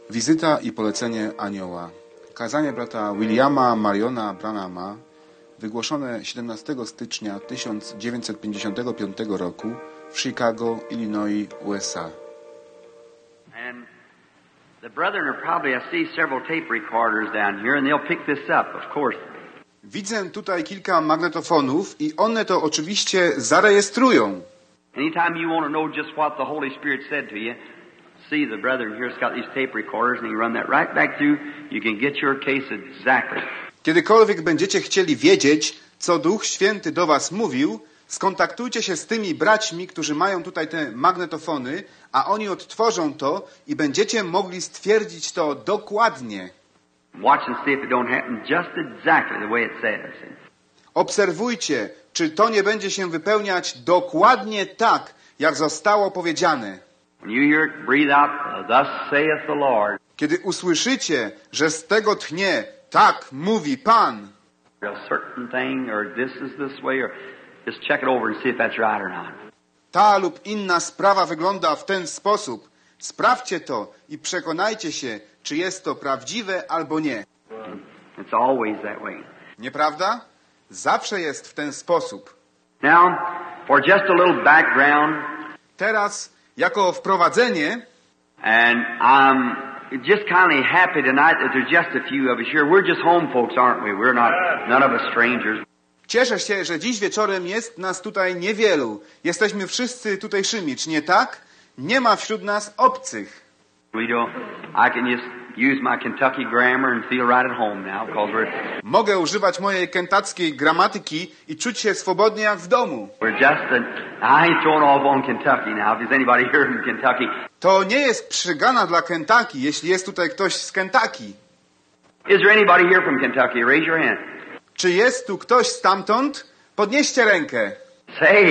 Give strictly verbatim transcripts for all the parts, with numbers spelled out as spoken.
Wizyta i polecenie anioła. Kazanie brata Williama Mariona Branhama, wygłoszone siedemnastego stycznia tysiąc dziewięćset pięćdziesiątego piątego roku w Chicago, Illinois, U S A. And the brethren are probably, I see several tape recorders down here, and they'll pick this up, of course. Widzę tutaj kilka magnetofonów i one to oczywiście zarejestrują. Anytime you want to know just what the Holy Spirit said to you, see the brethren here's got these tape recorders, and you run that right back through. You can get your case exactly. Kiedykolwiek będziecie chcieli wiedzieć, co Duch Święty do was mówił, skontaktujcie się z tymi braćmi, którzy mają tutaj te magnetofony, a oni odtworzą to i będziecie mogli stwierdzić to dokładnie. Watch and see if it don't happen just exactly the way it says. Obserwujcie, czy to nie będzie się wypełniać dokładnie tak, jak zostało powiedziane. When you hear it breathe out, uh, thus saith the Lord. Kiedy usłyszycie, że z tego tchnie, tak mówi Pan, A certain thing, or this is this way, or just check it over and see if that's right or not. ta lub inna sprawa wygląda w ten sposób, sprawdźcie to i przekonajcie się, czy jest to prawdziwe albo nie. It's always that way. Nieprawda? Zawsze jest w ten sposób. Now, for just a little background, Teraz, jako wprowadzenie, and I'm just kind of happy tonight that there's just a few of us here. We're just home folks, aren't we? We're not, none of us strangers. cieszę się, że dziś wieczorem jest nas tutaj niewielu. Jesteśmy wszyscy tutejszymi, czy nie tak? Nie ma wśród nas obcych. We don't, I can just use my Kentucky grammar and feel right at home now, because we're, Mogę używać mojej kentackiej gramatyki i czuć się swobodnie jak w domu. we're just, a, I ain't throwing off on Kentucky now. If there's anybody here from Kentucky, To nie jest przygana dla Kentucky, jeśli jest tutaj ktoś z Kentucky. is there anybody here from Kentucky? Raise your hand. Czy jest tu ktoś stamtąd? Podnieście rękę. Say,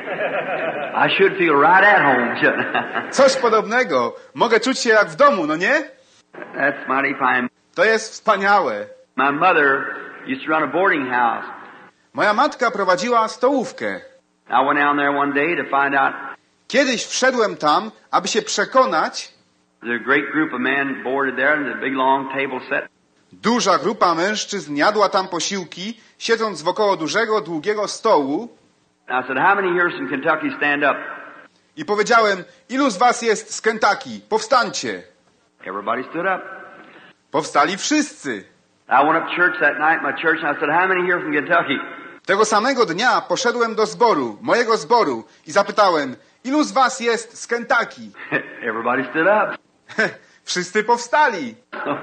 I should feel right at home, shouldn't I? Coś podobnego. Mogę czuć się jak w domu, no nie? That's mighty fine. To jest wspaniałe. My mother used to run a boarding house. Moja matka prowadziła stołówkę. I went down there one day to find out. Kiedyś wszedłem tam, aby się przekonać. There's a great group of men boarded there, and there's a big long table set. Duża grupa mężczyzn jadła tam posiłki, siedząc wokoło dużego, długiego stołu. And I said, how many here from Kentucky stand up? I powiedziałem, ilu z was jest z Kentucky? Powstańcie. Everybody stood up. Powstali wszyscy. I went up to church that night, my church, and I said, how many here from Kentucky? Tego samego dnia poszedłem do zboru, mojego zboru i zapytałem, ilu z was jest z Kentucky? Everybody stood up. Wszyscy powstali.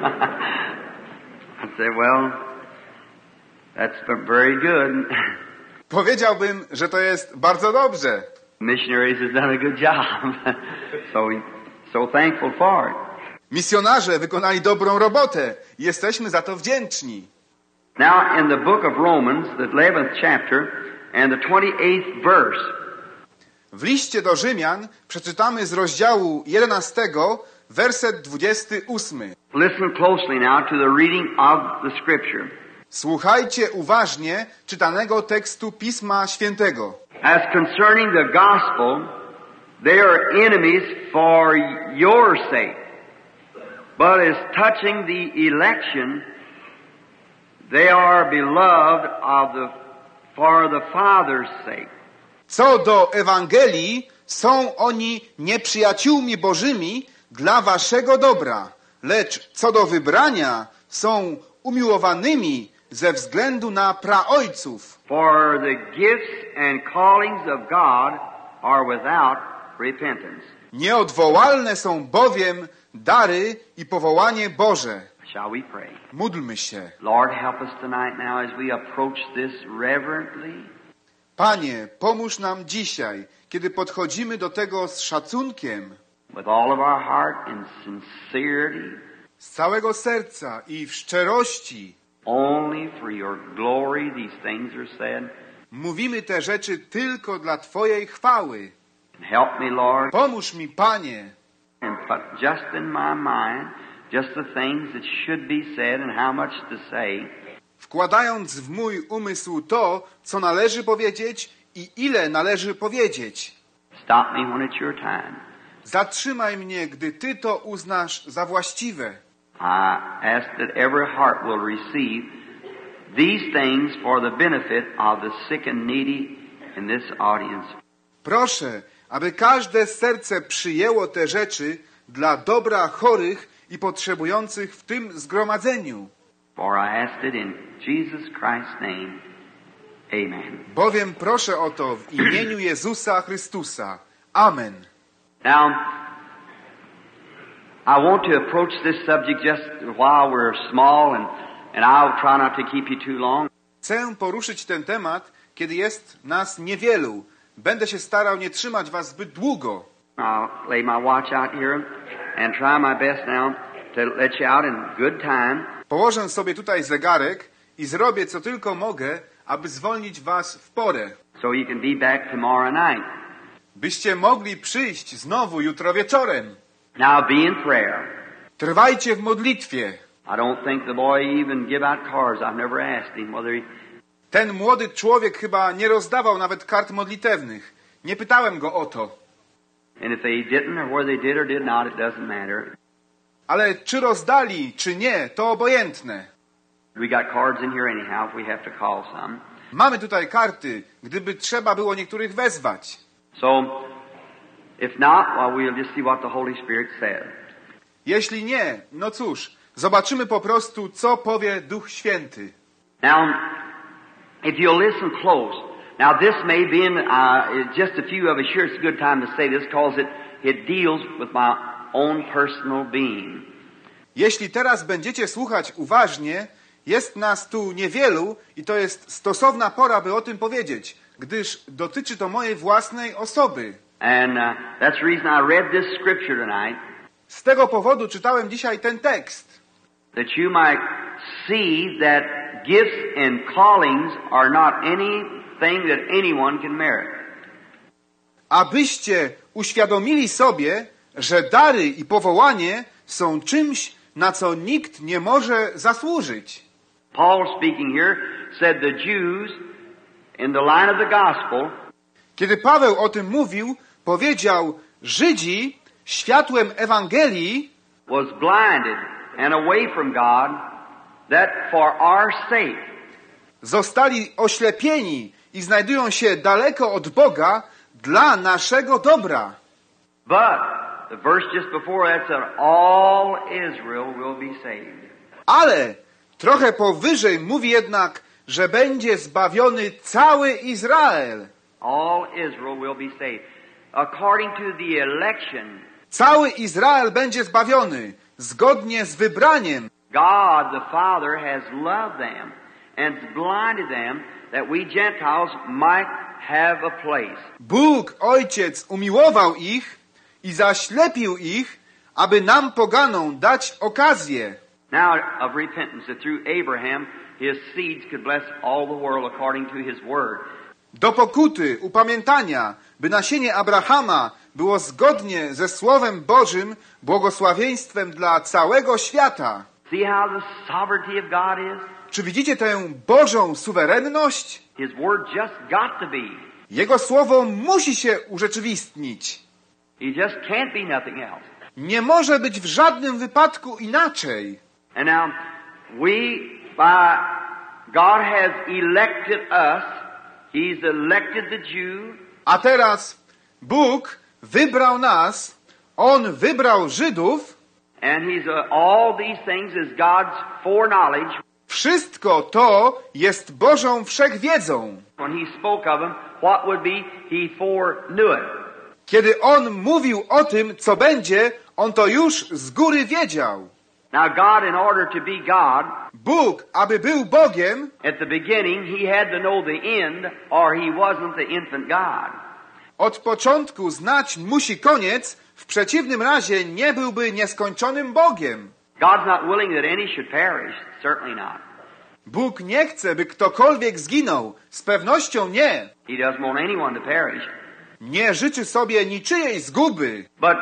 I said, well, that's very good. Powiedziałbym, że to jest bardzo dobrze. Missionaries has done a good job. so we, so thankful for it. Misjonarze wykonali dobrą robotę i jesteśmy za to wdzięczni. Now, in the book of Romans, the eleventh chapter and the twenty-eighth verse, W liście do Rzymian przeczytamy z rozdziału jedenastego, werset dwudziesty ósmy. listen closely now to the reading of the scripture. Słuchajcie uważnie czytanego tekstu Pisma Świętego. As concerning the gospel, they are enemies for your sake. But as touching the election, they are beloved of the, for the Father's sake. Co do Ewangelii, są oni nieprzyjaciółmi Bożymi dla waszego dobra, lecz co do wybrania, są umiłowanymi ze względu na praojców. For the gifts and callings of God are without repentance. Nieodwołalne są bowiem dary i powołanie Boże. Shall we pray? Módlmy się. Lord, help us tonight now as we approach this reverently. Panie, pomóż nam dzisiaj, kiedy podchodzimy do tego z szacunkiem, With all of our heart and sincerity, z całego serca i w szczerości. only for your glory these things are said. Mówimy te rzeczy tylko dla Twojej chwały. Help me, Lord, Pomóż mi, Panie, and put just in my mind just the things that should be said and how much to say. wkładając w mój umysł to, co należy powiedzieć i ile należy powiedzieć. Stop me when it's your time. Zatrzymaj mnie, gdy Ty to uznasz za właściwe. I ask that every heart will receive these things for the benefit of the sick and needy in this audience. Proszę, aby każde serce przyjęło te rzeczy dla dobra chorych i potrzebujących w tym zgromadzeniu. For I asked it in Jesus Christ's name. Amen. Bowiem proszę o to w imieniu Jezusa Chrystusa. Amen. Now, I want to approach this subject just while we're small, and, and I'll try not to keep you too long. Chcę poruszyć ten temat, kiedy jest nas niewielu. Będę się starał nie trzymać was zbyt długo. I'll lay my watch out here and try my best now to let you out in good time. Położę sobie tutaj zegarek i zrobię co tylko mogę, aby zwolnić was w porę. So you can be back tomorrow night. Byście mogli przyjść znowu jutro wieczorem. Now be in prayer. Trwajcie w modlitwie. I don't think the boy even give out cards. I've never asked him whether he... Ten młody człowiek chyba nie rozdawał nawet kart modlitewnych. Nie pytałem go o to. And if they didn't, or whether they did or did not, it doesn't matter. Ale czy rozdali, czy nie, to obojętne. We got cards in here anyhow if we have to call some. Mamy tutaj karty, gdyby trzeba było niektórych wezwać. So, if not, well, we'll just see what the Holy Spirit says. Jeśli nie, no cóż, zobaczymy po prostu, co powie Duch Święty. Now, if you'll listen close, now this may be in uh, just a few of us here. It's a good time to say this because it it deals with my own personal being. Jeśli teraz będziecie słuchać uważnie, jest nas tu niewielu i to jest stosowna pora, by o tym powiedzieć, gdyż dotyczy to mojej własnej osoby. And uh, that's the reason I read this scripture tonight, Z tego powodu czytałem dzisiaj ten tekst, that you might see that gifts and callings are not anything that anyone can merit. abyście uświadomili sobie, że dary i powołanie są czymś, na co nikt nie może zasłużyć. Paul speaking here said the Jews in the line of the gospel Kiedy Paweł o tym mówił, powiedział, Żydzi światłem Ewangelii was blinded and away from God, that for our sake zostali oślepieni i znajdują się daleko od Boga dla naszego dobra. But the verse just before that said, all Israel will be saved. Ale trochę powyżej mówi jednak, że będzie zbawiony cały Izrael. All Israel will be saved. According to the election, Cały Izrael będzie zbawiony, zgodnie z wybraniem. God the Father has loved them and blinded them that we Gentiles might have a place. Bóg, Ojciec, umiłował ich i zaślepił ich, aby nam poganom dać okazję. Now of repentance, that through Abraham his seeds could bless all the world according to his word. Do pokuty, upamiętania, by nasienie Abrahama było zgodnie ze Słowem Bożym błogosławieństwem dla całego świata. See how the sovereignty of God is? Czy widzicie tę Bożą suwerenność? His word just got to be. Jego Słowo musi się urzeczywistnić. He just can't be nothing else. Nie może być w żadnym wypadku inaczej. And now, we, by God has elected us. He's elected the Jew. A teraz Bóg wybrał nas, On wybrał Żydów. And he's uh, all these things is God's foreknowledge. Wszystko to jest Bożą wszechwiedzą. When he spoke of them, what would be, he foreknew it. Kiedy On mówił o tym, co będzie, On to już z góry wiedział. Now God, in order to be God, Bóg, aby był Bogiem, at the beginning, he had to know the end, or he wasn't the infant God. od początku znać musi koniec, w przeciwnym razie nie byłby nieskończonym Bogiem. God's not willing that any should perish, certainly not. Bóg nie chce, by ktokolwiek zginął. Z pewnością nie. He doesn't want anyone to perish. Nie życzy sobie niczyjej zguby. But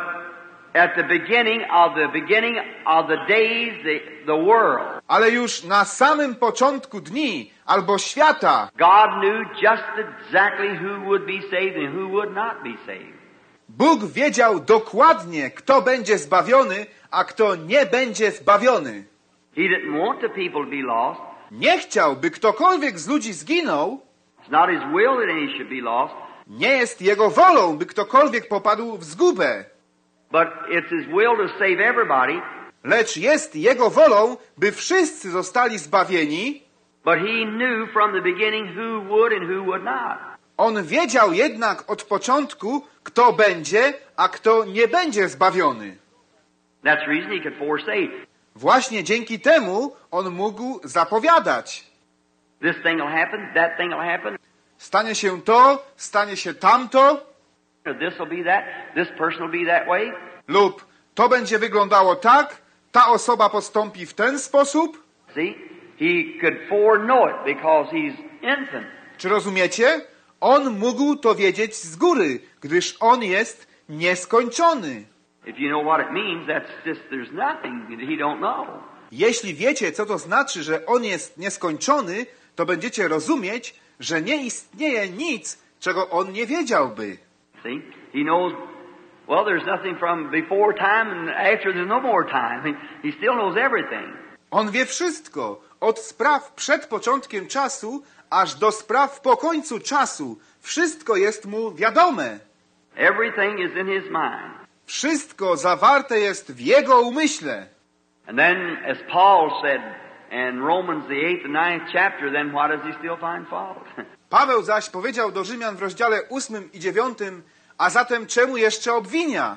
at the beginning of the beginning of the days, the, the world, Ale już na samym początku dni albo świata God knew just exactly who would be saved and who would not be saved. Bóg wiedział dokładnie, kto będzie zbawiony, a kto nie będzie zbawiony. He didn't want the people to be lost. Nie chciał, by ktokolwiek z ludzi zginął. It's not his will that any should be lost. Nie jest jego wolą, by ktokolwiek popadł w zgubę. But it's his will to save everybody. Lecz jest jego wolą, by wszyscy zostali zbawieni. But he knew from the beginning who would and who would not. On wiedział jednak od początku, kto będzie, a kto nie będzie zbawiony. That's the reason he could foresay. Właśnie dzięki temu on mógł zapowiadać. This thing will happen, that thing will happen. Stanie się to, stanie się tamto. This will be that, this person will be that way. Lub to będzie wyglądało tak, ta osoba postąpi w ten sposób. See, he could foreknow it because he's infinite. Czy rozumiecie? On mógł to wiedzieć z góry, gdyż on jest nieskończony. If you know what it means, that's just, there's nothing that he don't know. Jeśli wiecie, co to znaczy, że on jest nieskończony, to będziecie rozumieć, że nie istnieje nic, czego on nie wiedziałby. See, he knows, well, there's nothing from before time and after there's no more time. He, he still knows everything. On wie wszystko, od spraw przed początkiem czasu, aż do spraw po końcu czasu. Wszystko jest mu wiadome. Everything is in his mind. Wszystko zawarte jest w jego umyśle. And then, as Paul said in Romans the eighth and ninth chapter, then why does he still find fault? Paweł zaś powiedział do Rzymian w rozdziale ósmym i dziewiątym, a zatem czemu jeszcze obwinia?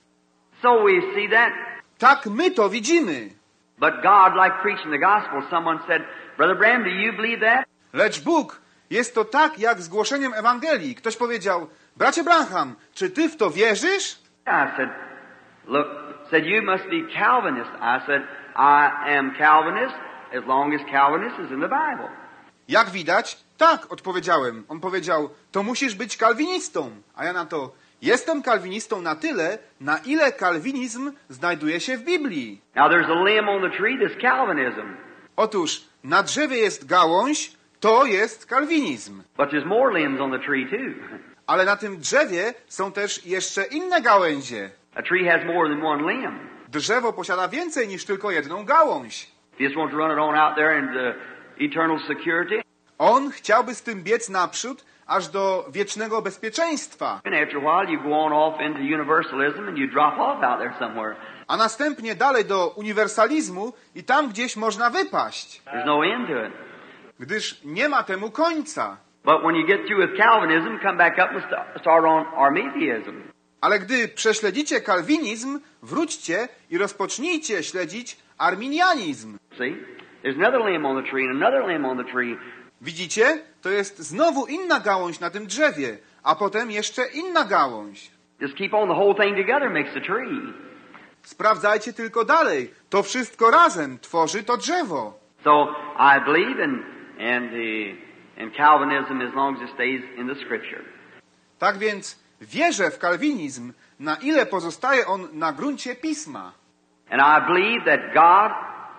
So we see that. Tak my to widzimy. But God, like preaching the gospel, someone said, Brother Bram, do you believe that? Lecz Bóg, jest to tak jak z głoszeniem Ewangelii. Ktoś powiedział, bracie Branham, czy ty w to wierzysz? I said, look, said you must be Calvinist. I said, I am Calvinist as long as Calvinist is in the Bible. Jak widać, tak, odpowiedziałem. On powiedział, to musisz być kalwinistą. A ja na to, jestem kalwinistą na tyle, na ile kalwinizm znajduje się w Biblii. Now there's a limb on the tree that's Calvinism. Otóż na drzewie jest gałąź, to jest kalwinizm. But there's more limbs on the tree too. Ale na tym drzewie są też jeszcze inne gałęzie. A tree has more than one limb. Drzewo posiada więcej niż tylko jedną gałąź. If you just want to run it on out there into eternal security. On chciałby z tym biec naprzód, aż do wiecznego bezpieczeństwa. And after a while you go on off into universalism and you drop off out there somewhere. A następnie dalej do uniwersalizmu i tam gdzieś można wypaść. There's no end to it. Gdyż nie ma temu końca. But when you get through with Calvinism, come back up and st- start on Arminianism. Ale gdy prześledzicie kalwinizm, wróćcie i rozpocznijcie śledzić arminianizm. See? There's another limb on the tree and another limb on the tree. Widzicie? To jest znowu inna gałąź na tym drzewie, a potem jeszcze inna gałąź. Just keep on the whole thing together makes the tree. Sprawdzajcie tylko dalej. To wszystko razem tworzy to drzewo. So I believe in in the in Calvinism as long as it stays in the Scripture. Tak więc wierzę w kalwinizm, na ile pozostaje on na gruncie Pisma. And I believe that God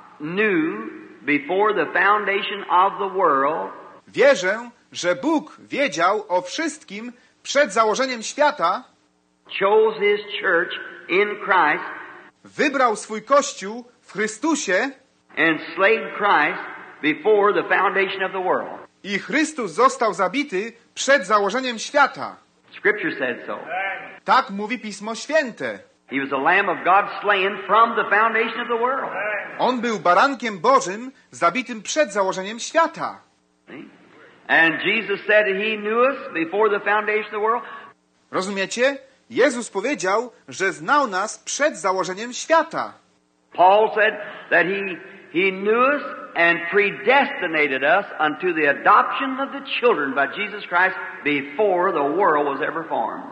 knew before the foundation of the world. Wierzę, że Bóg wiedział o wszystkim przed założeniem świata. Chose His church in Christ. Wybrał swój Kościół w Chrystusie. And slayed Christ before the foundation of the world. I Chrystus został zabity przed założeniem świata. Scripture said so. Tak mówi Pismo Święte. He was the Lamb of God slain from the foundation of the world. On był barankiem Bożym zabitym przed założeniem świata. See? And Jesus said that He knew us before the foundation of the world. Rozumiecie? Jezus powiedział, że znał nas przed założeniem świata. Paul said that He He knew us and predestinated us unto the adoption of the children by Jesus Christ before the world was ever formed.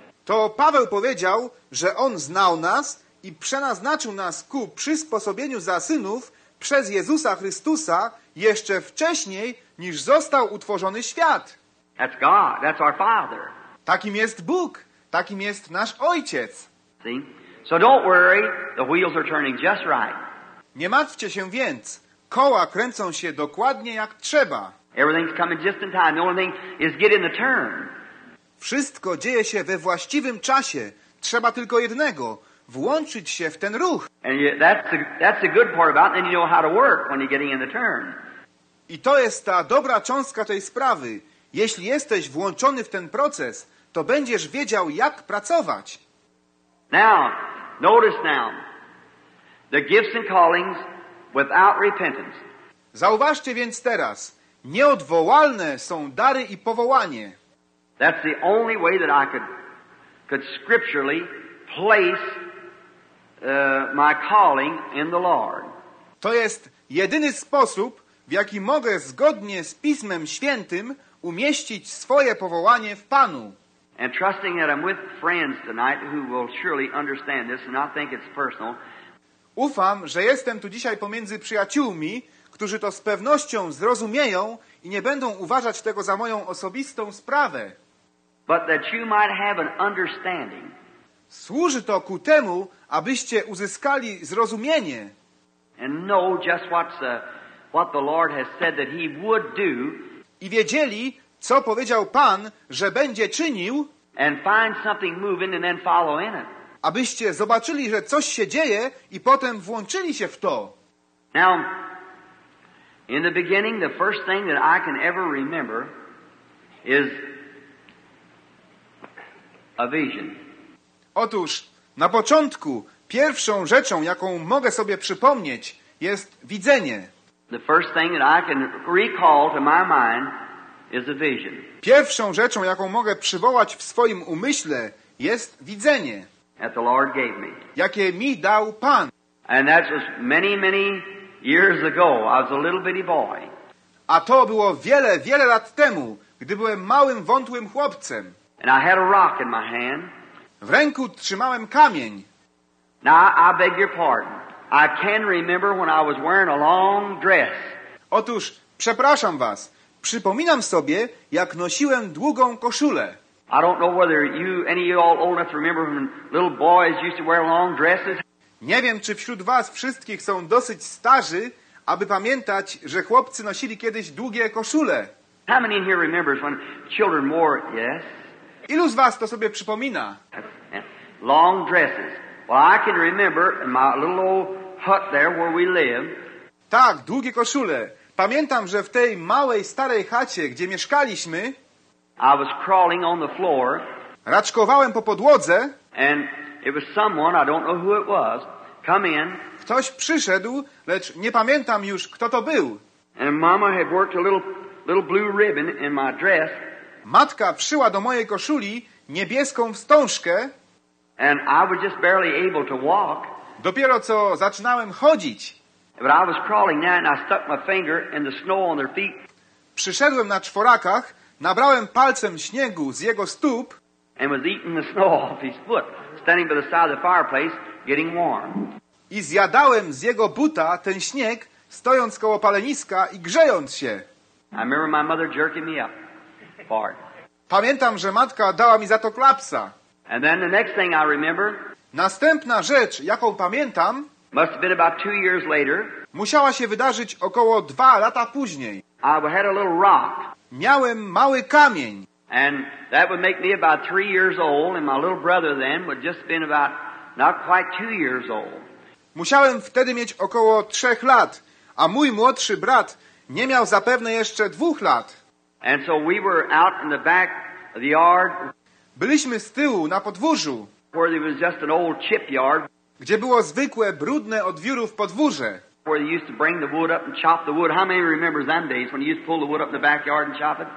To Paweł powiedział, że On znał nas i przenaznaczył nas ku przysposobieniu za synów przez Jezusa Chrystusa jeszcze wcześniej, niż został utworzony świat. That's God. That's our Father. Takim jest Bóg. Takim jest nasz Ojciec. See? So don't worry. The wheels are turning just right. Nie martwcie się więc. Koła kręcą się dokładnie jak trzeba. Everything's coming just in time. The only thing is get in the turn. Wszystko dzieje się we właściwym czasie. Trzeba tylko jednego. Włączyć się w ten ruch. And you, that's the, that's the good part about it. Then you know how to work when you're getting in the turn. I to jest ta dobra cząstka tej sprawy. Jeśli jesteś włączony w ten proces, to będziesz wiedział, jak pracować. Now, notice now, the gifts and callings without repentance. Zauważcie więc teraz, nieodwołalne są dary i powołanie. That's the only way that I could, could scripturally place uh, my calling in the Lord. To jest jedyny sposób, w jaki mogę zgodnie z Pismem Świętym umieścić swoje powołanie w Panu. And trusting that I'm with friends tonight who will surely understand this and not think it's personal. Ufam, że jestem tu dzisiaj pomiędzy przyjaciółmi, którzy to z pewnością zrozumieją i nie będą uważać tego za moją osobistą sprawę. But that you might have an understanding. Służy to ku temu, abyście uzyskali zrozumienie And know just what's uh, what the Lord has said that He would do. i wiedzieli, co powiedział Pan, że będzie czynił, And find something moving and then follow in it. abyście zobaczyli, że coś się dzieje i potem włączyli się w to. Now, in the beginning, the first thing that I can ever remember is a vision. Otóż na początku pierwszą rzeczą, jaką mogę sobie przypomnieć, jest widzenie. The first thing that I can recall to my mind is a vision. Pierwszą rzeczą, jaką mogę przywołać w swoim umyśle, jest widzenie, That the Lord gave me. jakie mi dał Pan. And that was many, many years ago. I was a little bitty boy. A to było wiele, wiele lat temu, gdy byłem małym, wątłym chłopcem. And I had a rock in my hand. W ręku trzymałem kamień. Now, I beg your pardon. I can remember when I was wearing a long dress. Otóż, przepraszam was, przypominam sobie, jak nosiłem długą koszulę. I don't know whether you, any of you all old enough to remember when little boys used to wear long dresses. Nie wiem, czy wśród was wszystkich są dosyć starzy, aby pamiętać, że chłopcy nosili kiedyś długie koszule. How many in here remembers when children wore, yes, Ilu z was to sobie przypomina? long dresses? Well, I can remember in my little old hut there where we lived, Tak, długie koszule. Pamiętam, że w tej małej, starej chacie, gdzie mieszkaliśmy, I was crawling on the floor, raczkowałem po podłodze, and it was someone, I don't know who it was, come in, ktoś przyszedł, lecz nie pamiętam już, kto to był. and Mama had worked a little little blue ribbon in my dress, Matka wszyła do mojej koszuli niebieską wstążkę, and I was just barely able to walk. dopiero co zaczynałem chodzić. But I was crawling now, and I stuck my finger in the snow on their feet, Przyszedłem na czworakach, nabrałem palcem śniegu z jego stóp and was eating the snow off his foot, standing by the side of the fireplace, getting warm. i zjadałem z jego buta ten śnieg, stojąc koło paleniska i grzejąc się. I remember my mother jerking me up for it. Pamiętam, że matka dała mi za to klapsa. And then the next thing I remember Następna rzecz, jaką pamiętam, must have been about two years later. musiała się wydarzyć około dwa lata później. I had a little rock, Miałem mały kamień. and that would make me about three years old, and my little brother then would just been about not quite two years old. Musiałem wtedy mieć około trzech lat, a mój młodszy brat nie miał zapewne jeszcze dwóch lat. And so we were out in the back of the yard Byliśmy z tyłu na podwórzu, where there was just an old chip yard, gdzie było zwykłe, brudne od wiórów podwórze, where they used to bring the wood up and chop the wood. How many remembers them days when you used to pull the wood up in the backyard and chop it?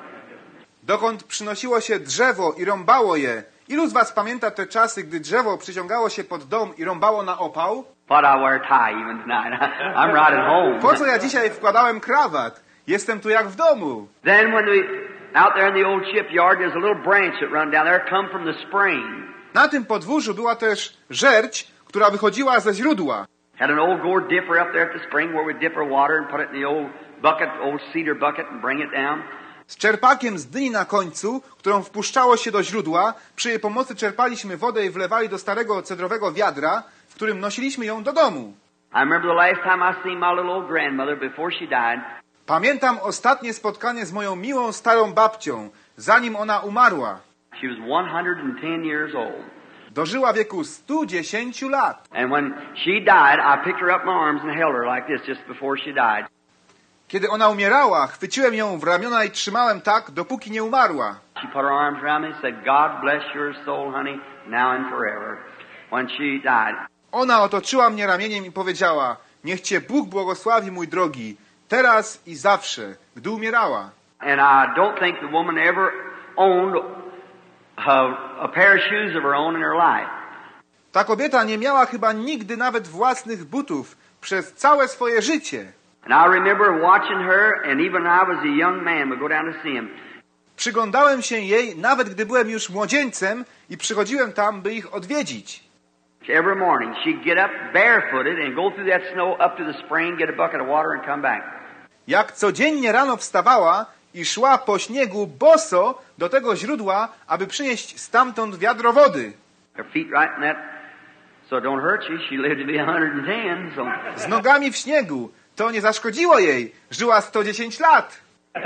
dokąd przynosiło się drzewo i rąbało je. Ilu z was pamięta te czasy, gdy drzewo przyciągało się pod dom i rąbało na opał? But I wear a tie even tonight. I'm right at home. Po co ja dzisiaj wkładałem krawat? Jestem tu jak w domu. Then when we, out there in the old shipyard, there's a little branch that run down there, come from the spring. Na tym podwórzu była też żerć, która wychodziła ze źródła. Had an old gourd dipper up there at the spring where we dip our water and put it in the old bucket, old cedar bucket, and bring it down. Z czerpakiem z dyni na końcu, którą wpuszczało się do źródła, przy jej pomocy czerpaliśmy wodę i wlewali do starego cedrowego wiadra, w którym nosiliśmy ją do domu. I remember the last time I seen my little old grandmother before she died. Pamiętam ostatnie spotkanie z moją miłą starą babcią, zanim ona umarła. She was one hundred ten years old. Dożyła wieku stu dziesięciu lat. And when she died, I picked her up in my arms and held her like this just before she died. Kiedy ona umierała, chwyciłem ją w ramiona i trzymałem tak, dopóki nie umarła. She put her arms around me and said, God bless your soul, honey, now and forever. When she died. Ona otoczyła mnie ramieniem i powiedziała, niech Cię Bóg błogosławi, mój drogi, teraz i zawsze, gdy umierała. And I don't think the woman ever owned a, a pair of shoes of her own in her life. Ta kobieta nie miała chyba nigdy nawet własnych butów przez całe swoje życie. And I remember watching her, and even when I was a young man, would go down to see him. Przyglądałem się jej, nawet gdy byłem już młodzieńcem i przychodziłem tam, by ich odwiedzić. Every morning she'd get up barefooted and go through that snow up to the spring, get a bucket of water and come back. Jak codziennie rano wstawała i szła po śniegu boso do tego źródła, aby przynieść stamtąd wiadro wody. Her feet right in that, so it don't hurt you. She lived to be one hundred ten, so. Z nogami w śniegu. To nie zaszkodziło jej. Żyła sto dziesięć lat. It's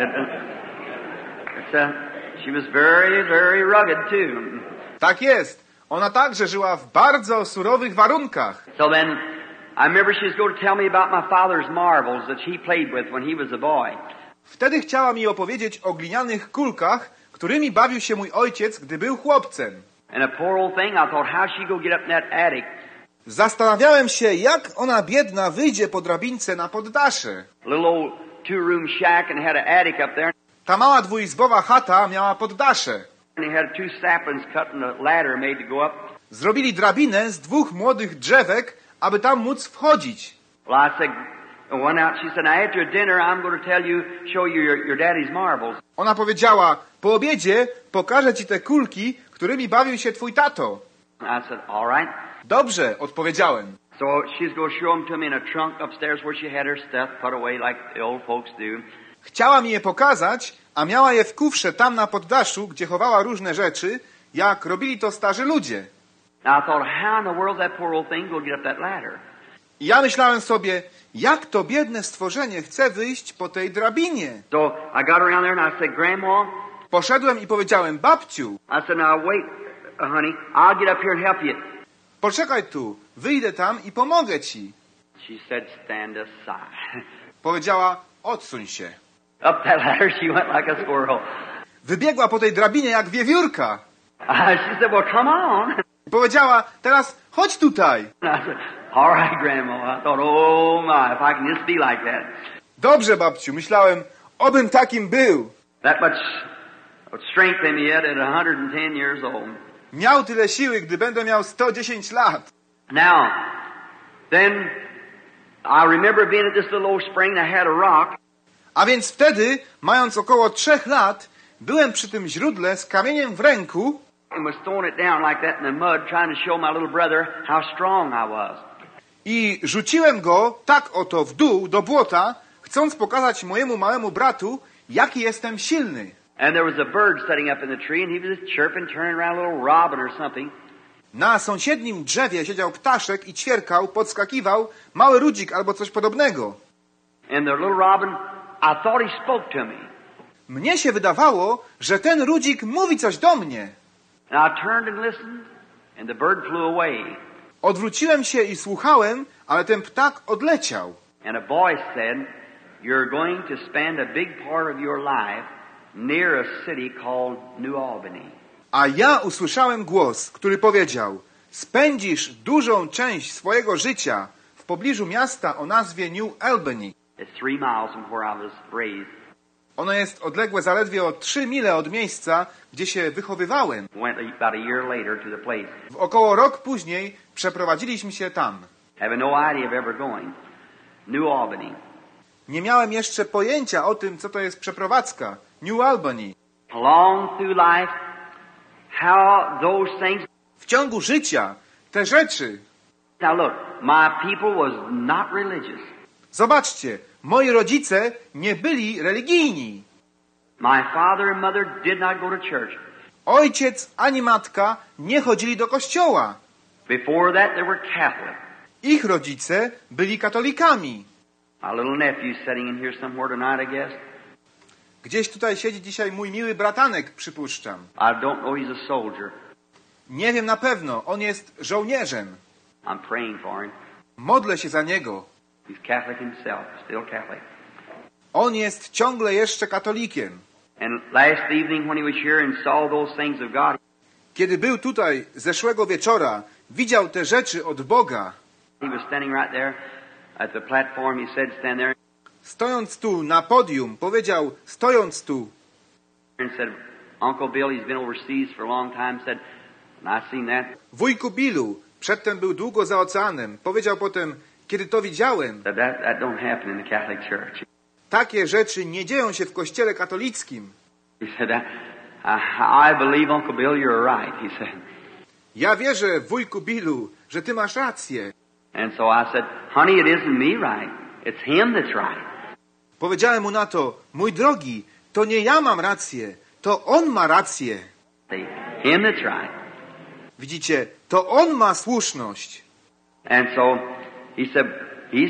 a, she was very, very rugged too. Tak jest. Ona także żyła w bardzo surowych warunkach. So then, I remember she was going to tell me about my father's marbles that he played with when he was a boy. Wtedy chciała mi opowiedzieć o glinianych kulkach, którymi bawił się mój ojciec, gdy był chłopcem. And a poor old thing, I thought, how she go get up in that attic? Zastanawiałem się, jak ona biedna wyjdzie po drabince na poddasze. A little old two-room shack and had an attic up there. Ta mała dwuizbowa chata miała poddasze. And they had two saplings cut and a ladder made to go up. Zrobili drabinę z dwóch młodych drzewek, aby tam móc wchodzić. Well, I said, I went out. She said, now after dinner, I'm going to tell you, show you your, your daddy's marbles. Ona powiedziała, po obiedzie pokażę ci te kulki, którymi bawił się twój tato. I said, all right. Dobrze, odpowiedziałem. So she's going to show them to me in a trunk upstairs where she had her stuff put away like the old folks do. Chciała mi je pokazać, a miała je w kufrze tam na poddaszu, gdzie chowała różne rzeczy, jak robili to starzy ludzie. Now I thought, how in the world that poor old thing will get up that ladder? I ja myślałem sobie, jak to biedne stworzenie chce wyjść po tej drabinie. So I got around there and I said, Grandma, Poszedłem i powiedziałem, babciu, I said, now wait, uh, honey, I'll get up here and help you. poczekaj tu, wyjdę tam i pomogę ci. She said, stand aside. Powiedziała, odsuń się. Up that ladder she went like a squirrel. Wybiegła po tej drabinie jak wiewiórka. Uh, she said, well, come on. I powiedziała, teraz chodź tutaj. And I said, all right, Grandma. I thought, oh my, if I can just be like that. Dobrze, babciu, myślałem, obym takim był. That much strength in me yet at one hundred ten years old. Miał tyle siły, gdy będę miał sto dziesięć lat. Now, then, I remember being at this little old spring that had a rock. A więc wtedy, mając około trzech lat, byłem przy tym źródle z kamieniem w ręku And was throwing it down like that in the mud, trying to show my little brother how strong I was. i rzuciłem go tak oto w dół do błota, chcąc pokazać mojemu małemu bratu, jaki jestem silny. And there was a bird sitting up in the tree, and he was just chirping, turning around, a little robin or something. Na sąsiednim drzewie siedział ptaszek i ćwierkał, podskakiwał, mały rudzik albo coś podobnego. And the little robin, I thought he spoke to me. Mnie się wydawało, że ten rudzik mówi coś do mnie. And I turned and listened, and the bird flew away. Odwróciłem się i słuchałem, ale ten ptak odleciał. And a voice said, you're going to spend a big part of your life near a city called New Albany. A ja usłyszałem głos, który powiedział, spędzisz dużą część swojego życia w pobliżu miasta o nazwie New Albany. It's three miles from where I was raised. Ono jest odległe zaledwie o trzy mile od miejsca, gdzie się wychowywałem. Went about a year later to the place. W około rok później przeprowadziliśmy się tam. Having no idea of ever going. New Albany. Nie miałem jeszcze pojęcia o tym, co to jest przeprowadzka. New Albany. Along through life, how those things... W ciągu życia te rzeczy. Now look, my people was not religious. Zobaczcie, moi rodzice nie byli religijni. My father and mother did not go to church. Ojciec ani matka nie chodzili do kościoła. Before that, they were Catholic. Ich rodzice byli katolikami. My little nephew's sitting in here somewhere tonight, I guess. Gdzieś tutaj siedzi dzisiaj mój miły bratanek, przypuszczam. I don't know he's a soldier. Nie wiem na pewno, on jest żołnierzem. I'm praying for him. Modlę się za niego. He's Catholic himself, still Catholic. On jest ciągle jeszcze katolikiem. And last evening when he was here and saw those things of God, Kiedy był tutaj zeszłego wieczora, widział te rzeczy od Boga. he was standing right there at the platform. He said, stand there. Stojąc tu na podium, powiedział, stojąc tu, And said, Uncle Bill, he's been overseas for a long time, said, and I seen that, wujku Billu, przedtem był długo za oceanem, powiedział potem, kiedy to widziałem, that, that, that don't happen in the Catholic Church. takie rzeczy nie dzieją się w kościele katolickim. He said, I, I, I believe, Uncle Bill, you're right, he said. Ja wierzę, wujku Billu, że ty masz rację. And so I said, honey, it isn't me right. It's him that's right. Powiedziałem mu na to, mój drogi, to nie ja mam rację, to on ma rację. See, him that's right. Widzicie, to on ma słuszność. And so he said, he's,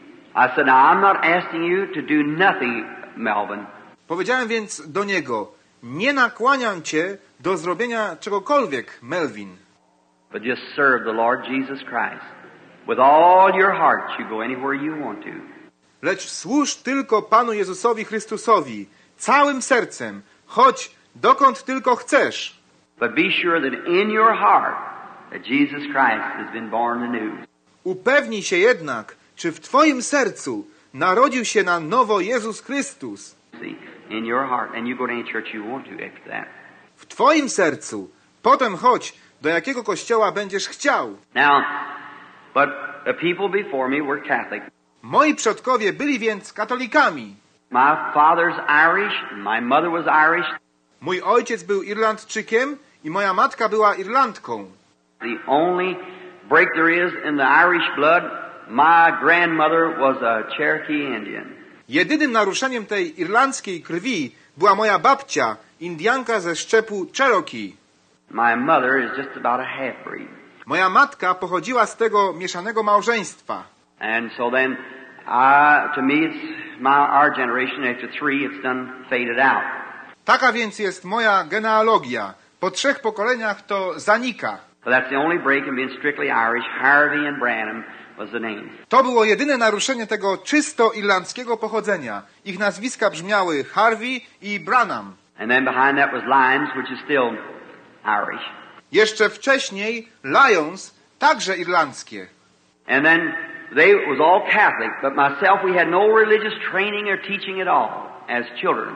I said, now I'm not asking you to do nothing, Melvin. Powiedziałem więc do niego, nie nakłaniam cię do zrobienia czegokolwiek, Melvin, But just serve the Lord Jesus Christ. With all your heart, you go anywhere you want to. lecz służ tylko Panu Jezusowi Chrystusowi, całym sercem, chodź dokąd tylko chcesz. But be sure that in your heart, that Jesus Christ has been born anew. Upewnij się jednak, czy w twoim sercu narodził się na nowo Jezus Chrystus. See, in your heart, and you go to any church you want to after that. W twoim sercu. Potem chodź, do jakiego kościoła będziesz chciał. Now, but the people before me were Catholic. Moi przodkowie byli więc katolikami. My father's Irish, and my mother was Irish. Mój ojciec był Irlandczykiem i moja matka była Irlandką. The only break there is in the Irish blood, my grandmother was a Cherokee Indian. Jedynym naruszeniem tej irlandzkiej krwi była moja babcia, Indianka ze szczepu Cherokee. My mother is just about a half-breed. Moja matka pochodziła z tego mieszanego małżeństwa. And so then, I, to me, it's my, our generation, after three, it's done faded out. Taka więc jest moja genealogia. Po trzech pokoleniach to zanika. But that's the only break in being strictly Irish. Harvey and Branham was the names. To było jedyne naruszenie tego czysto irlandzkiego pochodzenia. Ich nazwiska brzmiały Harvey i Branham. And then behind that was Lyons, which is still Irish. Jeszcze wcześniej Lyons, także irlandzkie. And then they was all Catholic, but myself, we had no religious training or teaching at all as children.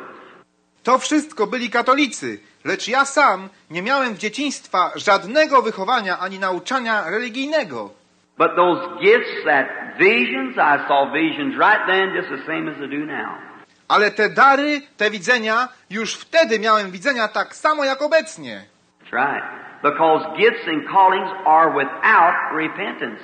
To wszystko byli katolicy, lecz ja sam nie miałem w dzieciństwa żadnego wychowania ani nauczania religijnego. But those gifts, that visions, I saw visions right then just the same as I do now. Ale te dary, te widzenia, już wtedy miałem widzenia tak samo jak obecnie. That's right. Because gifts and callings are without repentance.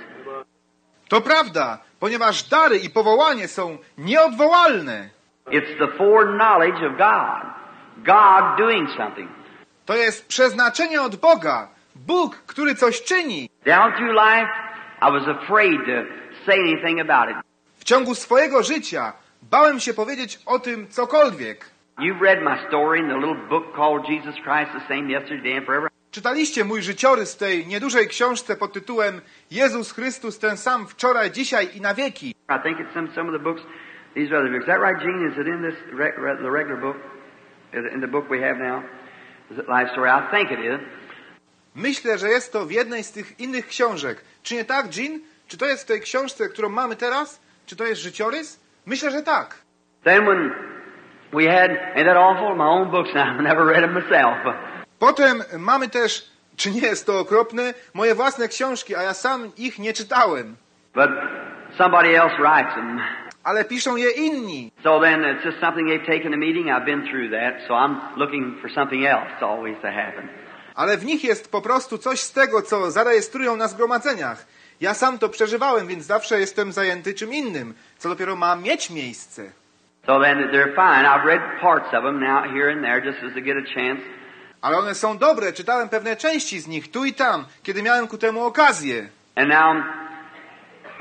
To prawda, ponieważ dary i powołanie są nieodwołalne. It's the foreknowledge of God. God doing something. To jest przeznaczenie od Boga. Bóg, który coś czyni. Down through life, I was afraid to say anything about it. W ciągu swojego życia bałem się powiedzieć o tym cokolwiek. You've read my story in the little book called Jesus Christ, the same yesterday and forever. Czytaliście mój życiorys w tej niedużej książce pod tytułem Jezus Chrystus ten sam wczoraj, dzisiaj i na wieki. I think it's some, some of the books, these other books. Is that right, Gene? Is it in this re, re, the regular book? Is it in the book we have now? Is it Life Story? I think it is. Myślę, że jest to w jednej z tych innych książek. Czy nie tak, Jean? Czy to jest w tej książce, którą mamy teraz? Czy to jest życiorys? Myślę, że tak. Then when we had, ain't that awful? My own books now. I've never read them myself. Potem mamy też, czy nie jest to okropne, moje własne książki, a ja sam ich nie czytałem. But somebody else writes them. Ale piszą je inni. So then it's just something they've taken a meeting. I've been through that, so I'm looking for something else always to happen. Ale w nich jest po prostu coś z tego, co zarejestrują na zgromadzeniach. Ja sam to przeżywałem, więc zawsze jestem zajęty czym innym, co dopiero ma mieć miejsce. So then they're fine. I've read parts of them now here and there just as I get a chance. Ale one są dobre, czytałem pewne części z nich, tu i tam, kiedy miałem ku temu okazję. And now,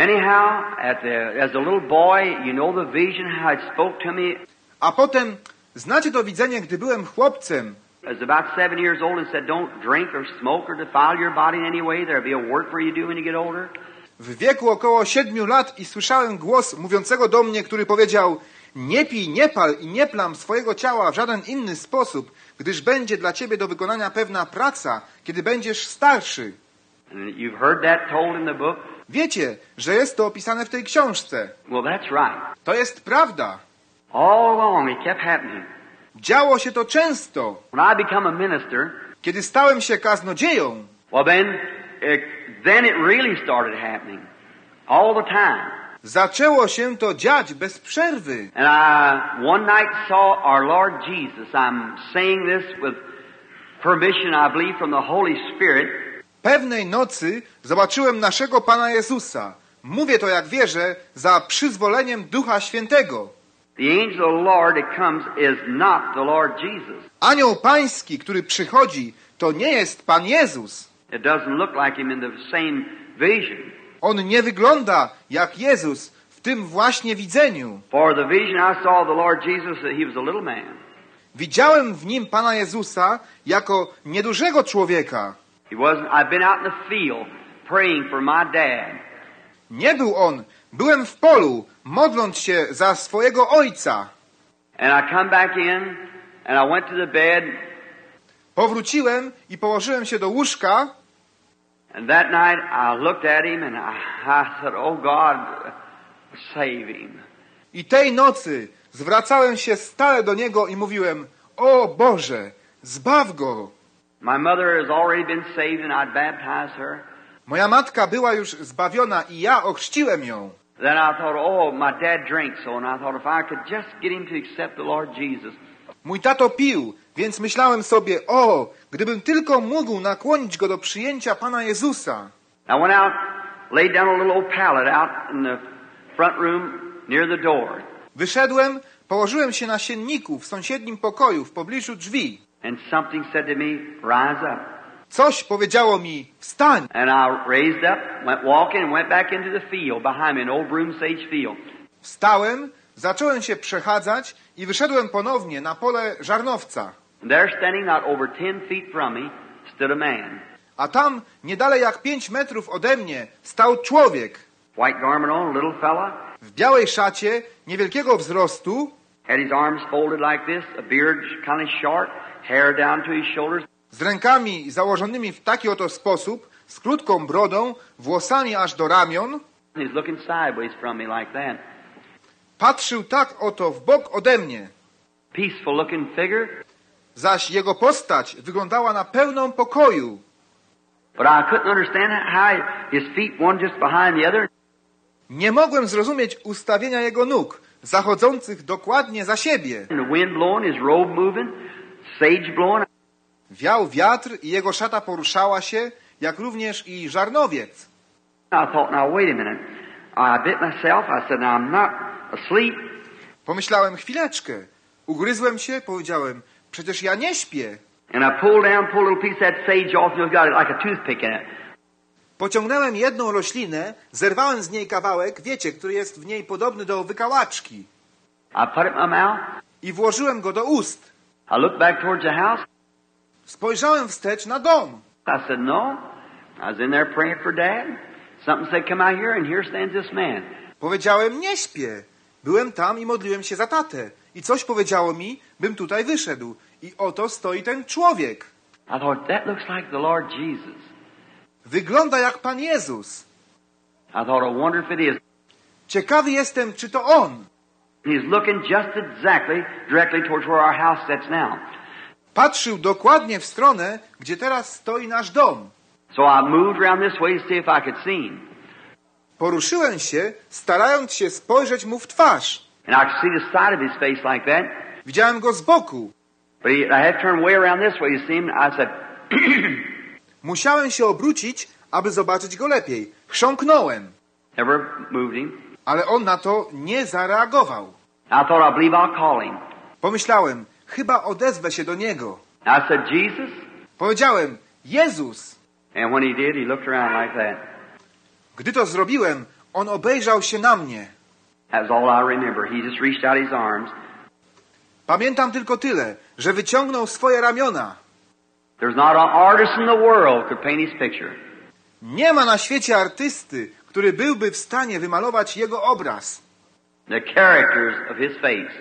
anyhow, at the, as a little boy, you know the vision, how it spoke to me. A potem, Znacie to widzenie, gdy byłem chłopcem. I was about seven years old and said, don't drink or smoke or defile your body in any way. There'll be a work for you to do when you get older. W wieku około siedmiu lat i słyszałem głos mówiącego do mnie, który powiedział: nie pij, nie pal i nie plam swojego ciała w żaden inny sposób, gdyż będzie dla ciebie do wykonania pewna praca, kiedy będziesz starszy. And you've heard that told in the book. Wiecie, że jest to opisane w tej książce. Well, that's right. To jest prawda. All along it kept happening. Działo się to często. When I become a minister, Kiedy stałem się kaznodzieją, well then, it, then it really started happening. All the time. zaczęło się to dziać bez przerwy. And I one night saw our Lord Jesus. I'm saying this with permission, I believe, from the Holy Spirit. Pewnej nocy zobaczyłem naszego Pana Jezusa. Mówię to, jak wierzę, za przyzwoleniem Ducha Świętego. The angel of the Lord that comes is not the Lord Jesus. Anioł Pański, który przychodzi, to nie jest Pan Jezus. It doesn't look like him in the same vision. On nie wygląda jak Jezus w tym właśnie widzeniu. For the vision I saw of the Lord Jesus, that he was a little man. Widziałem w nim Pana Jezusa jako niedużego człowieka. He wasn't. I've been out in the field praying for my dad. Nie był on. Byłem w polu, modląc się za swojego ojca. And I come back in and I went to the bed. Powróciłem i położyłem się do łóżka. And that night I looked at him and I, I said, "Oh God, save him." I tej nocy zwracałem się stale do niego i mówiłem: o Boże, zbaw go. My mother has already been saved and I'd baptized her. Moja matka była już zbawiona i ja ochrzciłem ją. Then I thought, oh, my dad drinks so, and I thought if I could just get him to accept the Lord Jesus. Mój tato pił, więc myślałem sobie: o, gdybym tylko mógł nakłonić go do przyjęcia Pana Jezusa. I went out, laid down a little old pallet out in the front room near the door. Wyszedłem, położyłem się na sienniku w sąsiednim pokoju, w pobliżu drzwi. And something said to me, rise up. Coś powiedziało mi: wstań. And I raised up, went walking and went back into the field behind me, an old broom sage field. Wstałem, zacząłem się przechadzać i wyszedłem ponownie na pole żarnowca. And there standing not over ten feet from me stood a man. A tam, nie dalej jak pięć metrów ode mnie, stał człowiek. White garment on, a little fella. W białej szacie, niewielkiego wzrostu, Had his arms folded like this, a beard kind of short, hair down to his shoulders. z rękami założonymi w taki oto sposób, z krótką brodą, włosami aż do ramion. He's looking sideways from me like that. Patrzył tak oto w bok ode mnie. Peaceful looking figure. Zaś jego postać wyglądała na pełną pokoju. But I couldn't understand how his feet, one just behind the other. Nie mogłem zrozumieć ustawienia jego nóg, zachodzących dokładnie za siebie. And the wind blowing, his robe moving, sage blowing. Wiał wiatr i jego szata poruszała się, jak również i żarnowiec. I thought, now wait a minute. I bit myself. I said, now I'm not asleep. Pomyślałem: chwileczkę. Ugryzłem się, powiedziałem: przecież ja nie śpię. And I pulled down, pulled a little piece of that sage off, and it got it like a toothpick in it. Pociągnąłem jedną roślinę, zerwałem z niej kawałek, wiecie, który jest w niej podobny do wykałaczki, I put it in my mouth. i włożyłem go do ust. I looked back towards the house. Spojrzałem wstecz na dom. I said, no. I was in there praying for Dad. Something said, come out here, and here stands this man. Powiedziałem: nie śpię. Byłem tam i modliłem się za tatę. I coś powiedziało mi, bym tutaj wyszedł. I oto stoi ten człowiek. I thought, that looks like the Lord Jesus. Wygląda jak Pan Jezus. I thought, I wonder if it is. Ciekawy jestem, czy to On. He's looking just exactly directly towards where our house sits now. Patrzył dokładnie w stronę, gdzie teraz stoi nasz dom. So I moved around this way to see if I could see him. Poruszyłem się, starając się spojrzeć mu w twarz. And I could see the side of his face like that. Widziałem go z boku. But he, I had to turn way around this way to see him. I said, Musiałem się obrócić, aby zobaczyć go lepiej. Chrząknąłem, never moved him. ale on na to nie zareagował. I thought, I believe I'll call him. Pomyślałem: chyba odezwę się do niego. I said, Jesus? Powiedziałem: Jezus. And when he did, he looked around like that. Gdy to zrobiłem, on obejrzał się na mnie. That was all I remember. He just reached out his arms. Pamiętam tylko tyle, że wyciągnął swoje ramiona. There's not an artist in the world could paint his picture. Nie ma na świecie artysty, który byłby w stanie wymalować jego obraz. The characters of his face.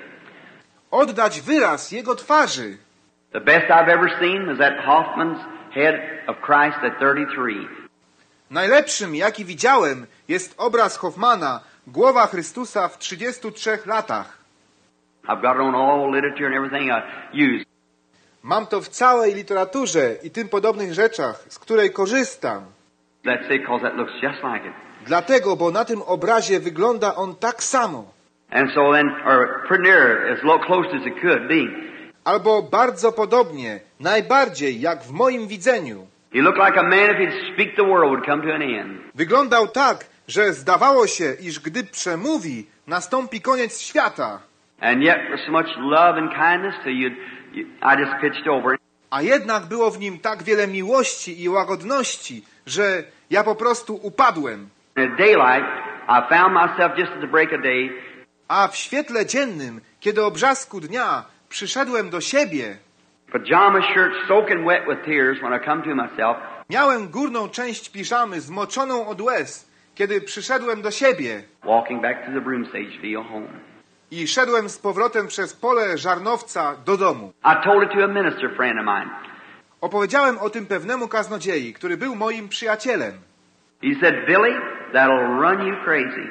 Oddać wyraz jego twarzy. The best I've ever seen was that Hoffman's head of Christ at thirty-three. Najlepszym, jaki widziałem, jest obraz Hoffmana, głowa Chrystusa w trzydziestu trzech latach. I've got it on all literature and everything I use. Mam to w całej literaturze i tym podobnych rzeczach, z której korzystam. That's it, because that looks just like it. Dlatego, bo na tym obrazie wygląda on tak samo. And so then, or pretty near, as low, close as it could be. Albo bardzo podobnie, najbardziej jak w moim widzeniu. He looked like a man if he'd speak the world would come to an end. Wyglądał tak, że zdawało się, iż gdy przemówi, nastąpi koniec świata. And yet, with so much love and kindness to you, you I just pitched over. A jednak było w nim tak wiele miłości i łagodności, że ja po prostu upadłem. In daylight, I found myself just at the break of day. A w świetle dziennym, kiedy o brzasku dnia przyszedłem do siebie, Pajama shirt soaking wet with tears when I come to myself. miałem górną część piżamy zmoczoną od łez, kiedy przyszedłem do siebie Walking back to the Broomstage home. i szedłem z powrotem przez pole żarnowca do domu. I told it to a minister friend of mine. Opowiedziałem o tym pewnemu kaznodziei, który był moim przyjacielem. He said, Billy, that'll run you crazy.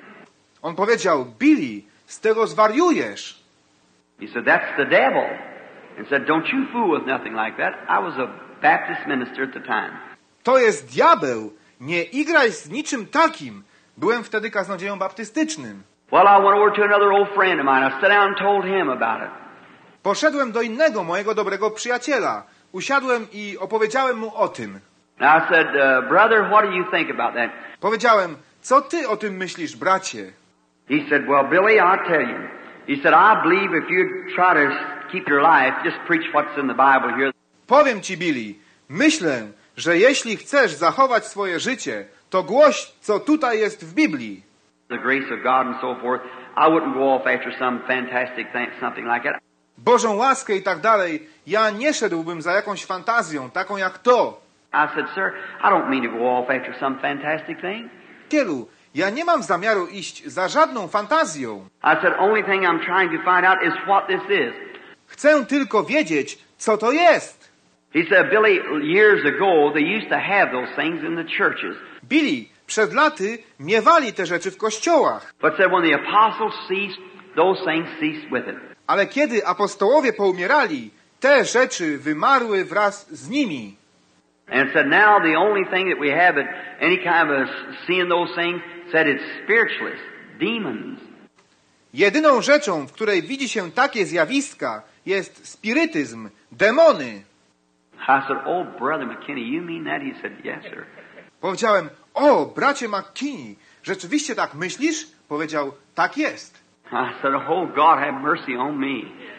On powiedział, Billy, z tego zwariujesz. He said, that's the devil. And said, don't you fool with nothing like that. I was a Baptist minister at the time. To jest diabeł. Nie igraj z niczym takim. Byłem wtedy kaznodzieją baptystycznym. Well, I went over to another old friend of mine. I sat down and told him about it. Poszedłem do innego mojego dobrego przyjaciela. Usiadłem i opowiedziałem mu o tym. And I said, uh, brother, what do you think about that? Powiedziałem, co ty o tym myślisz, bracie? He said, well, Billy, I'll tell you. He said, I believe if you try to keep your life, just preach what's in the Bible here. Powiem ci, Billy, myślę, że jeśli chcesz zachować swoje życie, to głoś, co tutaj jest w Biblii. The grace of God and so forth. I wouldn't go off after some fantastic thing, something like that. Bożą łaskę i tak dalej. Ja nie szedłbym za jakąś fantazją, taką jak to. I said, sir, I don't mean to go off after some fantastic thing. Kielu, ja nie mam zamiaru iść za żadną fantazją. I said, only thing I'm trying to find out is what this is. Chcę tylko wiedzieć, co to jest. He said, Billy, years ago, they used to have those things in the churches. Billy, przed laty miewali te rzeczy w kościołach. But said when the apostles ceased, those things ceased with it. Ale kiedy apostołowie poumierali, te rzeczy wymarły wraz z nimi. And said now the only thing that we have at any kind of seeing those things, said it's spiritualists, demons. Jedyną rzeczą, w której widzi się takie zjawiska, jest spirytyzm, demony. I said, oh, Brother McKinney, you mean that? He said, yes, sir. Powiedziałem, o, bracie McKinney, rzeczywiście tak myślisz? Powiedział, tak jest. I said, oh, God, have mercy on me.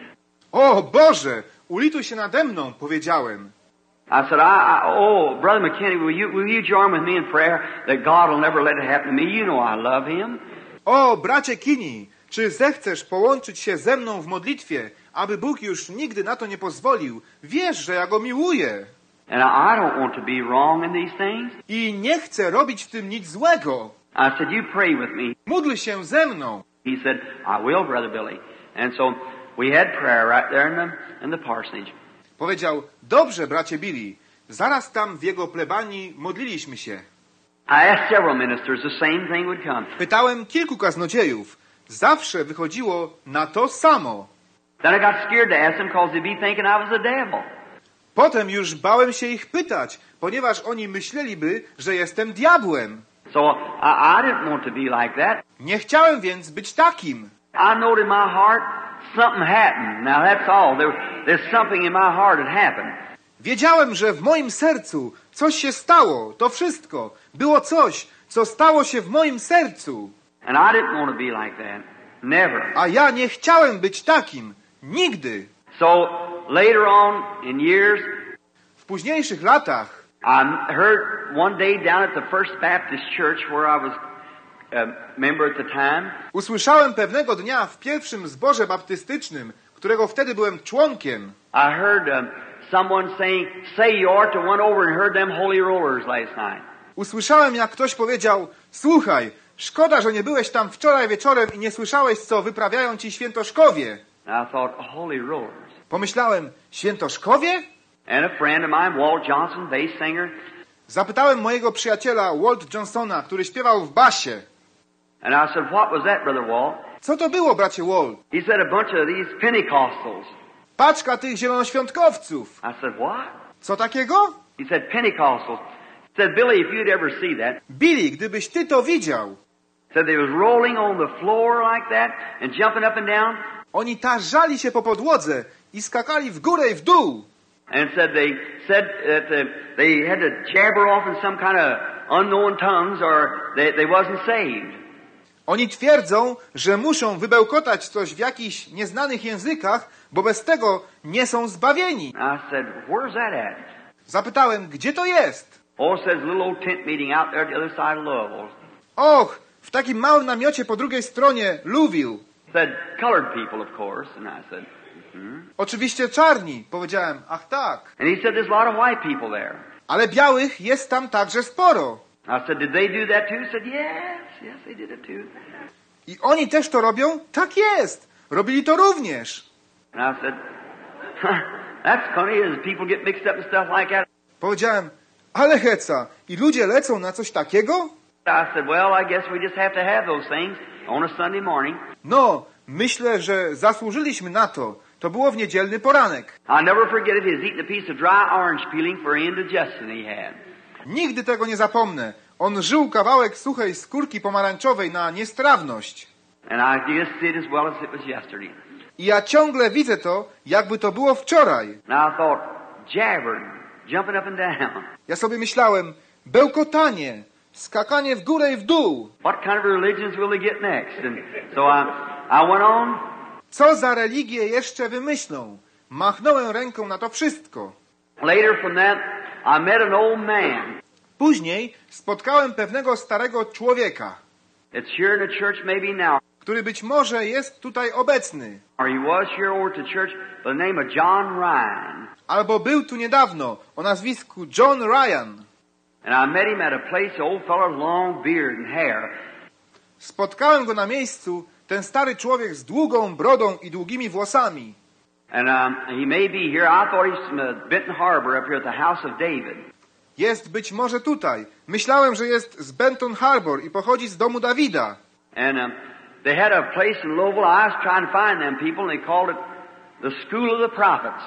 O Boże, ulituj się nade mną, powiedziałem. I said, I, I, oh, Brother McKinney, will you, will you join with me in prayer that God will never let it happen to me? You know I love Him. O, bracie Kinney, czy zechcesz połączyć się ze mną w modlitwie, aby Bóg już nigdy na to nie pozwolił? Wiesz, że ja Go miłuję. And I, I don't want to be wrong in these things. I nie chcę robić w tym nic złego. I said, you pray with me. Módl się ze mną. He said, I will, Brother Billy. And so we had prayer right there in the, in the parsonage. Powiedział, dobrze, bracie Billy. Zaraz tam w jego plebanii modliliśmy się. I asked several ministers, the same thing would come. Pytałem kilku kaznodziejów. Zawsze wychodziło na to samo. Then I got scared to ask them because they'd be thinking I was the devil. Potem już bałem się ich pytać, ponieważ oni myśleliby, że jestem diabłem. So I, I didn't want to be like that. Nie chciałem więc być takim. I knowed in my heart something happened. Now that's all. There, there's something in my heart that happened. Wiedziałem, że w moim sercu coś się stało. To wszystko. Było coś, co stało się w moim sercu. And I didn't want to be like that. Never. A ja nie chciałem być takim. Nigdy. So later on in years, W późniejszych latach I heard one day down at the First Baptist Church where I was a member at the time. usłyszałem pewnego dnia w pierwszym zborze baptystycznym, którego wtedy byłem członkiem, I heard um, someone saying, say you ought to went over and heard them holy rollers last night. usłyszałem, jak ktoś powiedział, słuchaj, szkoda, że nie byłeś tam wczoraj wieczorem i nie słyszałeś, co wyprawiają ci świętoszkowie. And I thought, holy rollers. Pomyślałem, świętoszkowie? And a friend of mine, Walt Johnson, bass singer, Zapytałem mojego przyjaciela Walt Johnsona, który śpiewał w basie. and I said, what was that, Brother Walt? Co to było, bracie Walt? He said, a bunch of these Pentecostals. Paczka tych zielonoświątkowców. I said, what? Co takiego? He said, Pentecostals. He said, Billy, if you'd ever see that, Billy, gdybyś ty to widział. said they was rolling on the floor like that and jumping up and down, Oni tarzali się po podłodze i skakali w górę i w dół. and said they said that uh, they had to jabber off in some kind of unknown tongues or they, they wasn't saved. Oni twierdzą, że muszą wybełkotać coś w jakichś nieznanych językach, bo bez tego nie są zbawieni. I said, where's that at? Zapytałem, gdzie to jest? Oh, says a little old tent meeting out there at the other side of Louisville. Och, w takim małym namiocie po drugiej stronie Louisville. Said colored people, of course, and I said, hmm. Oczywiście czarni. Powiedziałem, ach tak. And he said there's a lot of white people there. Ale białych jest tam także sporo. I said, did they do that too? He said, yes, yes, they did it too. I oni też to robią? Tak jest. Robili to również. And I said, huh, that's funny as people get mixed up and stuff like that. Powiedziałem, ale heca. I ludzie lecą na coś takiego? I said, well, I guess we just have to have those things on a Sunday morning. No, myślę, że zasłużyliśmy na to. To było w niedzielny poranek. I'll never forget it. He was eating a piece of dry orange peeling for indigestion he had. Nigdy tego nie zapomnę. On żył kawałek suchej skórki pomarańczowej na niestrawność. And I just see it as well as it was yesterday. I ja ciągle widzę to, jakby to było wczoraj. And I thought, jabbering, jumping up and down. Ja sobie myślałem, bełkotanie, skakanie w górę i w dół. What kind of religions will they get next? And so I, I went on. Co za religię jeszcze wymyślą? Machnąłem ręką na to wszystko. Later from that, I met an old man. Później spotkałem pewnego starego człowieka, It's here in the church maybe now. który być może jest tutaj obecny. Or he was here over at the church by the name of John Ryan. Albo był tu niedawno o nazwisku John Ryan. And I met him at a place, the old fellow with long beard and hair. Spotkałem go na miejscu, ten stary człowiek z długą brodą i długimi włosami. And um, he may be here. I thought he's from uh, Benton Harbor up here at the house of David. Jest być może tutaj. Myślałem, że jest z Benton Harbor i pochodzi z domu Dawida. And um, they had a place in Louisville. I was trying to find them people, and they called it the School of the Prophets.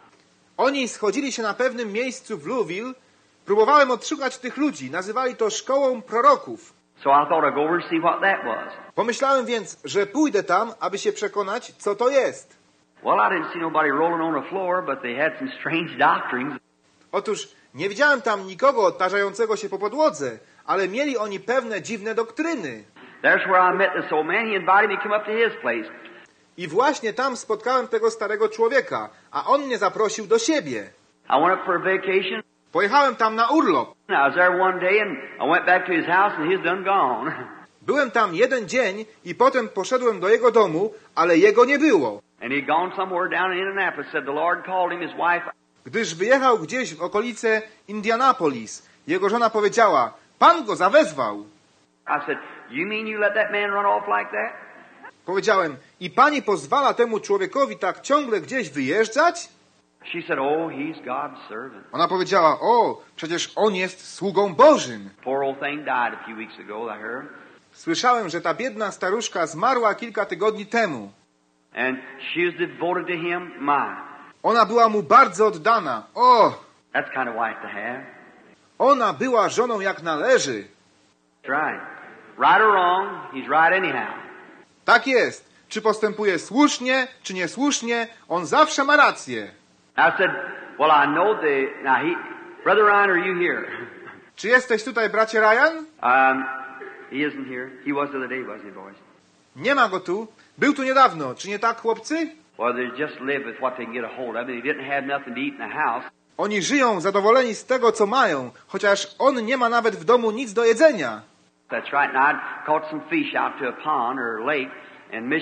Oni schodzili się na pewnym miejscu w Louisville. Próbowałem odszukać tych ludzi. Nazywali to szkołą proroków. So I thought I'd go over and see what that was. Pomyślałem więc, że pójdę tam, aby się przekonać, co to jest. Well, I didn't see nobody rolling on the floor, but they had some strange doctrines. Otóż nie widziałem tam nikogo odtarzającego się po podłodze, ale mieli oni pewne dziwne doktryny. There's where I met this old man. He invited me to come up to his place. I właśnie tam spotkałem tego starego człowieka, a on mnie zaprosił do siebie. I went up for a vacation. Pojechałem tam na urlop. I was there one day, and I went back to his house, and he's done gone. Byłem tam jeden dzień i potem poszedłem do jego domu, ale jego nie było. And he'd gone somewhere down in Indianapolis. Said the Lord called him, his wife. Gdyż wyjechał gdzieś w okolice Indianapolis. Jego żona powiedziała, Pan go zawezwał. I said, you mean you let that man run off like that? Powiedziałem, i Pani pozwala temu człowiekowi tak ciągle gdzieś wyjeżdżać? She said, oh, he's God's servant. Ona powiedziała, o, przecież on jest sługą Bożym. Poor old thing died a few weeks ago, I heard. Słyszałem, że ta biedna staruszka zmarła kilka tygodni temu. And she was devoted to him. My, Ona była mu bardzo oddana. O, that's kind of wife to have. ona była żoną jak należy. That's right. Right or wrong, he's right anyhow. Tak jest. Czy postępuje słusznie, czy niesłusznie, on zawsze ma rację. I said, well, I know the, now he, Brother Ryan, are you here? Czy jesteś tutaj, bracie Ryan? Um, he isn't here. He was the other day, wasn't he, boys? Nie ma go tu. Był tu niedawno. Czy nie tak, chłopcy? Well, they just live with what they can get a hold of. They didn't have nothing to eat in the house. Oni żyją zadowoleni z tego, co mają, chociaż on nie ma nawet w domu nic do jedzenia. That's right. And I'd caught some fish out to a pond or lake in Michigan.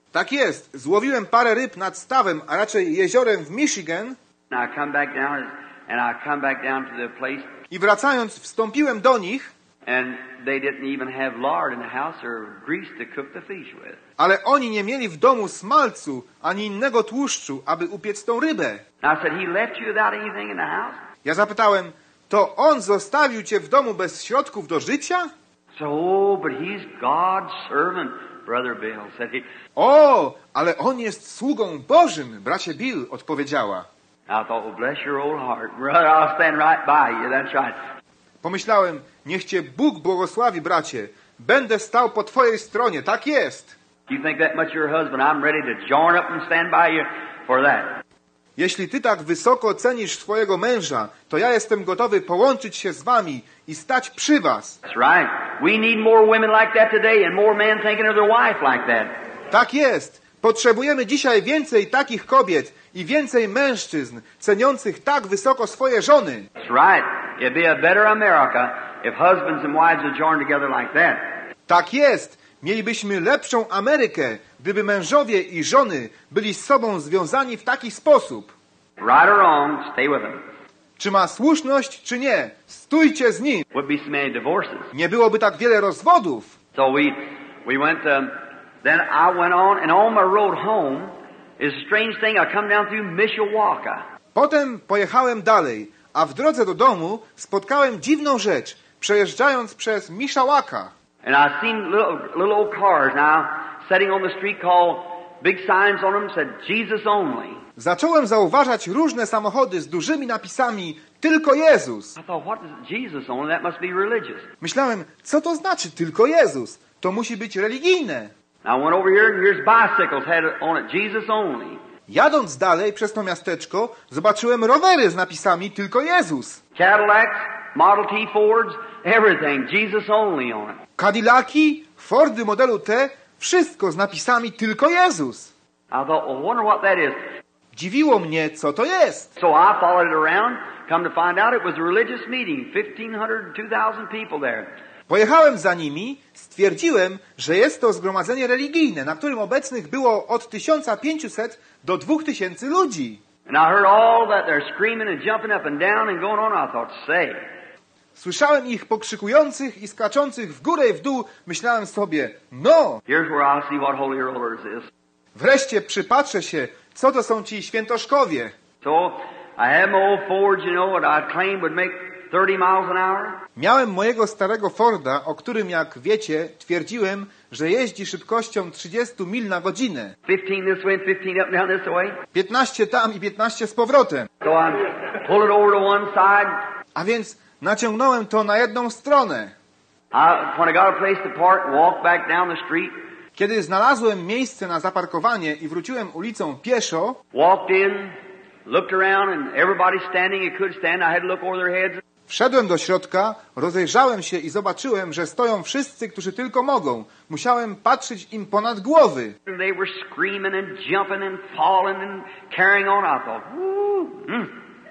Tak jest. Złowiłem parę ryb nad stawem, a raczej jeziorem w Michigan. And I come back down, and I come back down to the place, I wracając wstąpiłem do nich, and they didn't even have lard in the house or grease to cook the fish with. ale oni nie mieli w domu smalcu ani innego tłuszczu, aby upiec tą rybę. And I said, he left you without anything in the house? Ja zapytałem, to on zostawił cię w domu bez środków do życia? So, oh, but he's God's servant, Brother Bill, said he. O, ale on jest sługą Bożym, bracie Bill, odpowiedziała. I thought, well, bless your old heart. Brother, I'll stand right by you. That's right. Pomyślałem, niech cię Bóg błogosławi, bracie. Będę stał po twojej stronie, tak jest. You think that much your husband, I'm ready to join up and stand by you for that. Jeśli ty tak wysoko cenisz swojego męża, to ja jestem gotowy połączyć się z wami i stać przy was. That's right. We need more women like that today and more men thinking of their wife like that. Tak jest. Potrzebujemy dzisiaj więcej takich kobiet i więcej mężczyzn ceniących tak wysoko swoje żony. That's right. It'd be a better America if husbands and wives would join together like that. Tak jest. Mielibyśmy lepszą Amerykę, gdyby mężowie i żony byli z sobą związani w taki sposób. Right or wrong, stay with them. Czy ma słuszność, czy nie, stójcie z nim. Would be so many divorces. Nie byłoby tak wiele rozwodów. So we we went. Um, then I went on, and on my road home is a strange thing. I come down through Mishawaka. Potem pojechałem dalej, a w drodze do domu spotkałem dziwną rzecz, przejeżdżając przez Mishawaka. And I seen little, little old cars now sitting on the street, called big signs on them said Jesus only. Zacząłem zauważać różne samochody z dużymi napisami tylko Jezus. I thought, what is Jesus only? That must be religious. Myślałem, co to znaczy tylko Jezus? To musi być religijne. I went over here, and here's bicycles had on it Jesus only. Jadąc dalej przez to miasteczko, zobaczyłem rowery z napisami tylko Jezus. Cadillacs, Model T Fords, everything Jesus only on it. Cadillaki, Fordy modelu T, wszystko z napisami tylko Jezus. I thought, well, wonder what that is. Dziwiło mnie, co to jest. So I followed it around, come to find out it was a religious meeting, fifteen hundred, two thousand people there. Pojechałem za nimi, stwierdziłem, że jest to zgromadzenie religijne, na którym obecnych było od tysiąc pięćset do dwóch tysięcy ludzi. And I heard all that they're screaming and jumping up and down and going on. I thought, say. Słyszałem ich pokrzykujących i skaczących w górę i w dół. Myślałem sobie, no, Here's where I'll see what holy rollers is. wreszcie przypatrzę się, co to są ci świętoszkowie. So I had my old Ford, you know, what I claimed would make thirty miles an hour. Miałem mojego starego Forda, o którym, jak wiecie, twierdziłem, że jeździ szybkością trzydzieści mil na godzinę. fifteen this way and fifteen up and down this way. piętnaście tam i piętnaście z powrotem. So I pull it over to one side. A więc naciągnąłem to na jedną stronę. I, when I got a place to park, walked back down the street. Kiedy znalazłem miejsce na zaparkowanie i wróciłem ulicą pieszo, Walked in, looked around, and everybody standing who could stand. I had to look over their heads. wszedłem do środka, rozejrzałem się i zobaczyłem, że stoją wszyscy, którzy tylko mogą. Musiałem patrzeć im ponad głowy. They were screaming and jumping and falling and carrying on. I thought, whoo, mm,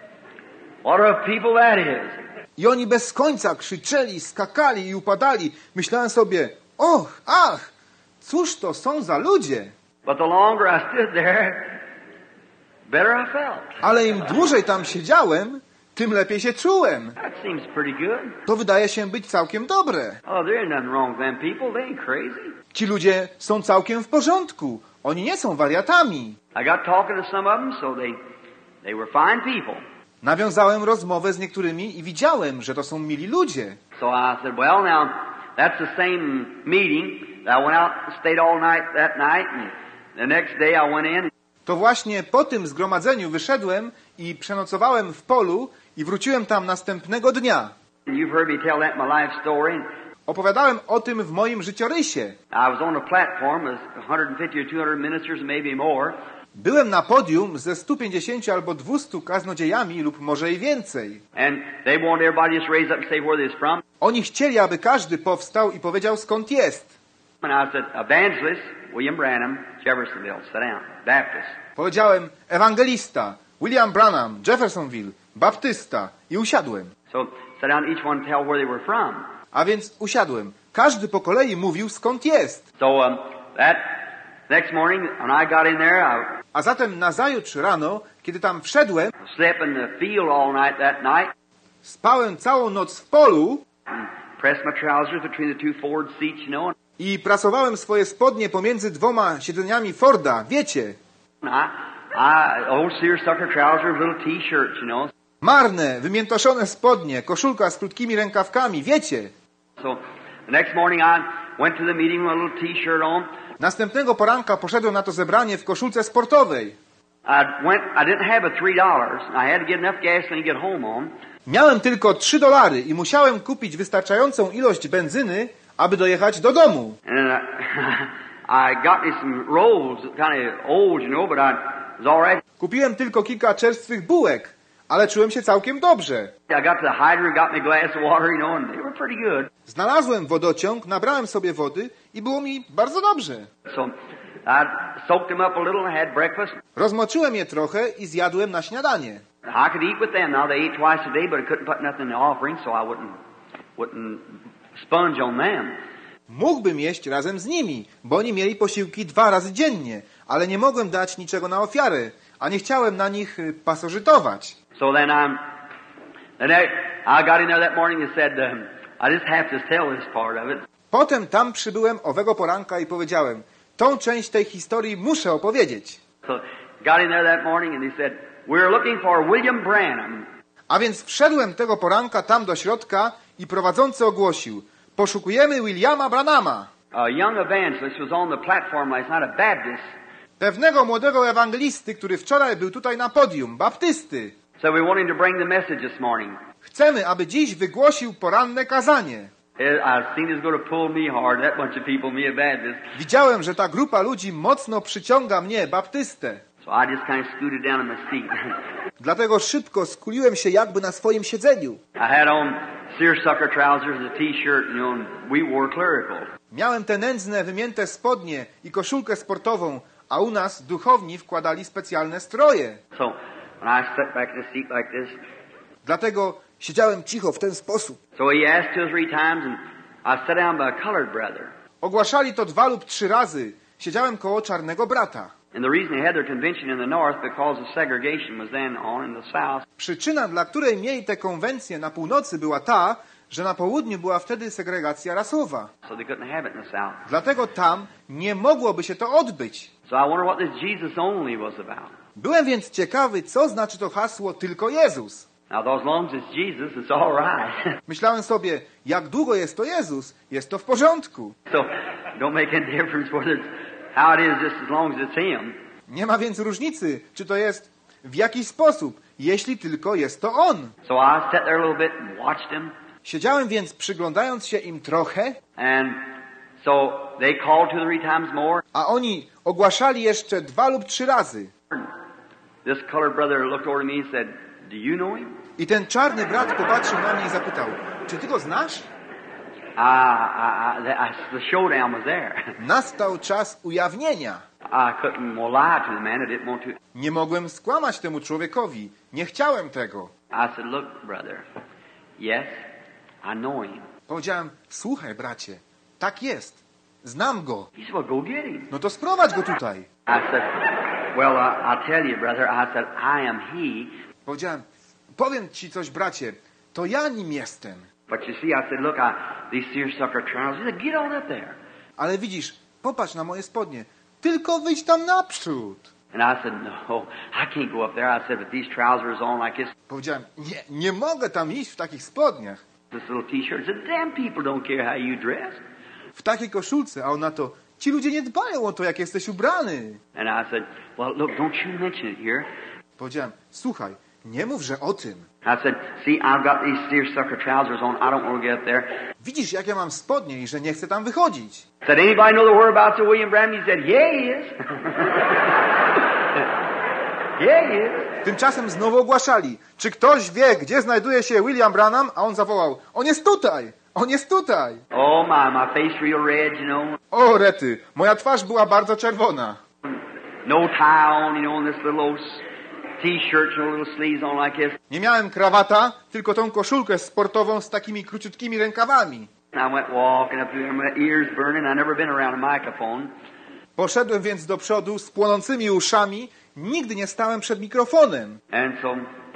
what a people that is. I oni bez końca krzyczeli, skakali i upadali. Myślałem sobie, och, ach, cóż to są za ludzie? But the longer I stood there, better I felt. Ale im dłużej tam siedziałem, tym lepiej się czułem. That seems pretty good. To wydaje się być całkiem dobre. Oh, there ain't nothing wrong with them people. They ain't crazy. Ci ludzie są całkiem w porządku. Oni nie są wariatami. I got talking to some of them, so they they were fine people. Nawiązałem rozmowę z niektórymi i widziałem, że to są mili ludzie. So I said, well, now, that's the same meeting. I went out and stayed all night that night, and the next day I went in. To właśnie po tym zgromadzeniu wyszedłem i przenocowałem w polu i wróciłem tam następnego dnia. You've heard me tell that in my life story. Opowiadałem o tym w moim życiorysie. I was on a platform with one hundred fifty or two hundred ministers, maybe more. Byłem na podium ze stu pięćdziesięciu albo dwustu kaznodziejami lub może i więcej. And they wanted everybody just raise up and say where they're from. Oni chcieli, aby każdy powstał i powiedział, skąd jest. And I said, evangelist, William Branham, Jeffersonville, sit down, Baptist. Powiedziałem, ewangelista, William Branham, Jeffersonville, baptysta i usiadłem. So sit down, each one tell where they were from. A więc usiadłem. Każdy po kolei mówił, skąd jest. So um, that Next morning, when I got in there, I A zatem nazajutrz rano, kiedy tam wszedłem, slept in the field all night that night, spałem całą noc w polu and pressed my trousers between the two forward seats, you know. i prasowałem swoje spodnie pomiędzy dwoma siedzeniami Forda, wiecie. And I, I, old seersucker trousers, little t-shirts, you know. Marne, wymiętoszone spodnie, koszulka z krótkimi rękawkami, wiecie. So the next morning I went to the meeting with a little t-shirt on. Następnego poranka poszedłem na to zebranie w koszulce sportowej. I went, I didn't have a three dollars. I had to get enough gasoline to get home on. Miałem tylko trzy dolary i musiałem kupić wystarczającą ilość benzyny, aby dojechać do domu. And I, I got me some rolls, kind of old, you know, but I was all right. Kupiłem tylko kilka czerstwych bułek, ale czułem się całkiem dobrze. I got to the hydrant, got me a glass of water, you know, and they were pretty good. Znalazłem wodociąg, nabrałem sobie wody i było mi bardzo dobrze. So I soaked them up a little and had breakfast. Rozmoczyłem je trochę i zjadłem na śniadanie. I could eat with them now. They ate twice a day, but I couldn't put nothing in the offering, so I wouldn't wouldn't sponge on them. Mógłbym jeść razem z nimi, bo oni mieli posiłki dwa razy dziennie, ale nie mogłem dać niczego na ofiarę, a nie chciałem na nich y, pasożytować. So then I'm, then I, I got in there that morning and said, um, I just have to tell this part of it. Potem tam przybyłem owego poranka i powiedziałem, tą część tej historii muszę opowiedzieć. So got in there that morning and he said, we're looking for William Branham. A więc wszedłem tego poranka tam do środka i prowadzący ogłosił, poszukujemy Williama Branhama. A young evangelist was on the platform last night, a Baptist. Pewnego młodego ewangelisty, który wczoraj był tutaj na podium, baptysty. So we want him to bring the message this morning. Chcemy, aby dziś wygłosił poranne kazanie. I've seen it's going to pull me hard, that bunch of people, me a Baptist. Widziałem, że ta grupa ludzi mocno przyciąga mnie, baptystę. So I just kind of scooted down in my seat. Dlatego szybko skuliłem się jakby na swoim siedzeniu. I had on seersucker trousers, a t-shirt, you know, and we wore clerical. Miałem te nędzne, wymięte spodnie i koszulkę sportową, a u nas duchowni wkładali specjalne stroje. So when I sat back in the seat like this, Dlatego siedziałem cicho w ten sposób. so he asked two or three times, and I sat down by a colored brother. Ogłaszali to dwa lub trzy razy. Siedziałem koło czarnego brata. And the reason they had their convention in the north because the segregation was then on in the south. Przyczyna, dla której mieli tę konwencję na północy, była ta, że na południu była wtedy segregacja rasowa. So they couldn't have it in the south. Dlatego tam nie mogłoby się to odbyć. So I wonder what this Jesus only was about. Byłem więc ciekawy, co znaczy to hasło tylko Jezus. Now, as long as it's Jesus, it's all right. Myślałem sobie, jak długo jest to Jezus, jest to w porządku. So don't make any difference whether it's how it is, just as long as it's Him. Nie ma więc różnicy, czy to jest w jakiś sposób, jeśli tylko jest to On. So I sat there a little bit and watched Him. Siedziałem więc przyglądając się im trochę, And so they called two or three times more. a oni ogłaszali jeszcze dwa lub trzy razy. This colored brother looked over to me and said, do you know him? I ten czarny brat popatrzył na mnie i zapytał, czy ty go znasz? I, I, I, the showdown was there. Nastał czas ujawnienia. I couldn't well, lie to the man. I didn't want to. Nie mogłem skłamać temu człowiekowi. Nie chciałem tego. I said, look, brother, yes, I know him. Powiedziałem, słuchaj bracie, tak jest. Znam go. He said, well, go get him. No to sprowadź go tutaj. I said, well, I, I'll tell you, brother. I said, I am he. Powiedziałem, powiem ci coś bracie, to ja nim jestem. But you see, I said, look, I, these seersucker trousers. He said, get on up there. Ale widzisz, popatrz na moje spodnie. Tylko wyjdź tam naprzód. And I said, no, I can't go up there. I said, with these trousers on like this, Powiedziałem, nie, nie mogę tam iść w takich spodniach. this little t-shirt. I said, damn people don't care how you dress. W takiej koszulce, a on na to, ci ludzie nie dbają o to, jak jesteś ubrany. And I said, well, look, don't you mention it here. Powiedziałem, słuchaj, nie mów, że o tym. I said, see, I've got these seersucker trousers on. I don't want to get up there. Widzisz, jak ja mam spodnie i że nie chcę tam wychodzić. Said, anybody know the whereabouts of William Branham? He said, yeah, he is. yeah, he is. Tymczasem znowu ogłaszali, czy ktoś wie, gdzie znajduje się William Branham? A on zawołał, on jest tutaj, on jest tutaj. Oh, my, my face real red, you know. O, rety, moja twarz była bardzo czerwona. No tie on, you know, and this little old t-shirt, no little sleeves on like this. Nie miałem krawata, tylko tą koszulkę sportową z takimi króciutkimi rękawami. And I went walking up there, my ears burning. I never been around a microphone. Poszedłem więc do przodu z płonącymi uszami. Nigdy nie stałem przed mikrofonem. And so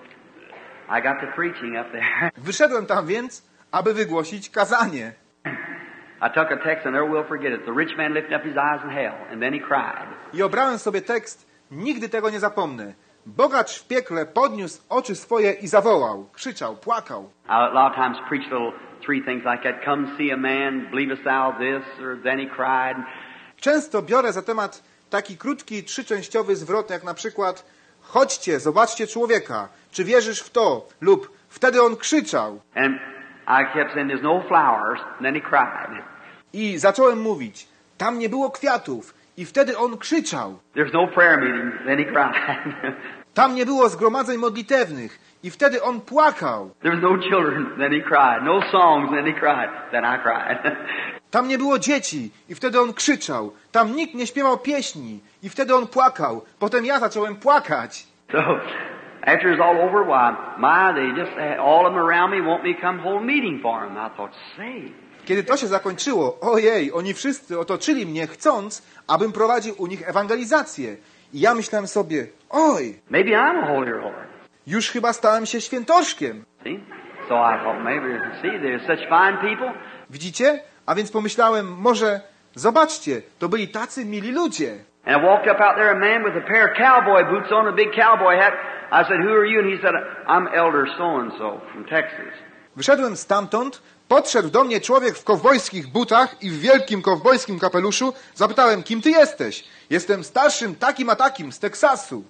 I got to preaching up there. Wyszedłem tam więc, aby wygłosić kazanie. I took a text and never will forget it. The rich man lifted up his eyes in hell and then he cried. I obrałem sobie tekst, nigdy tego nie zapomnę. Bogacz w piekle podniósł oczy swoje i zawołał, krzyczał, płakał. I a lot of times preach little three things like that. Come see a man, believest thou this, or then he cried. Często biorę za temat taki krótki, trzyczęściowy zwrot, jak na przykład chodźcie, zobaczcie człowieka, czy wierzysz w to? Lub wtedy on krzyczał. And I kept saying there's no flowers, and then he cried. I zacząłem mówić, tam nie było kwiatów. I wtedy on krzyczał. There's no prayer meeting, then he cried. Tam nie było zgromadzeń modlitewnych. I wtedy on płakał. There was no children, then he cried. No songs, then he cried. Then I cried. Tam nie było dzieci. I wtedy on krzyczał. Tam nikt nie śpiewał pieśni. I wtedy on płakał. Potem ja zacząłem płakać. So, after it's all over, why, my, they just, all of them around me want me to come hold a meeting for them. I thought, say. Kiedy to się zakończyło, ojej, oni wszyscy otoczyli mnie, chcąc, abym prowadził u nich ewangelizację. I ja myślałem sobie, oj, maybe I'm a holy roller. Już chyba stałem się świętoszkiem. See? So I thought, maybe, see, there's such fine people. Widzicie? A więc pomyślałem, może, zobaczcie, to byli tacy mili ludzie. And I walked up out there, a man with a pair of cowboy boots on, a big cowboy hat. I said, who are you? And he said, I'm Elder so-and-so from Texas. Wyszedłem stamtąd, podszedł do mnie człowiek w kowbojskich butach i w wielkim kowbojskim kapeluszu. Zapytałem, kim ty jesteś? Jestem starszym takim a takim z Teksasu.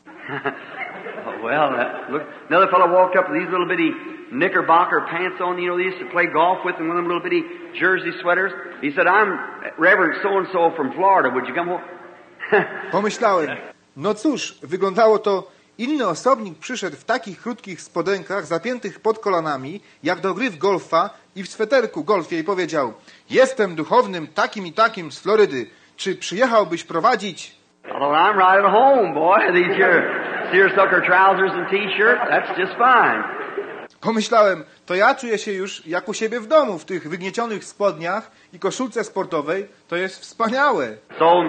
Well, uh, look, another fellow walked up with these little bitty knickerbocker pants on, you know, they used to play golf with, and one of them little bitty jersey sweaters. He said, I'm Reverend so-and-so from Florida. Would you come home? Pomyślałem, no cóż, wyglądało to, inny osobnik przyszedł w takich krótkich spodenkach, zapiętych pod kolanami, jak do gry w golfa i w sweterku golfie i powiedział, jestem duchownym takim i takim z Florydy. Czy przyjechałbyś prowadzić? Although I'm right at home, boy. These here seersucker trousers and t-shirt, that's just fine. Pomyślałem, to ja czuję się już jak u siebie w domu, w tych wygniecionych spodniach i koszulce sportowej. To jest wspaniałe. So,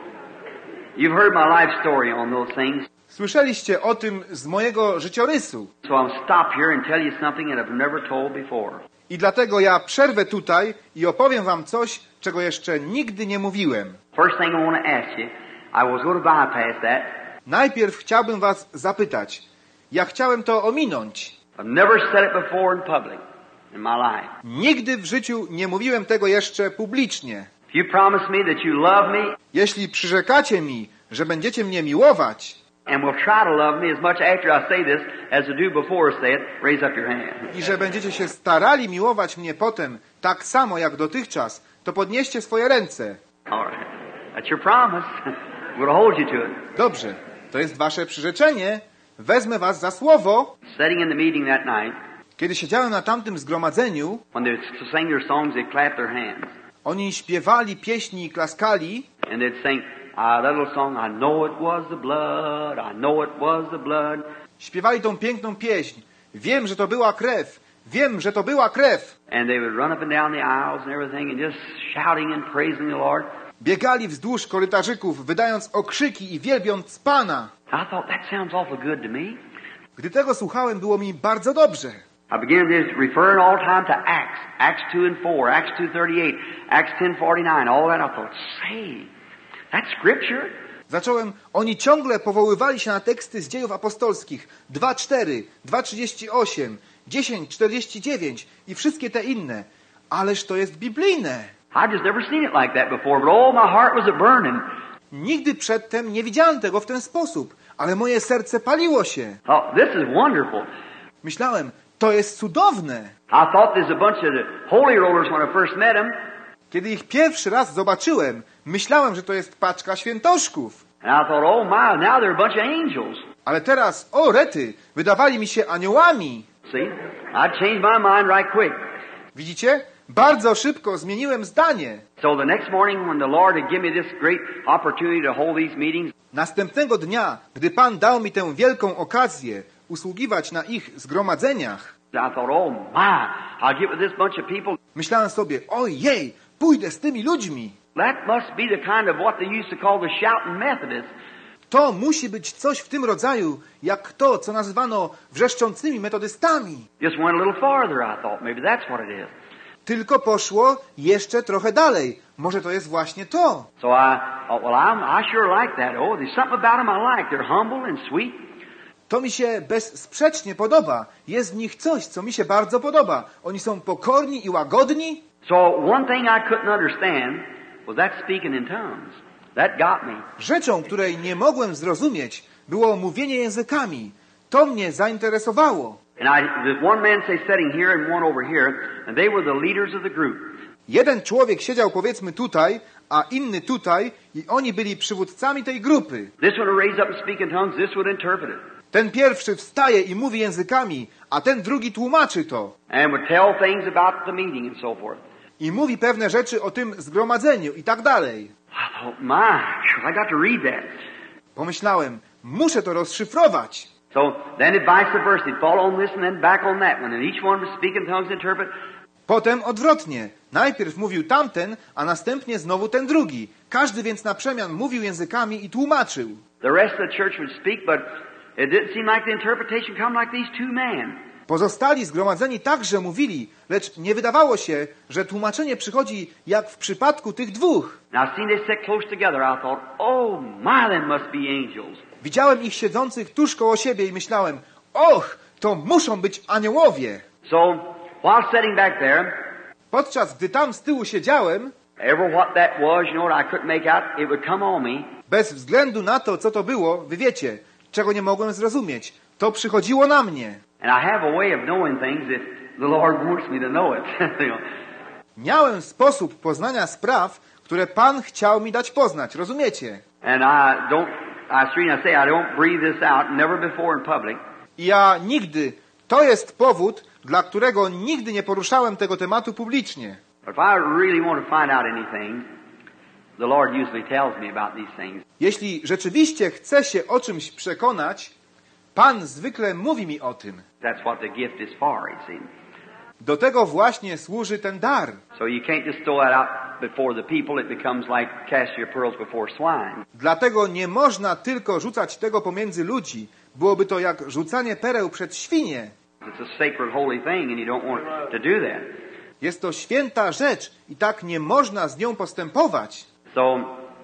you've heard my life story on those things. Słyszeliście o tym z mojego życiorysu. So I'll stop here and tell you something that I've never told before. I dlatego ja przerwę tutaj i opowiem wam coś, czego jeszcze nigdy nie mówiłem. First thing I want to ask you, I was going to bypass that. Najpierw chciałbym was zapytać. Ja chciałem to ominąć. I've never said it before in public in my life. Nigdy w życiu nie mówiłem tego jeszcze publicznie. If you promise me that you love me, Jeśli przyrzekacie mi, że będziecie mnie miłować and will try to love me as much after I say this as to do before I say it, raise up your hand. i że będziecie się starali miłować mnie potem tak samo jak dotychczas, to podnieście swoje ręce. All right. That's your promise. We'll hold you to it. Dobrze, to jest wasze przyrzeczenie. Wezmę was za słowo. Sitting in the meeting that night, Kiedy siedziałem na tamtym zgromadzeniu, when they sang their songs, they clapped their hands. oni śpiewali pieśni i klaskali And they'd sing uh, that little song, I know it was the blood, I know it was the blood. Śpiewali tą piękną pieśń. Wiem, że to była krew. Wiem, że to była krew. And they would run up and down the aisles and everything and just shouting and praising the Lord. Biegali wzdłuż korytarzyków, wydając okrzyki i wielbiąc Pana. I thought, that sounds awful good to me. Gdy tego słuchałem, było mi bardzo dobrze. I began to referring all the time to Acts, Acts two and four, Acts two thirty-eight, Acts ten forty-nine, all that. I thought, say, that's scripture. Zacząłem, oni ciągle powoływali się na teksty z dziejów apostolskich. dwa cztery, dwa trzydzieści osiem, dziesięć czterdzieści dziewięć i wszystkie te inne. Ależ to jest biblijne. I've just never seen it like that before, but oh, my heart was a-burning. Nigdy przedtem nie widziałem tego w ten sposób, ale moje serce paliło się. Oh, this is wonderful. Myślałem, to jest cudowne. I thought there's a bunch of the holy rollers when I first met them. Kiedy ich pierwszy raz zobaczyłem, myślałem, że to jest paczka świętoszków. And I thought, oh my, now they're a bunch of angels. Ale teraz, o rety, wydawali mi się aniołami. See, I changed my mind right quick. Widzicie? Bardzo szybko zmieniłem zdanie. So the next morning when the Lord had given me this great opportunity to hold these meetings, Następnego dnia, gdy Pan dał mi tę wielką okazję usługiwać na ich zgromadzeniach, I thought, oh my, I'll get with this bunch of people. myślałem sobie, ojej, pójdę z tymi ludźmi. That must be the kind of what they used to call the shouting Methodists. To musi być coś w tym rodzaju, jak to, co nazywano wrzeszczącymi metodystami. Just went a little farther, I thought. Maybe that's what it is. Tylko poszło jeszcze trochę dalej. Może to jest właśnie to. So I thought, well, I'm, I sure like that. Oh, there's something about them I like. They're humble and sweet. To mi się bezsprzecznie podoba. Jest w nich coś, co mi się bardzo podoba. Oni są pokorni i łagodni. So one thing I couldn't understand was that speaking in tongues. That got me. Rzeczą, której nie mogłem zrozumieć, było mówienie językami. To mnie zainteresowało. And I, there's one man say sitting here and one over here, and they were the leaders of the group. Jeden człowiek siedział powiedzmy tutaj, a inny tutaj i oni byli przywódcami tej grupy. This one would raise up and speak in tongues, this would interpret it. Ten pierwszy wstaje i mówi językami, a ten drugi tłumaczy to. And would tell things about the meeting and so forth. I mówi pewne rzeczy o tym zgromadzeniu i tak dalej. I thought, my, I got to read that. Pomyślałem, muszę to rozszyfrować. So then it vice versa. He'd fall on this and then back on that one. And each one would speak in tongues, interpret. Potem odwrotnie. Najpierw mówił tamten, a następnie znowu ten drugi. Każdy więc na przemian mówił językami i tłumaczył. The rest of the church would speak, but it didn't seem like the interpretation come like these two men. Pozostali zgromadzeni także mówili, lecz nie wydawało się, że tłumaczenie przychodzi jak w przypadku tych dwóch. Now I seen they sit close together. I thought, oh my, they must be angels. Widziałem ich siedzących tuż koło siebie i myślałem, och, to muszą być aniołowie. So while sitting back there, Podczas gdy tam z tyłu siedziałem, ever what that was, you know what I couldn't make out, it would come on me. bez względu na to, co to było, wy wiecie, czego nie mogłem zrozumieć, to przychodziło na mnie. And I have a way of knowing things if the Lord wants me to know it. You know. Miałem sposób poznania spraw, które Pan chciał mi dać poznać, rozumiecie? And I don't, I seriously say, I don't breathe this out, never before in public. I ja nigdy, to jest powód, dla którego nigdy nie poruszałem tego tematu publicznie. But if I really want to find out anything, the Lord usually tells me about these things. Jeśli rzeczywiście chcę się o czymś przekonać, Pan zwykle mówi mi o tym. That's what the gift is for, you see. Do tego właśnie służy ten dar. So you can't just throw that out before the people. It becomes like cast your pearls before swine. Dlatego nie można tylko rzucać tego pomiędzy ludzi. Byłoby to jak rzucanie pereł przed świnie. It's a sacred, holy thing, and you don't want to do that. Jest to święta rzecz i tak nie można z nią postępować. So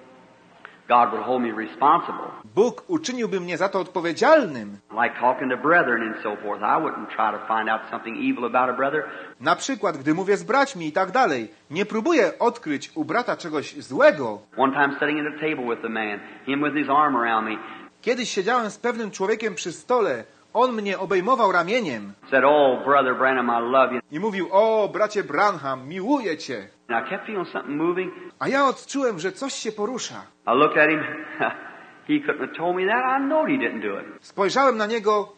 God would hold me responsible. Bóg uczyniłby mnie za to odpowiedzialnym. Like talking to brethren and so forth. I wouldn't try to find out something evil about a brother. Na przykład, gdy mówię z braćmi i tak dalej, nie próbuję odkryć u brata czegoś złego. One time sitting at a table with a man, him with his arm around me, Kiedyś siedziałem z pewnym człowiekiem przy stole, on mnie obejmował ramieniem said, "Oh, brother Branham, I love you." i mówił, o bracie Branham, miłuję cię. And I kept feeling something moving. A ja odczułem, że coś się porusza. I looked at him. He couldn't have told me that. I know he didn't do it. Spojrzałem na niego,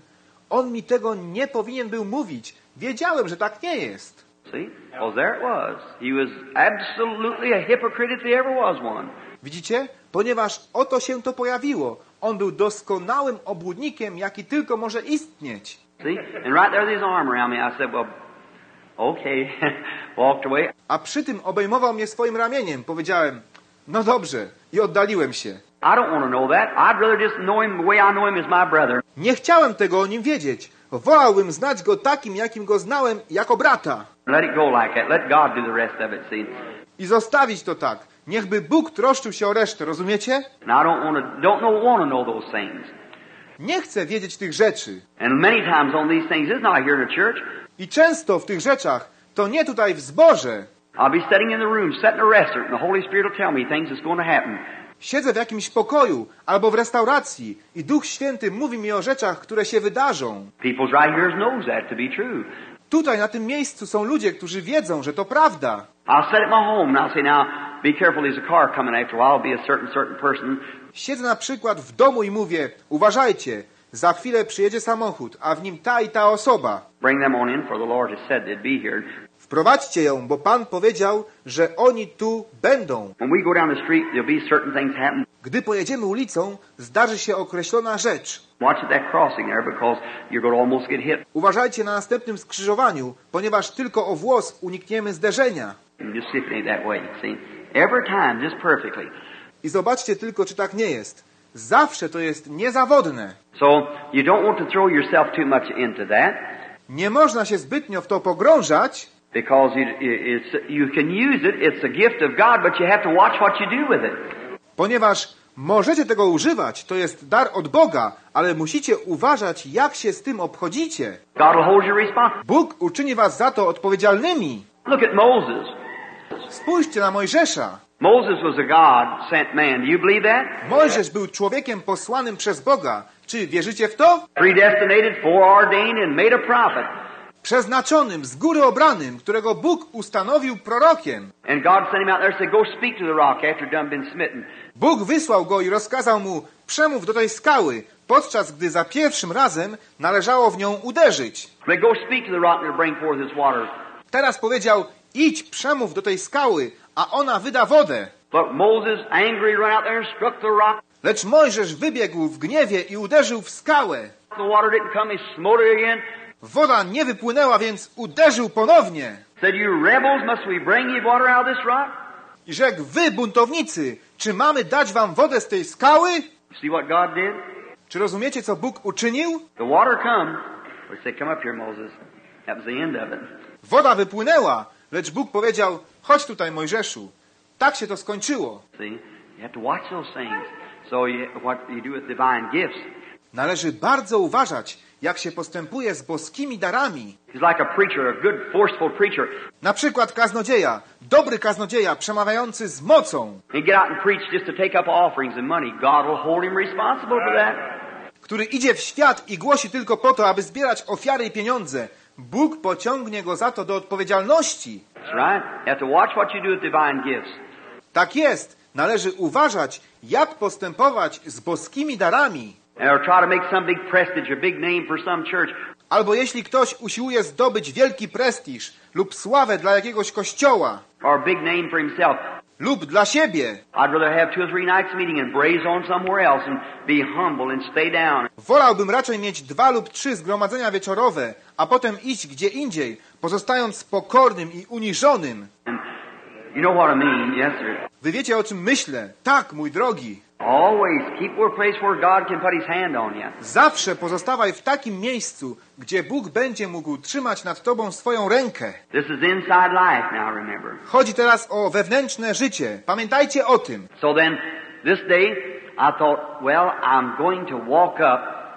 on mi tego nie powinien był mówić. Wiedziałem, że tak nie jest. See? Well, there it was. He was absolutely a hypocrite if there ever was one. Widzicie? Ponieważ oto się to pojawiło. On był doskonałym obłudnikiem, jaki tylko może istnieć. See? And right there with his arm around me, I said, well, okay. Walked away. A przy tym obejmował mnie swoim ramieniem. Powiedziałem, no dobrze. I oddaliłem się. I don't want to know that. I'd rather just know him the way I know him as my brother. Nie chciałem tego o nim wiedzieć. Wolałbym znać go takim, jakim go znałem, jako brata. Let it go like that. Let God do the rest of it, see? I zostawić to tak. Niechby Bóg troszczył się o resztę, rozumiecie? And I don't want to, don't know, want to know those things. Nie chcę wiedzieć tych rzeczy. And many times on these things, it's not here in the church. I często w tych rzeczach, to nie tutaj w zborze. I'll be sitting in the room, sitting in a restaurant, and the Holy Spirit will tell me things that's going to happen. Siedzę w jakimś pokoju albo w restauracji i Duch Święty mówi mi o rzeczach, które się wydarzą. People's right here knows that to be true. Tutaj, na tym miejscu są ludzie, którzy wiedzą, że to prawda. I'll sit at my home and I'll say, now, be careful, there's a car coming after a while, be a certain, certain person. Siedzę na przykład w domu i mówię, uważajcie, za chwilę przyjedzie samochód, a w nim ta i ta osoba. Bring them on in, for the Lord has said they'd be here. Wprowadźcie ją, bo Pan powiedział, że oni tu będą. When we go down the street, there'll be certain things happen. Gdy pojedziemy ulicą, zdarzy się określona rzecz. Watch at that crossing there, because you're going to almost get hit. Uważajcie na następnym skrzyżowaniu, ponieważ tylko o włos unikniemy zderzenia. Just see if it ain't that way. See, every time, just perfectly. I zobaczcie tylko, czy tak nie jest. Zawsze to jest niezawodne. So you don't want to throw yourself too much into that. Nie można się zbytnio w to pogrążać, Because you, it's, you can use it. It's a gift of God, but you have to watch what you do with it. ponieważ możecie tego używać, to jest dar od Boga, ale musicie uważać, jak się z tym obchodzicie. God will hold you responsible. Bóg uczyni was za to odpowiedzialnymi. Look at Moses. Spójrzcie na Mojżesza. Moses was a God-sent man. Do you believe that? Mojżesz był człowiekiem posłanym przez Boga. Czy wierzycie w to? Predestinated, foreordained, and made a prophet. Przeznaczonym, z góry obranym, którego Bóg ustanowił prorokiem. And God sent him out there and said, go speak to the rock after done been smitten. Bóg wysłał go i rozkazał mu, przemów do tej skały, podczas gdy za pierwszym razem należało w nią uderzyć. But go speak to the rock and it'll bring forth its water. Teraz powiedział, idź, przemów do tej skały, a ona wyda wodę. But Moses, angry, ran out there and struck the rock. Lecz Mojżesz wybiegł w gniewie i uderzył w skałę. The water didn't come, he smote it again. Woda nie wypłynęła, więc uderzył ponownie. Said, you rebels, must we bring you water out of this rock? I rzekł, wy, buntownicy, czy mamy dać wam wodę z tej skały? See what God did? Czy rozumiecie, co Bóg uczynił? The water come. Or he said, come up here, Moses. That was the end of it. Woda wypłynęła, lecz Bóg powiedział, chodź tutaj, Mojżeszu. Tak się to skończyło. See, you have to watch those things. So you, what you do with divine gifts. Należy bardzo uważać, jak się postępuje z boskimi darami. He's like a preacher, a good, forceful preacher. Na przykład kaznodzieja, dobry kaznodzieja, przemawiający z mocą, He'd get out and preach just to take up offerings and money. God will hold him responsible for that. który idzie w świat i głosi tylko po to, aby zbierać ofiary i pieniądze. Bóg pociągnie go za to do odpowiedzialności. That's right. You have to watch what you do with divine gifts. Tak jest. Należy uważać, jak postępować z boskimi darami. Or try to make some big prestige, a big name for some church. Albo jeśli ktoś usiłuje zdobyć wielki prestiż lub sławę dla jakiegoś kościoła Or a big name for himself. lub dla siebie, I'd rather have two or three nights meeting and braze on somewhere else and be humble and stay down. wolałbym raczej mieć dwa lub trzy zgromadzenia wieczorowe, a potem iść gdzie indziej, pozostając pokornym i uniżonym. And you know what I mean, yes sir. Wy wiecie, o czym myślę? Tak, mój drogi. Always keep a place where God can put his hand on you. Zawsze pozostawaj w takim miejscu, gdzie Bóg będzie mógł trzymać nad tobą swoją rękę. This is inside life now, remember. Chodzi teraz o wewnętrzne życie. Pamiętajcie o tym. So then, this day, I thought, well, I'm going to walk up,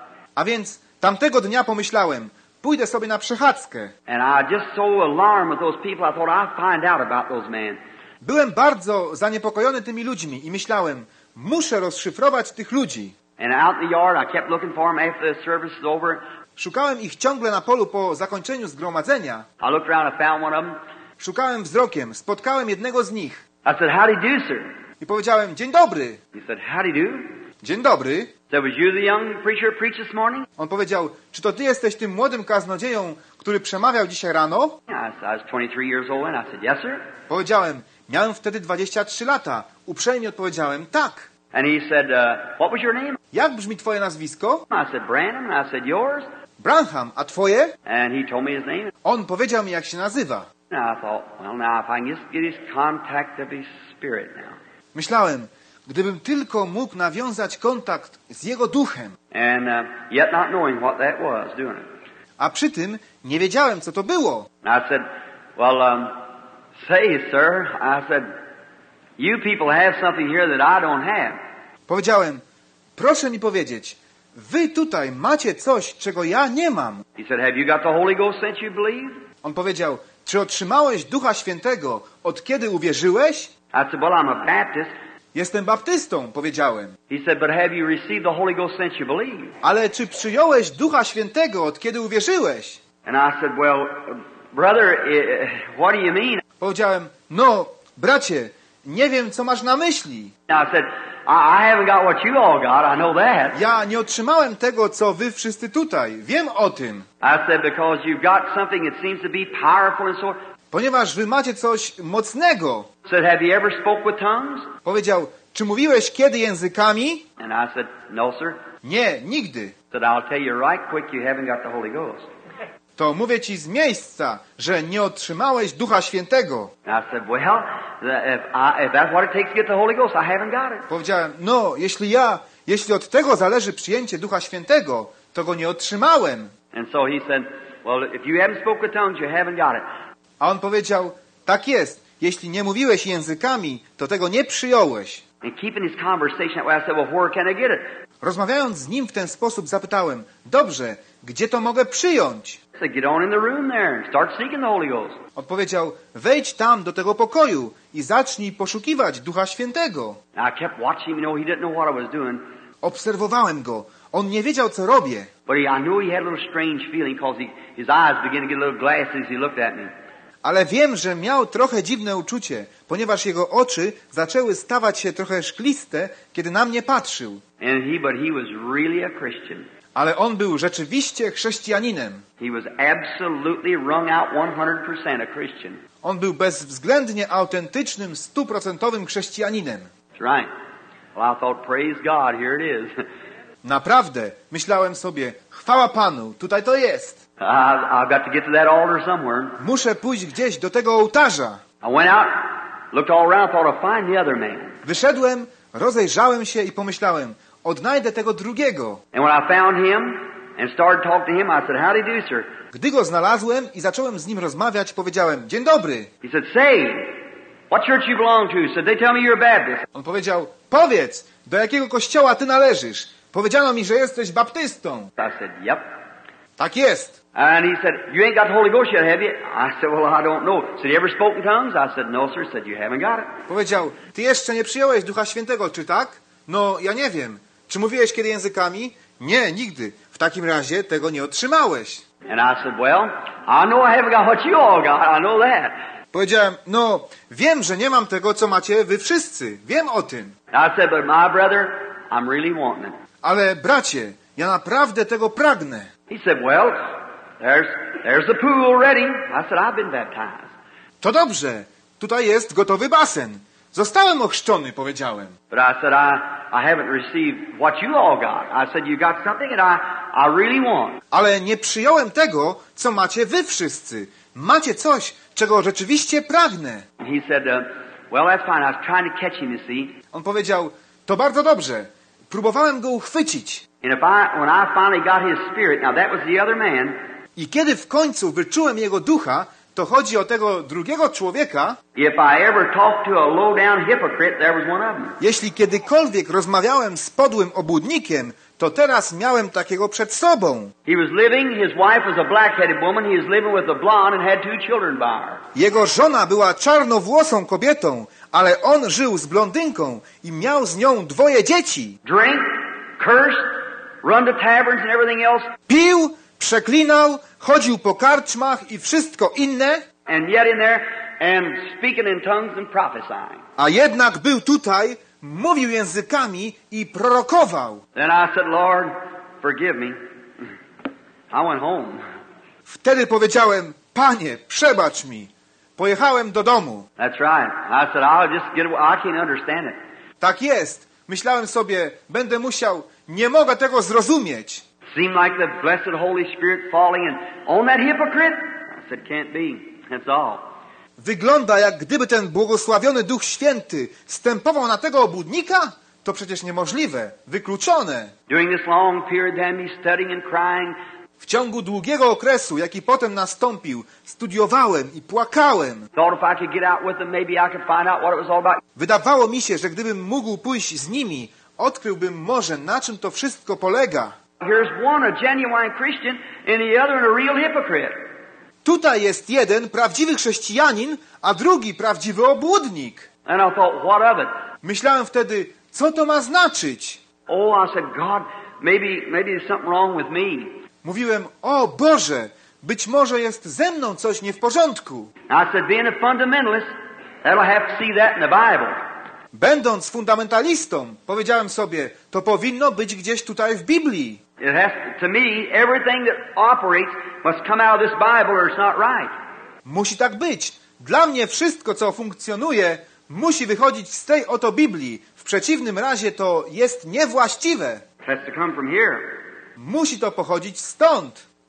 A więc tamtego dnia pomyślałem, pójdę sobie na przechadzkę. and I just so alarmed with those people, I thought I'd find out about those men. Byłem bardzo zaniepokojony tymi ludźmi i myślałem, muszę rozszyfrować tych ludzi. And out in the yard, I kept looking for them after the service was over. Szukałem ich ciągle na polu po zakończeniu zgromadzenia. I looked around, I found one of them. Szukałem wzrokiem, spotkałem jednego z nich I said, howdy do, sir? i powiedziałem, dzień dobry. He said, howdy do? Dzień dobry. Said, was you the young preacher preached this morning? On powiedział, czy to ty jesteś tym młodym kaznodzieją, który przemawiał dzisiaj rano? I, said, I was twenty-three years old, and I said, yes, sir. Powiedziałem, miałem wtedy dwadzieścia trzy lata. Uprzejmie odpowiedziałem, tak. And he said, uh, what was your name? Jak brzmi twoje nazwisko? I said, Brandon. And I said, yours? Branham, a twoje? And he told me his name. On powiedział mi, jak się nazywa. And I thought, well, now if I can just get his contact of his spirit now. Myślałem, gdybym tylko mógł nawiązać kontakt z jego duchem. And uh, yet not knowing what that was, doing it. A przy tym nie wiedziałem, co to było. And I said, well, um, say, sir, I said, you people have something here that I don't have. Powiedziałem, proszę mi powiedzieć, wy tutaj macie coś, czego ja nie mam. He said, have you got the Holy Ghost since you believed? On powiedział, czy otrzymałeś Ducha Świętego, od kiedy uwierzyłeś? I said, well, I'm a Baptist. Jestem baptystą, powiedziałem. He said, but have you received the Holy Ghost since you believed? Ale czy przyjąłeś Ducha Świętego, od kiedy uwierzyłeś? And I said, well, brother, uh, what do you mean? Powiedziałem, no, bracie, nie wiem, co masz na myśli. I said, I, I haven't got what you all got, I know that. Ja nie otrzymałem tego, co wy wszyscy tutaj. Wiem o tym. I said, because you've got something that seems to be powerful and so. Ponieważ wy macie coś mocnego. Said, have you ever spoke with tongues? Powiedział, czy mówiłeś kiedy językami? And I said, no, sir. Nie, nigdy. Said, I'll tell you right quick, you haven't got the Holy Ghost. to mówię ci z miejsca, że nie otrzymałeś Ducha Świętego. And I said, well, if, I, if that's what it takes to get the Holy Ghost, I haven't got it. Powiedziałem, no, jeśli ja, jeśli od tego zależy przyjęcie Ducha Świętego, to go nie otrzymałem. And so he said, well, if you haven't spoken tongues, you haven't got it. A on powiedział, tak jest, jeśli nie mówiłeś językami, to tego nie przyjąłeś. And keeping his conversation that way, I said, well, where can I get it? Rozmawiając z nim w ten sposób, zapytałem, dobrze, gdzie to mogę przyjąć? I said, get on in the room there and start seeking the Holy Ghost. Odpowiedział, wejdź tam do tego pokoju i zacznij poszukiwać Ducha Świętego. And I kept watching him, you know, he didn't know what I was doing. Obserwowałem go. On nie wiedział, co robię. But he, I knew he had a little strange feeling because he, his eyes began to get a little glassy as he looked at me. Ale wiem, że miał trochę dziwne uczucie, ponieważ jego oczy zaczęły stawać się trochę szkliste, kiedy na mnie patrzył. And he, but he was really a Christian. Ale on był rzeczywiście chrześcijaninem. He was absolutely wrung out one hundred percent a Christian. On był bezwzględnie autentycznym, stuprocentowym chrześcijaninem. That's right. Well, I thought, praise God, here it is. Naprawdę, myślałem sobie, chwała Panu, tutaj to jest. I, I've got to get to that altar somewhere. Muszę pójść gdzieś do tego ołtarza. I went out, looked all around, thought I'll find the other man. Wyszedłem, rozejrzałem się i pomyślałem, odnajdę tego drugiego. And when I found him and started talking to him, I said, how do you do, sir? Gdy go znalazłem i zacząłem z nim rozmawiać, powiedziałem, dzień dobry. He said, say, what church you belong to? Said, they tell me you're a Baptist. On powiedział, powiedz, do jakiego kościoła ty należysz? Powiedziano mi, że jesteś baptystą. I said, yep. Tak jest. And he said, you ain't got the Holy Ghost yet, have you? I said, well, I don't know. Said, you ever spoken tongues? I said, no, sir. Said, you haven't got it. Powiedział, ty jeszcze nie przyjąłeś Ducha Świętego, czy tak? No, ja nie wiem. Czy mówiłeś kiedy językami? Nie, nigdy. W takim razie tego nie otrzymałeś. And I said, well, I know I haven't got what you all got. I know that. Powiedziałem, no, wiem, że nie mam tego, co macie wy wszyscy. Wiem o tym. And I said, but my brother, I'm really wanting it. Ale bracie, ja naprawdę tego pragnę. He said, well, there's, there's the pool ready. I said, I've been baptized. To dobrze. Tutaj jest gotowy basen. Zostałem ochrzczony, powiedziałem. But I said, I, I haven't received what you all got. I said, you got something that I, I really want. Ale nie przyjąłem tego, co macie wy wszyscy. Macie coś, czego rzeczywiście pragnę. And he said, uh, well, that's fine. I was trying to catch him, you see. On powiedział, to bardzo dobrze. Próbowałem go uchwycić. And if I, when I finally got his spirit, now that was the other man. I kiedy w końcu wyczułem jego ducha, to chodzi o tego drugiego człowieka. If I ever talked to a low-down hypocrite, there was one of them. Jeśli kiedykolwiek rozmawiałem z podłym obłudnikiem, to teraz miałem takiego przed sobą. He was living, his wife was a black-headed woman, he was living with a blonde and had two children by her. Jego żona była czarnowłosą kobietą, ale on żył z blondynką i miał z nią dwoje dzieci. Drink, cursed, run to taverns and everything else. Pił, przeklinał, chodził po karczmach i wszystko inne, And yet in there, and speaking in tongues and prophesying. a jednak był tutaj, mówił językami i prorokował. Then I said, Lord, forgive me. I went home. Wtedy powiedziałem, Panie, przebacz mi. Pojechałem do domu. That's right. I said, I'll just get away. I can't understand it. Tak jest. Myślałem sobie, będę musiał, nie mogę tego zrozumieć. Seemed like the blessed Holy Spirit falling and on that hypocrite. I said, can't be. That's all. Wygląda, jak gdyby ten błogosławiony Duch Święty stępował na tego obłudnika? To przecież niemożliwe, wykluczone. During this long period, then me studying and crying. W ciągu długiego okresu, jaki potem nastąpił, studiowałem i płakałem. Thought if I could get out with them, maybe I could find out what it was all about. Wydawało mi się, że gdybym mógł pójść z nimi, odkryłbym może, na czym to wszystko polega. Here's one, a genuine Christian, and the other, a real hypocrite. Tutaj jest jeden prawdziwy chrześcijanin, a drugi prawdziwy obłudnik. And I thought, what of it? Myślałem wtedy, co to ma znaczyć? Oh, I said, God, maybe, maybe there's something wrong with me. Mówiłem, o Boże, być może jest ze mną coś nie w porządku. I said, being a fundamentalist, that'll have to see that in the Bible. Będąc fundamentalistą, powiedziałem sobie, to powinno być gdzieś tutaj w Biblii. It has to me, everything that operates must come out of this Bible or it's not right. Musi tak być. Dla mnie wszystko, co funkcjonuje, musi wychodzić z tej oto Biblii. W przeciwnym razie to jest niewłaściwe. It has to come from here. Musi to pochodzić stąd.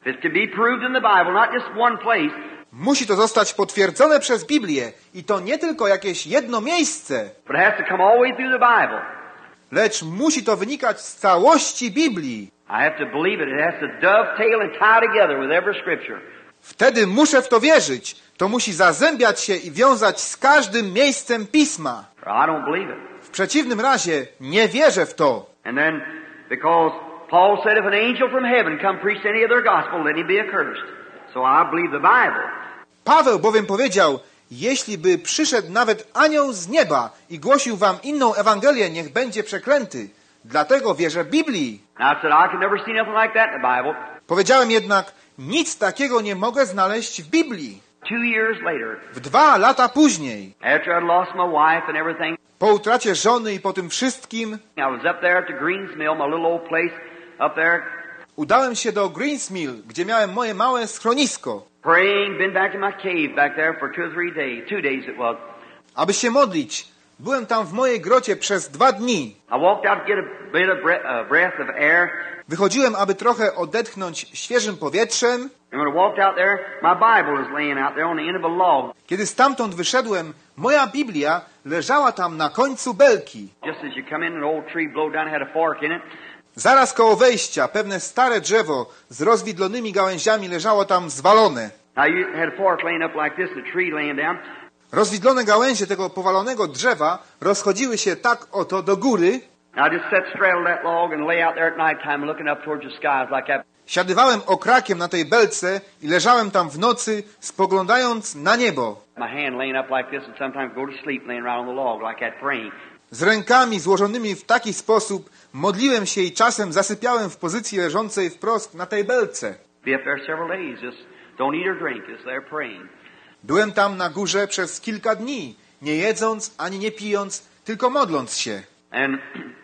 If it can be proved in the Bible, not just one place, Musi to zostać potwierdzone przez Biblię i to nie tylko jakieś jedno miejsce, but it has to come all the way through the Bible. lecz musi to wynikać z całości Biblii. I have to believe it. It has to dovetail and tie together with every scripture. Wtedy muszę w to wierzyć. To musi zazębiać się i wiązać z każdym miejscem Pisma. Or I don't believe it. W przeciwnym razie nie wierzę w to. And then, because Paul said if an angel from heaven come preach any other gospel, let him be accursed. So I believe the Bible. Paweł bowiem powiedział, jeśli by przyszedł nawet anioł z nieba i głosił wam inną Ewangelię, niech będzie przeklęty. Dlatego wierzę Biblii. And I said I could never see nothing like that in the Bible. Powiedziałem jednak, nic takiego nie mogę znaleźć w Biblii. Two years later, W dwa lata później, after I'd lost my wife and everything, po utracie żony i po tym wszystkim, I was up there at the Greens Mill, my little old place up there, udałem się do Greens Mill, gdzie miałem moje małe schronisko, praying, been back in my cave back there for two or three days, two days it was. aby się modlić. Byłem tam w mojej grocie przez dwa dni. I walked out to get a bit of breath, uh, breath of air, Wychodziłem, aby trochę odetchnąć świeżym powietrzem. and when I walked out there, my Bible was laying out there on the end of a log. Kiedy stamtąd wyszedłem, moja Biblia leżała tam na końcu belki. Just as you come in, an old tree blowed down, had a fork in it. Zaraz koło wejścia pewne stare drzewo z rozwidlonymi gałęziami leżało tam zwalone. Now you had a fork laying up like this, and a tree laying down. Rozwidlone gałęzie tego powalonego drzewa rozchodziły się tak oto do góry. I just sat straddled that log and lay out there at night time looking up towards the skies like that. Siadywałem okrakiem na tej belce i leżałem tam w nocy, spoglądając na niebo. My hand laying up like this and sometimes go to sleep laying right on the log like that praying. Z rękami złożonymi w taki sposób modliłem się i czasem zasypiałem w pozycji leżącej wprost na tej belce. Be up there several days, just don't eat or drink, just there praying. Byłem tam na górze przez kilka dni, nie jedząc ani nie pijąc, tylko modląc się. And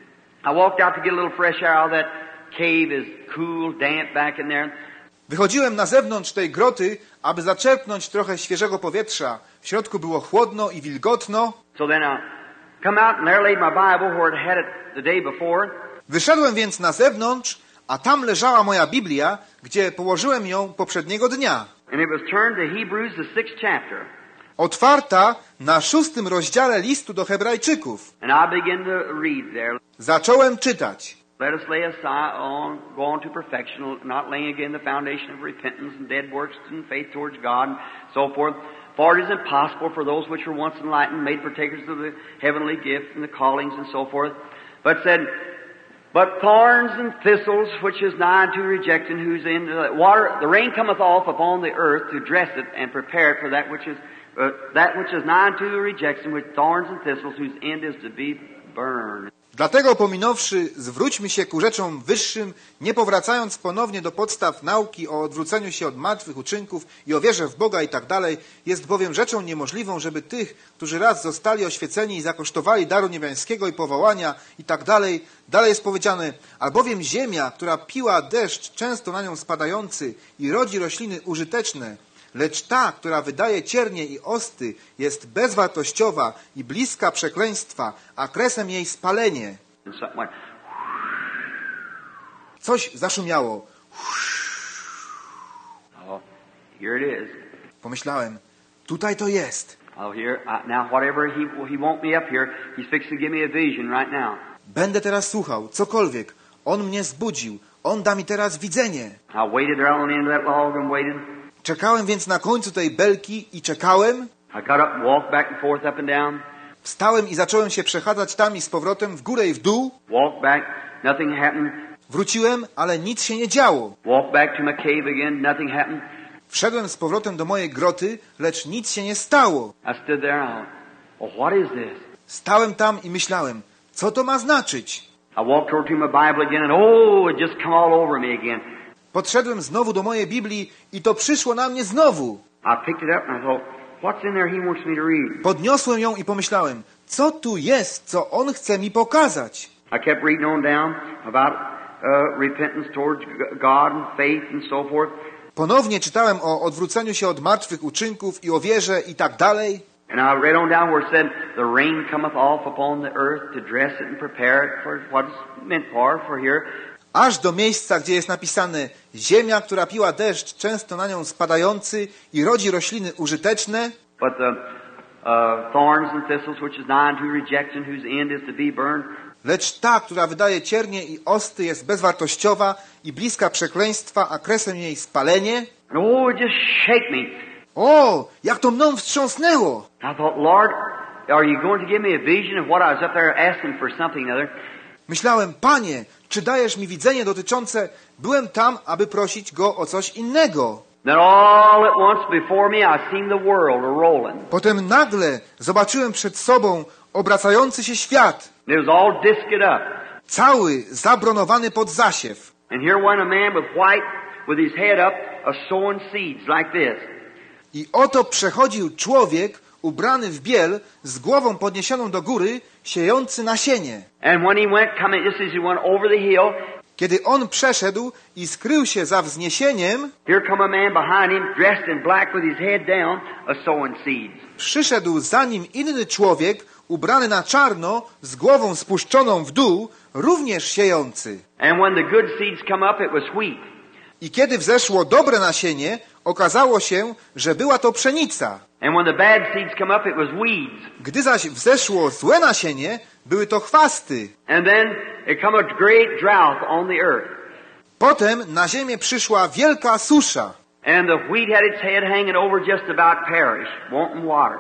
I walked out to get a little fresh air out of that cave, is cool, damp back in there. Wychodziłem na zewnątrz tej groty, aby zaczerpnąć trochę świeżego powietrza. W środku było chłodno i wilgotno. So then I come out and there laid my Bible where it had it the day before. Wyszedłem więc na zewnątrz, a tam leżała moja Biblia, gdzie położyłem ją poprzedniego dnia. And it was turned to Hebrews, the sixth chapter. Otwarta na szóstym rozdziale listu do Hebrajczyków. And I began to read there. Zacząłem czytać. Let us lay aside on, go on to perfection, not laying again the foundation of repentance and dead works and faith towards God and so forth. For it is impossible for those which were once enlightened, made partakers of the heavenly gift and the callings and so forth. But said, but thorns and thistles, which is nigh unto rejection, whose end the water, the rain cometh off upon the earth to dress it and prepare it for that which is uh, that which is nigh unto rejection, with thorns and thistles, whose end is to be burned. Dlatego pominąwszy, zwróćmy się ku rzeczom wyższym, nie powracając ponownie do podstaw nauki o odwróceniu się od martwych uczynków i o wierze w Boga i tak dalej, jest bowiem rzeczą niemożliwą, żeby tych, którzy raz zostali oświeceni i zakosztowali daru niebiańskiego i powołania i tak dalej, dalej jest powiedziane, albowiem ziemia, która piła deszcz często na nią spadający i rodzi rośliny użyteczne, lecz ta, która wydaje ciernie i osty, jest bezwartościowa i bliska przekleństwa, a kresem jej spalenie. And something went, Coś zaszumiało. oh, here it is. Pomyślałem, tutaj to jest. Oh, here, I, now whatever he, he won't me up here, he's fixing to give me a vision right now. Będę teraz słuchał, cokolwiek. On mnie zbudził. On da mi teraz widzenie. I waited there on the end of that log and waited. Czekałem więc na końcu tej belki i czekałem. I got up and walked back and forth, up and down. Wstałem i zacząłem się przechadzać tam i z powrotem w górę i w dół. Walked back, nothing happened. Wróciłem, ale nic się nie działo. Walked back to my cave again, nothing happened. Wszedłem z powrotem do mojej groty, lecz nic się nie stało. I stood there and I went, oh, what is this? Stałem tam i myślałem, co to ma znaczyć? I walked over to my Bible again and oh, it just come all over me again. Podszedłem znowu do mojej Biblii i to przyszło na mnie znowu. I picked it up and I thought, what's in there he wants me to read? Podniosłem ją i pomyślałem, co tu jest, co on chce mi pokazać? I kept reading on down about uh, repentance towards God and faith and so forth. Ponownie czytałem o odwróceniu się od martwych uczynków i o wierze i tak dalej. And I read on down where it said, the rain cometh off upon the earth to dress it and prepare it for what it's meant for, for here. aż do miejsca, gdzie jest napisane: ziemia, która piła deszcz, często na nią spadający i rodzi rośliny użyteczne. But the uh, thorns and thistles, which is nigh unto rejection, whose end is to be burned. Lecz ta, która wydaje ciernie i osty, jest bezwartościowa i bliska przekleństwa, a kresem jej spalenie. And oh, it just shake me. O, jak to mną wstrząsnęło! I thought, Lord, are you going to give me a vision of what I was up there asking for something other? Myślałem: Panie, czy dajesz mi widzenie dotyczące... Byłem tam, aby prosić Go o coś innego. Then all at once before me I seen the world a-rolling. Potem nagle zobaczyłem przed sobą obracający się świat. It was all disced up. Cały zabronowany pod zasiew. And here went a man with white, with his head up, a sowing seeds like this. I oto przechodził człowiek ubrany w biel, z głową podniesioną do góry, siejący nasienie. And when he went, coming just as he went over the hill, kiedy on przeszedł i skrył się za wzniesieniem, here come a man behind him, dressed in black with his head down, a sowing seeds. Przyszedł za nim inny człowiek, ubrany na czarno, z głową spuszczoną w dół, również siejący. And when the good seeds come up, it was wheat. I kiedy wzeszło dobre nasienie, okazało się, że była to pszenica. And when the bad seeds come up, it was weeds. Gdy zaś wzeszło złe nasienie, były to chwasty. And then it come a great drought on the earth. Potem na ziemię przyszła wielka susza. And the wheat had its head hanging over, just about perished, wanting water.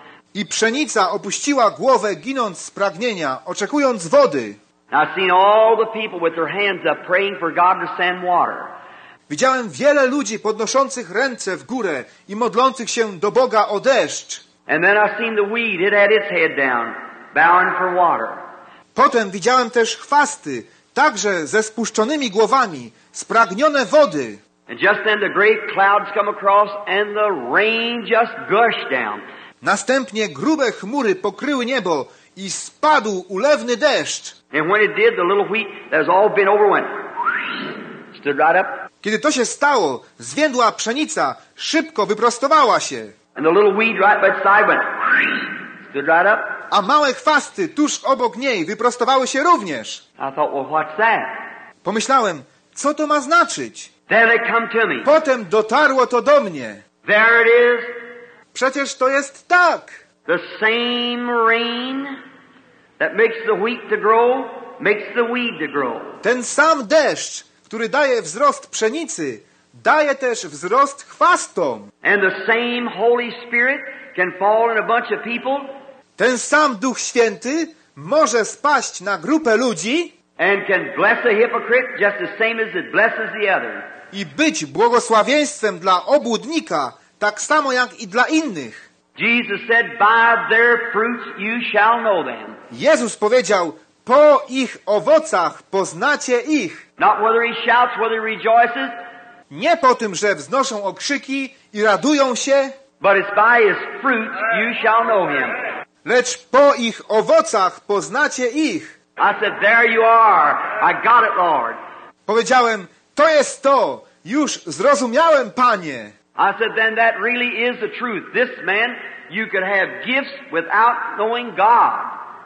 I pszenica opuściła głowę, ginąc z pragnienia, oczekując wody. I've seen all the people with their hands up praying for God to send water. Widziałem wiele ludzi podnoszących ręce w górę i modlących się do Boga o deszcz. And then I seen the weed, it had its head down, bowing for water. Potem widziałem też chwasty, także ze spuszczonymi głowami, spragnione wody. And just then the great clouds come across and the rain just gushed down. Następnie grube chmury pokryły niebo i spadł ulewny deszcz. And when it did, the little wheat that was all bent over went, stood right up. Kiedy to się stało, zwiędła pszenica szybko wyprostowała się. And the little weed right by its side went, stood right up. A małe chwasty tuż obok niej wyprostowały się również. I thought, well, what's that? Pomyślałem, co to ma znaczyć? Then it come to me. Potem dotarło to do mnie. There it is. Przecież to jest tak. The same rain that makes the wheat to grow, makes the weed to grow. Ten sam deszcz, który daje wzrost pszenicy, daje też wzrost chwastom. And the same Holy Spirit can fall in a bunch of people. Ten sam Duch Święty może spaść na grupę ludzi And can bless a hypocrite just the same as it blesses the other. i być błogosławieństwem dla obłudnika, tak samo jak i dla innych. Jesus said, by their fruits you shall know them. Jezus powiedział, po ich owocach poznacie ich. Not whether he shouts, whether he rejoices, Nie po tym, że wznoszą okrzyki i radują się, but it's by his fruits you shall know him. lecz po ich owocach poznacie ich. I said, there you are. I got it, Lord. Powiedziałem, to jest to. Już zrozumiałem, Panie. I said, then that really is the truth. This man, you could have gifts without knowing God.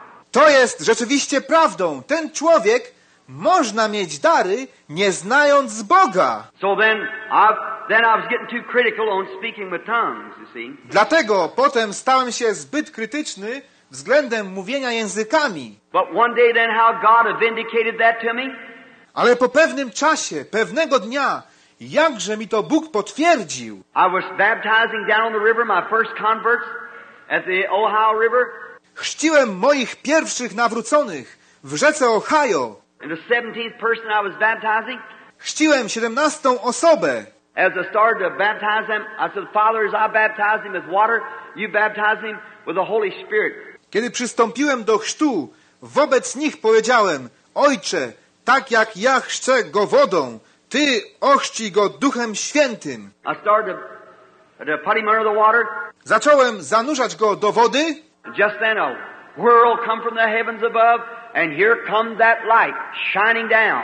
To jest rzeczywiście prawdą. Ten człowiek można mieć dary, nie znając Boga. So then, I then I was getting too critical on speaking with tongues, you see. Dlatego potem stałem się zbyt krytyczny względem mówienia językami. But one day then how God vindicated that to me. Ale po pewnym czasie, pewnego dnia, jakże mi to Bóg potwierdził. I was baptizing down on the river, my first converts at the Ohio River. Chrzciłem moich pierwszych nawróconych w rzece Ohio. And the seventeenth person I was baptizing, Chrzciłem siedemnastą osobę. as I started to baptize them, I said, Father, as I baptize him with water, you baptize him with the Holy Spirit. Kiedy przystąpiłem do chrztu, wobec nich powiedziałem, Ojcze, tak jak ja chrzczę go wodą, Ty ochrzcij go Duchem Świętym. I started to, to put him under the water. Zacząłem zanurzać go do wody And just then a whirl come from the heavens above, and here comes that light shining down.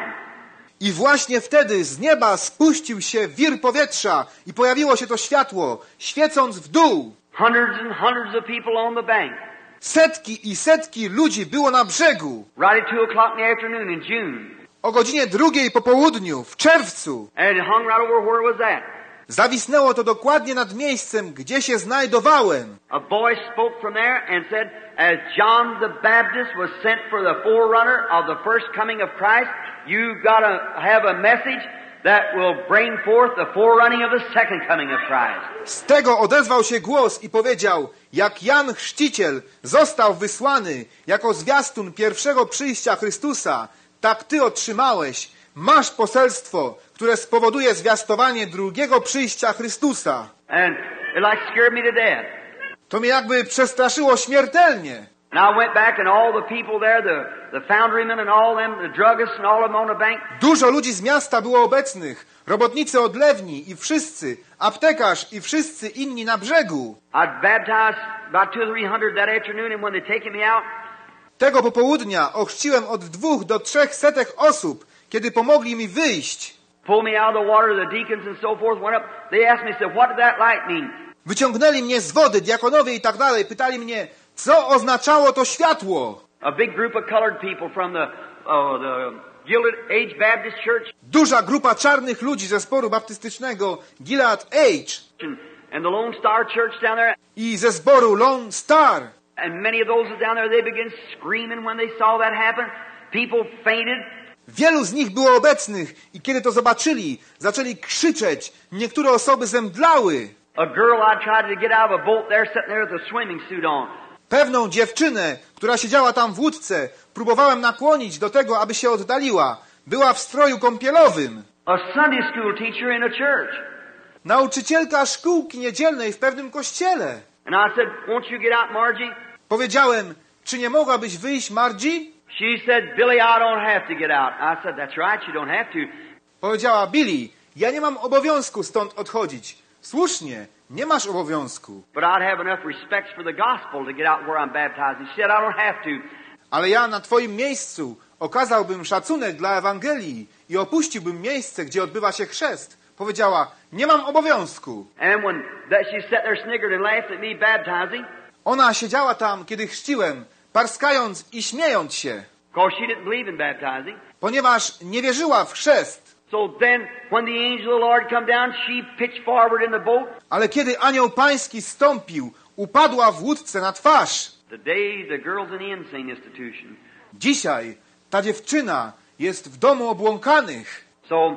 i właśnie wtedy z nieba spuścił się wir powietrza i pojawiło się to światło, świecąc w dół. Hundreds and hundreds of people on the bank. Setki i setki ludzi było na brzegu. Right at two o'clock in the afternoon in June. o godzinie drugiej po południu w czerwcu. And it hung right over where it was at. Zawisnęło to dokładnie nad miejscem, gdzie się znajdowałem. A voice spoke from there and said, as John the Baptist was sent for the forerunner of the first coming of Christ, you've got to have a message that will bring forth the forerunning of the second coming of Christ. Z tego odezwał się głos i powiedział, jak Jan Chrzciciel został wysłany jako zwiastun pierwszego przyjścia Chrystusa, tak ty otrzymałeś. Masz poselstwo, które spowoduje zwiastowanie drugiego przyjścia Chrystusa. And it like scared me to death. To mnie jakby przestraszyło śmiertelnie. And I went back and all the people there, the, the foundrymen and all them, the druggists and all of them on the bank. Dużo ludzi z miasta było obecnych, robotnicy odlewni i wszyscy, aptekarz i wszyscy inni na brzegu. I'd baptized about two or three hundred that afternoon, and when they taken me out, Tego popołudnia ochrzciłem od dwóch do trzech setek osób, kiedy pomogli mi wyjść. pulled me out of the water, the deacons and so forth went up. They asked me, said, what did that light mean? Wyciągnęli mnie z wody, diakonowie i tak dalej. Pytali mnie, co oznaczało to światło. A big group of colored people from the, uh, the Gilded Age Baptist Church Duża grupa czarnych ludzi ze zboru baptystycznego Gilad Age and, and the Lone Star Church down there. i ze zboru Lone Star. And many of those down there, they began screaming when they saw that happen. People fainted. Wielu z nich było obecnych i kiedy to zobaczyli, zaczęli krzyczeć. Niektóre osoby zemdlały. A girl I tried to get out of a boat there, sitting there with a swimming suit on. Pewną dziewczynę, która siedziała tam w łódce, próbowałem nakłonić do tego, aby się oddaliła. Była w stroju kąpielowym. A Sunday school teacher in a church. Nauczycielka szkółki niedzielnej w pewnym kościele. And I said, won't you get out, Margie? Powiedziałem, czy nie mogłabyś wyjść, Margie? She said, Billy, I don't have to get out. I said, that's right, you don't have to. Powiedziała Billy, ja nie mam obowiązku stąd odchodzić. Słusznie, nie masz obowiązku. But I'd have enough respect for the gospel to get out where I'm baptizing. She said, I don't have to. Ale ja na twoim miejscu okazałbym szacunek dla Ewangelii i opuściłbym miejsce, gdzie odbywa się chrzest. Powiedziała, nie mam obowiązku. And when that she sat there sniggered and laughed at me baptizing, Ona siedziała tam, kiedy chrzciłem, parskając i śmiejąc się, because she didn't believe in baptizing. ponieważ nie wierzyła w chrzest. So then, when the angel of the Lord come down, she pitched forward in the boat. Ale kiedy anioł pański stąpił, upadła w łódce na twarz. Today, the girl's in the insane institution. Dzisiaj ta dziewczyna jest w domu obłąkanych. So,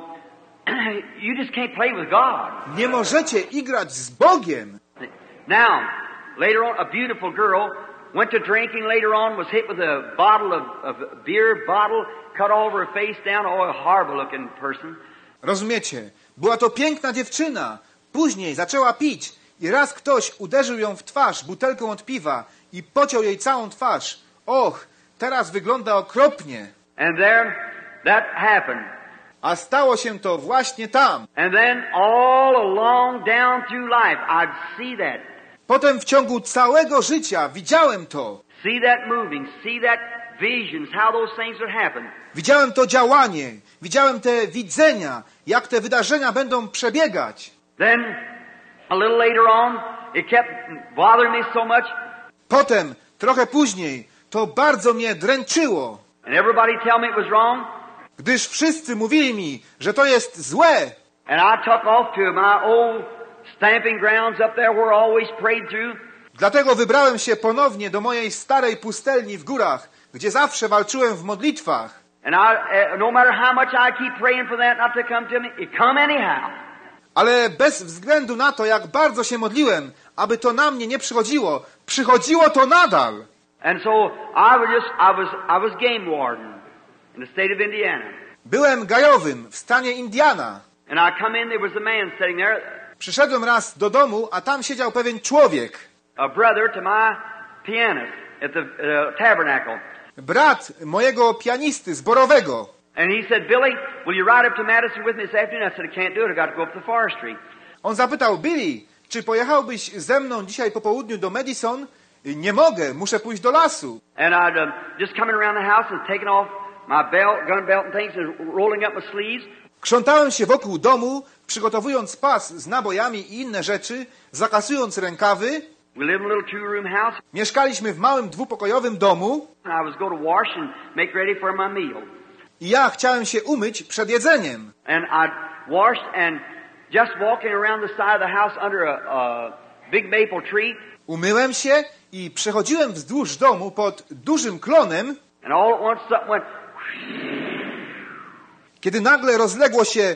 you just can't play with God. Nie możecie igrać z Bogiem. Now, later on, a beautiful girl went to drinking later on, was hit with a bottle of, of beer bottle, cut all over her face down. Oh, a horrible looking person. Rozumiecie? Była to piękna dziewczyna. Później zaczęła pić i raz ktoś uderzył ją w twarz butelką od piwa i pociął jej całą twarz. Och, teraz wygląda okropnie. And there, that happened. A stało się to właśnie tam. And then all along down through life, I'd see that. Potem w ciągu całego życia widziałem to. See that moving, see that visions, how those things would happen. Widziałem to działanie, widziałem te widzenia, jak te wydarzenia będą przebiegać. Then, a little later on, it kept bothering me so much. Potem, trochę później, to bardzo mnie dręczyło, And everybody tell me it was wrong. gdyż wszyscy mówili mi, że to jest złe. And I took off to my old stamping grounds up there where I always prayed through. Dlatego wybrałem się ponownie do mojej starej pustelni w górach, gdzie zawsze walczyłem w modlitwach. And I, uh, no matter how much I keep praying for that not to come to me, it come anyhow. Ale bez względu na to, jak bardzo się modliłem, aby to na mnie nie przychodziło, przychodziło to nadal. And so I was just, I was, I was game warden in the state of Indiana. Byłem gajowym w stanie Indiana. And I come in, there was a man sitting there, Przyszedłem raz do domu, a tam siedział pewien człowiek. a brother to my pianist at the uh, tabernacle. Brat mojego pianisty zborowego. And he said, Billy, will you ride up to Madison with me this afternoon? I said, I can't do it. I got to go up to the forestry. On zapytał, Billy, czy pojechałbyś ze mną dzisiaj po południu do Madison? Nie mogę, muszę pójść do lasu. And I'd uh, just coming around the house and taking off my belt, gun belt and things and rolling up my sleeves. Krzątałem się wokół domu, przygotowując pas z nabojami i inne rzeczy, zakasując rękawy. We lived in a little two-room house. Mieszkaliśmy w małym dwupokojowym domu. And I was going to wash and make ready for my meal. I ja chciałem się umyć przed jedzeniem. And I washed and just walking around the side of the house under a, a big maple tree. Umyłem się i przechodziłem wzdłuż domu pod dużym klonem, And all at once something went, kiedy nagle rozległo się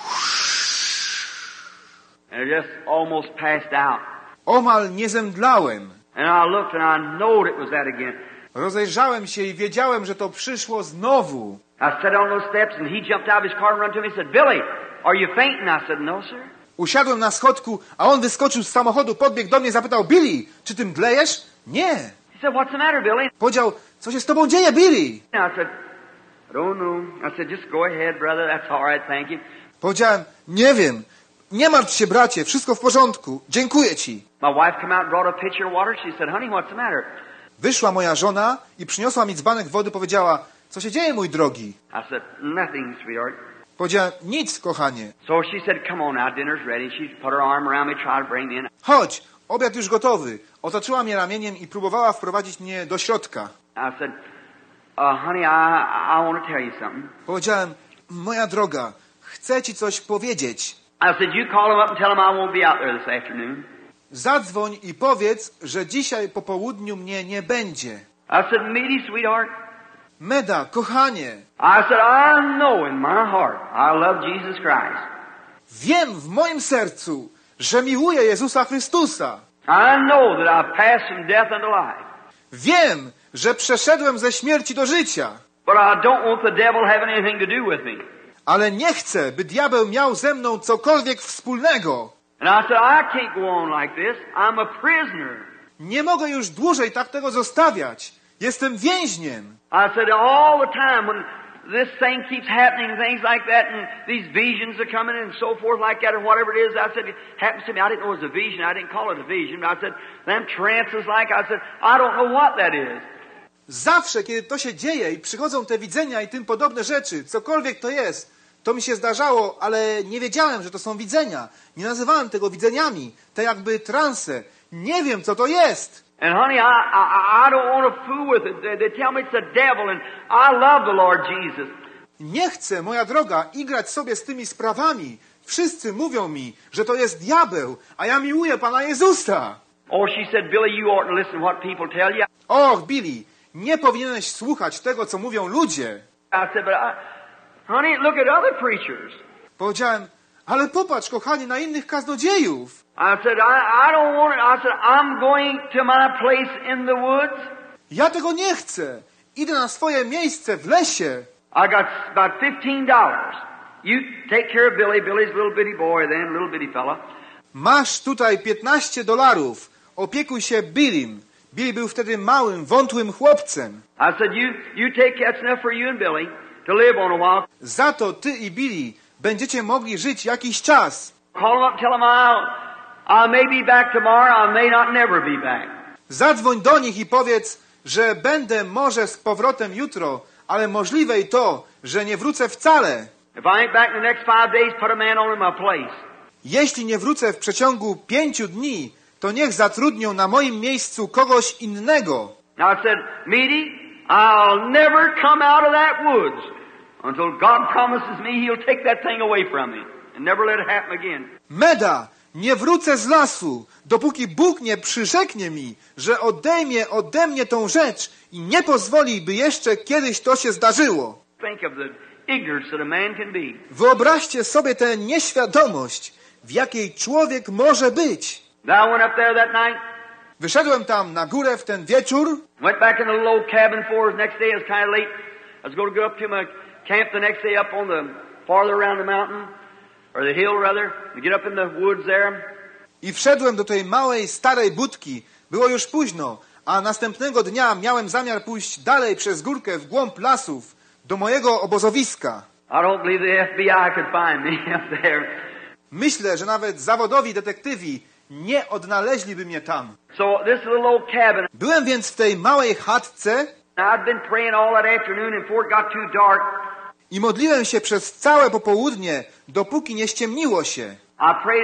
and it just almost passed out. omal nie zemdlałem. And I looked and I knowed it was that again. Rozejrzałem się i wiedziałem, że to przyszło znowu. I sat on those steps and he jumped out of his car and ran to me and said, Billy, are you fainting? I said, no, sir. Usiadłem na schodku, a on wyskoczył z samochodu, podbiegł do mnie i zapytał, Billy, czy ty mdlejesz? Nie. He said, what's the matter, Billy? Powiedział, co się z tobą dzieje, Billy? And I said, I don't know. I said, just go ahead, brother. That's all right, thank you. Powiedziałem, nie wiem. Nie martw się, bracie, wszystko w porządku. Dziękuję ci. My wife came out and brought a pitcher of water. She said, honey, what's the matter? Wyszła moja żona i przyniosła mi dzbanek wody, powiedziała, co się dzieje, mój drogi? I said, nothing, sweetheart. Powiedziałem, nic, kochanie. So she said, come on now, dinner's ready. She put her arm around me, tried to bring me in. Chodź, obiad już gotowy. Otoczyła mnie ramieniem i próbowała wprowadzić mnie do środka. I said, uh, honey, I, I want to tell you something. Powiedziałem, moja droga, chcę ci coś powiedzieć. I said, you call him up and tell him I won't be out there this afternoon. Zadzwoń i powiedz, że dzisiaj po południu mnie nie będzie. I said, Meaty, sweetheart. Meda, kochanie, I said, I know in my heart I love Jesus Christ. wiem w moim sercu, że miłuję Jezusa Chrystusa. I know that I've passed from death unto life. Wiem, że przeszedłem ze śmierci do życia. But I don't want the devil having anything to do with me. Ale nie chcę, by diabeł miał ze mną cokolwiek wspólnego. And I said, I can't go on like this. I'm a prisoner. Nie mogę już dłużej tak tego zostawiać. Jestem więźniem. I said, all the time when this thing keeps happening and things like that and these visions are coming and so forth like that or whatever it is, I said, it happens to me. I didn't know it was a vision. I didn't call it a vision. But I said, them trances like, I said, I don't know what that is. Zawsze, kiedy to się dzieje i przychodzą te widzenia i tym podobne rzeczy, cokolwiek to jest, to mi się zdarzało, ale nie wiedziałem, że to są widzenia. Nie nazywałem tego widzeniami, te jakby transe. Nie wiem, co to jest. And honey, I, I, I don't want to fool with it. They, they tell me it's the devil and I love the Lord Jesus. Nie chcę, moja droga, igrać sobie z tymi sprawami. Wszyscy mówią mi, że to jest diabeł, a ja miłuję Pana Jezusa. Oh, she said, Billy, you ought to listen to what people tell you. Och, Billy, nie powinieneś słuchać tego, co mówią ludzie. I said, but I, honey, look at other preachers. Powiedziałem, ale popatrz, kochanie, na innych kaznodziejów. I said, I, I don't want it. I said, I'm going to my place in the woods. Ja tego nie chcę. Idę na swoje miejsce w lesie. I got about fifteen dollars. You take care of Billy. Billy's a little bitty boy then, little bitty fella. Masz tutaj piętnaście dolarów. Opiekuj się Billym. Billy był wtedy małym, wątłym chłopcem. I said, you, you take, that's enough for you and Billy to live on a while. Za to ty i Billy będziecie mogli żyć jakiś czas. Call him up and tell him I'll, I may be back tomorrow. I may not never be back. Zadzwoń do nich i powiedz, że będę może z powrotem jutro, ale możliwe i to, że nie wrócę wcale. If I ain't back in the next five days, put a man on in my place. Jeśli nie wrócę w przeciągu pięciu dni, to niech zatrudnią na moim miejscu kogoś innego. Now I said, Meaty, I'll never come out of that woods until God promises me He'll take that thing away from me and never let it happen again. Meda, nie wrócę z lasu, dopóki Bóg nie przyrzeknie mi, że odejmie ode mnie tą rzecz i nie pozwoli, by jeszcze kiedyś to się zdarzyło. Think of the ignorance that a man can be. Wyobraźcie sobie tę nieświadomość, w jakiej człowiek może być. Now I went up there that night, Wyszedłem tam na górę w ten wieczór, went back in the little old cabin for the next day. It was kind of late. I was going to go up to my camp the next day up on the farther around the mountain, or the hill rather, to get up in the woods there. i wszedłem do tej małej, starej budki. Było już późno, a następnego dnia miałem zamiar pójść dalej przez górkę w głąb lasów, do mojego obozowiska. I don't believe the F B I could find me up there. Myślę, że nawet zawodowi detektywi nie odnaleźliby mnie tam. So this little old cabin, Byłem więc w tej małej chatce I'd been praying all that afternoon and before it got too dark, i modliłem się przez całe popołudnie, dopóki nie ściemniło się. I prayed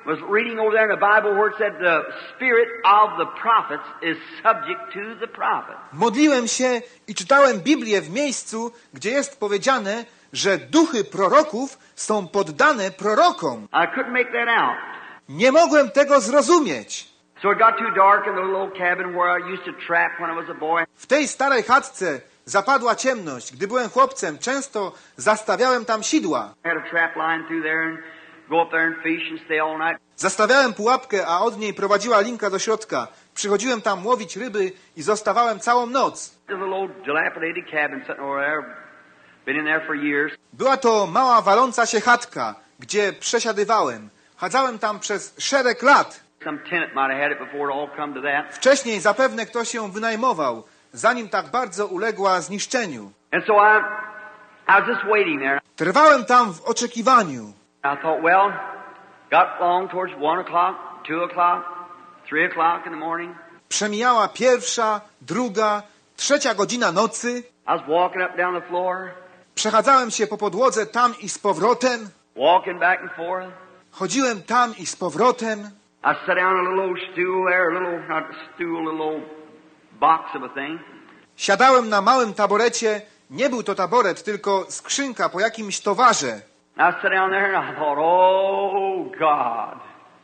was reading over there in the Bible where it said the spirit of the prophets is subject to the prophet. Modliłem się i czytałem Biblię w miejscu, gdzie jest powiedziane, że duchy proroków są poddane prorokom. I couldn't make that out. Nie mogłem tego zrozumieć. So it got too dark in the little old cabin where I used to trap when I was a boy. W tej starej chatce zapadła ciemność. Gdy byłem chłopcem, często zastawiałem tam sidła. I had a trap line through there and go up there and fish and stay all night. Zastawiałem pułapkę, a od niej prowadziła linka do środka. Przychodziłem tam łowić ryby i zostawałem całą noc. There's a little dilapidated cabin sitting over there. Been in there for years. Była to mała, waląca się chatka, gdzie przesiadywałem. Chadzałem tam przez szereg lat. Some tenant might have had it before it all come to that. Wcześniej zapewne ktoś ją wynajmował, zanim tak bardzo uległa zniszczeniu. And so I, I was just waiting there. Trwałem tam w oczekiwaniu. I thought, well, got along towards one o'clock, two o'clock, three o'clock in the morning. Przemijała pierwsza, druga, trzecia godzina nocy. I was walking up down the floor, Przechadzałem się po podłodze tam i z powrotem. walking back and forth. Chodziłem tam i z powrotem. I sat down on a little old stool there, a little, not a stool, a little old box of a thing. Siadałem na małym taborecie. Nie był to taboret, tylko skrzynka po jakimś towarze. I sat down there and I thought, oh God,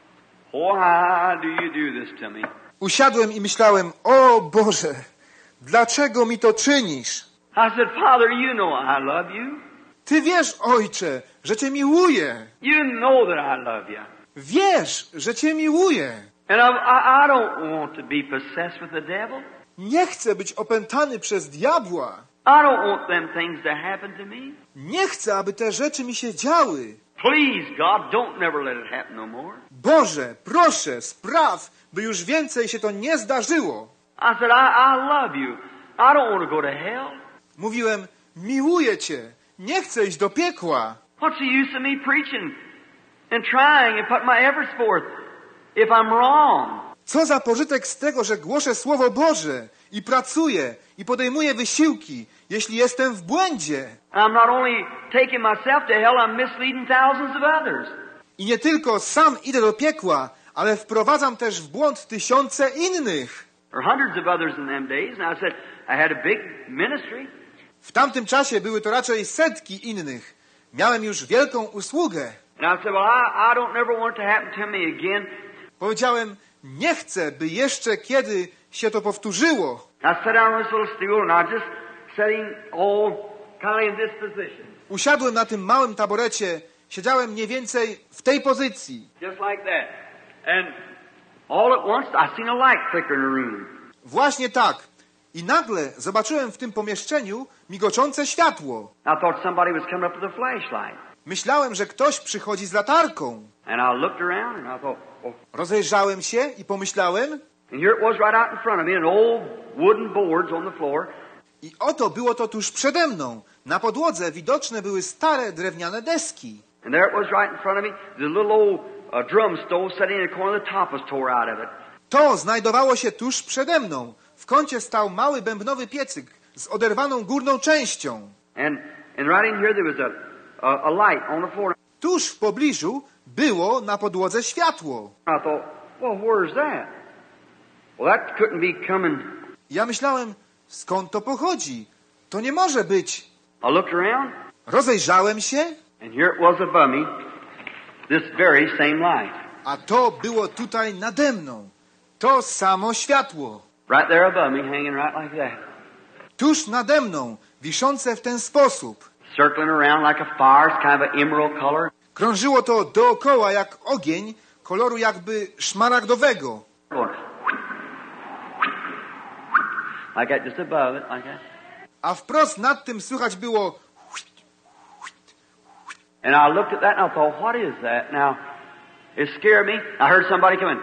why do you do this to me? Usiadłem i myślałem, o Boże, dlaczego mi to czynisz? I said, Father, you know I love you. Ty wiesz, Ojcze, że Cię miłuję. You know that I love you. Wiesz, że Cię miłuję. And I, I, I don't want to be possessed with the devil. Nie chcę być opętany przez diabła. I don't want them things to happen to me. Nie chcę, aby te rzeczy mi się działy. Please, God, don't never let it happen no more. Boże, proszę, spraw, by już więcej się to nie zdarzyło. I said, I, I love you. I don't want to go to hell. Mówiłem, miłuję Cię, nie chcę iść do piekła. What's the use of me preaching and trying and putting my efforts forth if I'm wrong? Co za pożytek z tego, że głoszę Słowo Boże i pracuję i podejmuję wysiłki, jeśli jestem w błędzie. I'm not only taking myself to hell, I'm misleading thousands of others. I nie tylko sam idę do piekła, ale wprowadzam też w błąd tysiące innych. Or hundreds of others in them days. And I said, I had a big ministry. W tamtym czasie były to raczej setki innych. Miałem już wielką usługę. And I said, well, I, I don't never want it to happen to me again. Powiedziałem, nie chcę, by jeszcze kiedy się to powtórzyło. I sat down on this little stool and I was just sitting all kind of in this position. Usiadłem na tym małym taborecie, siedziałem mniej więcej w tej pozycji. Just like that. And all at once I seen a light flicker in the room. Właśnie tak. I nagle zobaczyłem w tym pomieszczeniu migoczące światło. I thought somebody was coming up with a flashlight. Myślałem, że ktoś przychodzi z latarką. And I looked around and I thought, oh. Rozejrzałem się i pomyślałem. And here it was right out in front of me, and old wooden boards on the floor. I oto było to tuż przede mną. Na podłodze widoczne były stare drewniane deski. And there it was right in front of me. The little old uh, drum stove sitting in the corner, the top was tore out of it. To znajdowało się tuż przede mną. W kącie stał mały bębnowy piecyk z oderwaną górną częścią. And and right in here there was a, a, a light on the floor. Tuż w pobliżu było na podłodze światło. I thought, well, where's that? Well, that couldn't be coming. Ja myślałem, skąd to pochodzi? To nie może być. I looked around, Rozejrzałem się, and here it was above me, this very same light. a to było tutaj nade mną. To samo światło. Right there above me, hanging right like that. Tuż nade mną, wiszące w ten sposób. Circling around like a fire, it's kind of an emerald color. Krążyło to dookoła jak ogień, koloru jakby szmaragdowego. Going like that, just above it, like that. A wprost nad tym słychać było. And I looked at that and I thought, what is that? Now, it scared me. I heard somebody coming.